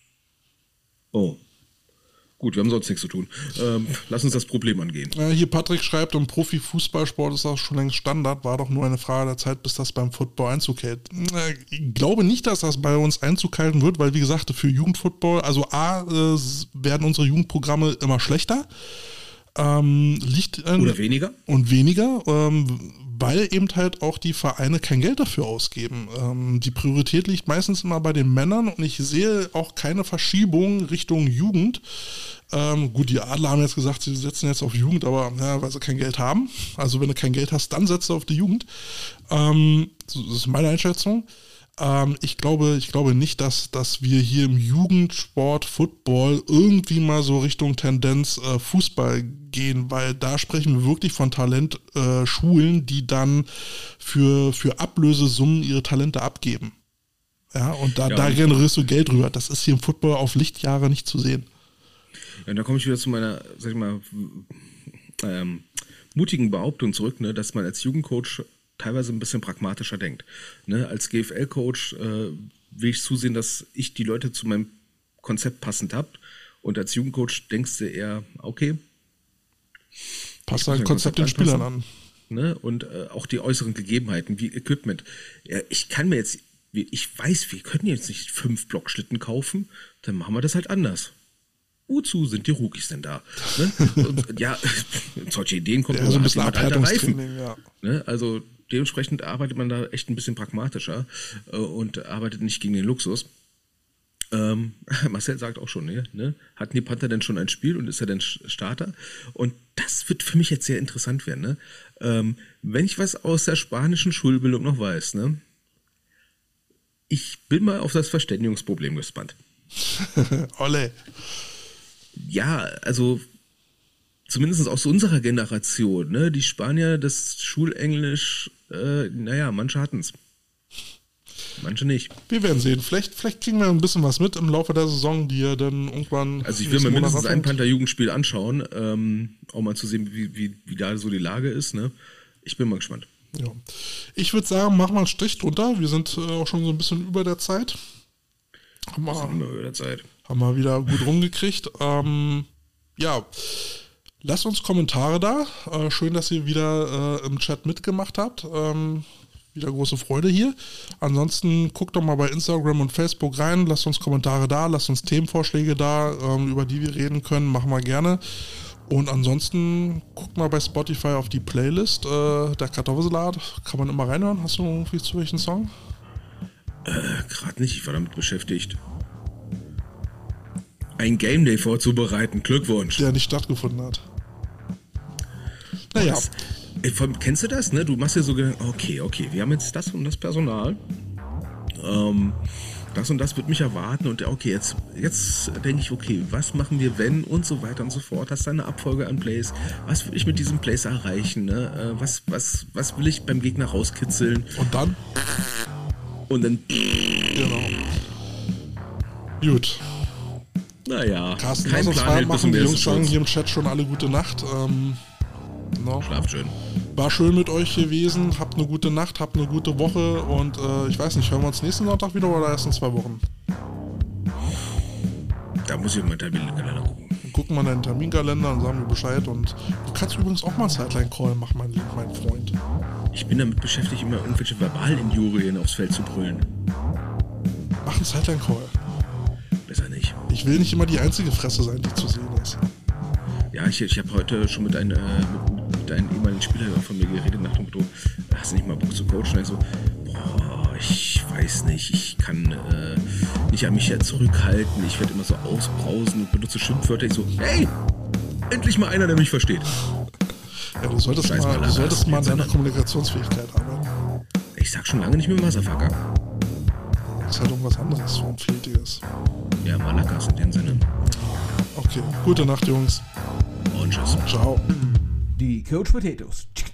Oh. Gut, wir haben sonst nichts zu tun. Ähm, lass uns das Problem angehen. Ja, hier Patrick schreibt, im Profifußballsport ist das schon längst Standard, war doch nur eine Frage der Zeit, bis das beim Football Einzug hält. Ich glaube nicht, dass das bei uns Einzug halten wird, weil wie gesagt, für Jugendfootball, also A, äh, werden unsere Jugendprogramme immer schlechter. Ähm, liegt in, Oder weniger. Und weniger, ähm, weil eben halt auch die Vereine kein Geld dafür ausgeben. Ähm, die Priorität liegt meistens immer bei den Männern und ich sehe auch keine Verschiebung Richtung Jugend. Ähm, gut, die Adler haben jetzt gesagt, sie setzen jetzt auf Jugend, aber ja, weil sie kein Geld haben. Also wenn du kein Geld hast, dann setzt du auf die Jugend. Ähm, das ist meine Einschätzung. Ähm, ich glaube, ich glaube nicht, dass, dass wir hier im Jugendsport, Football irgendwie mal so Richtung Tendenz äh, Fußball gehen, weil da sprechen wir wirklich von Talentschulen, äh, die dann für, für Ablösesummen ihre Talente abgeben. Ja, und da, ja, da generierst du Geld rüber. Das ist hier im Football auf Lichtjahre nicht zu sehen. Ja, und da komme ich wieder zu meiner, sag ich mal, ähm, mutigen Behauptung zurück, ne, dass man als Jugendcoach teilweise ein bisschen pragmatischer denkt. Ne, als G F L-Coach äh, will ich zusehen, dass ich die Leute zu meinem Konzept passend habe. Und als Jugendcoach denkst du eher, okay, passt dein Konzept den Spielern an. Ne, und äh, auch die äußeren Gegebenheiten, wie Equipment. Ja, ich kann mir jetzt, ich weiß, wir können jetzt nicht fünf Blockschlitten kaufen, dann machen wir das halt anders. Wozu sind die Rookies denn da? Ne? Und, ja, solche Ideen kommen ja, so ein bisschen halt alte Reifen. Ja. Ne? Also dementsprechend arbeitet man da echt ein bisschen pragmatischer äh, und arbeitet nicht gegen den Luxus. Ähm, Marcel sagt auch schon, ne, ne? Hatten die Panther denn schon ein Spiel und ist er denn Starter? Und das wird für mich jetzt sehr interessant werden. Ne? Ähm, wenn ich was aus der spanischen Schulbildung noch weiß, ne? Ich bin mal auf das Verständigungsproblem gespannt. Olle. Ja, also zumindest aus unserer Generation, ne? Die Spanier, das Schulenglisch, äh, naja, manche hatten es. Manche nicht. Wir werden sehen. Vielleicht, vielleicht kriegen wir ein bisschen was mit im Laufe der Saison, die ja dann irgendwann... Also ich will mir mindestens ein Panther-Jugendspiel anschauen, ähm, auch mal zu sehen, wie, wie, wie da so die Lage ist. Ne? Ich bin mal gespannt. Ja. Ich würde sagen, machen wir einen Strich drunter. Wir sind äh, auch schon so ein bisschen über der Zeit. Haben wir, sind immer über der Zeit. Haben wir wieder gut rumgekriegt. Ähm, ja, lasst uns Kommentare da. Äh, schön, dass ihr wieder äh, im Chat mitgemacht habt. Ähm, wieder große Freude hier. Ansonsten guckt doch mal bei Instagram und Facebook rein. Lasst uns Kommentare da. Lasst uns Themenvorschläge da, ähm, über die wir reden können. Machen wir gerne. Und ansonsten guckt mal bei Spotify auf die Playlist. Äh, der Kartoffelsalat. Kann man immer reinhören. Hast du irgendwie zu welchen Song? Äh, gerade nicht. Ich war damit beschäftigt, ein Game Day vorzubereiten. Glückwunsch. Der nicht stattgefunden hat. Naja. Was? Ey, kennst du das? Ne? Du machst dir so Gedanken, okay, okay, wir haben jetzt das und das Personal. Ähm, das und das wird mich erwarten. Und okay, jetzt, jetzt denke ich, okay, was machen wir, wenn und so weiter und so fort. Hast du eine Abfolge an Plays? Was will ich mit diesem Plays erreichen? Ne? Äh, was, was, was will ich beim Gegner rauskitzeln? Und dann? Und dann... Genau. Gut. Naja, Carsten, kein lass uns Plan frei hält bis machen. zum Die ersten Jungs sagen Schutz. hier im Chat schon alle gute Nacht. Ähm, no. Schlaf schön. War schön mit euch gewesen. Habt eine gute Nacht, habt eine gute Woche und äh, ich weiß nicht, hören wir uns nächsten Sonntag wieder oder erst in zwei Wochen? Da muss ich mal den Terminkalender gucken. Gucken wir in deinen Terminkalender und sagen mir Bescheid. Und du kannst übrigens auch mal einen Sideline-Call machen, mein, mein Freund. Ich bin damit beschäftigt, immer irgendwelche Verbalinjurien aufs Feld zu brüllen. Mach einen Sideline-Call. Besser nicht. Ich will nicht immer die einzige Fresse sein, die zu sehen ist. Ja, ich, ich habe heute schon mit einem, äh, mit, mit einem ehemaligen Spieler von mir geredet, nach dem Motto, hast du nicht mal Bock zu coachen? Und ich so, boah, ich weiß nicht, ich kann äh, nicht an mich ja zurückhalten, ich werde immer so ausbrausen und benutze Schimpfwörter. Ich so, hey, endlich mal einer, der mich versteht. Ja, du solltest Scheiß mal, mal, du solltest mal an deiner an. Kommunikationsfähigkeit arbeiten. Ich sag schon lange nicht mehr Motherfucker. Das ist halt irgendwas anderes, so ein Vieltiges. Ja, Malakas in dem Sinne. Okay, gute Nacht, Jungs. Und tschüss. Ciao. Die Coach Potatoes.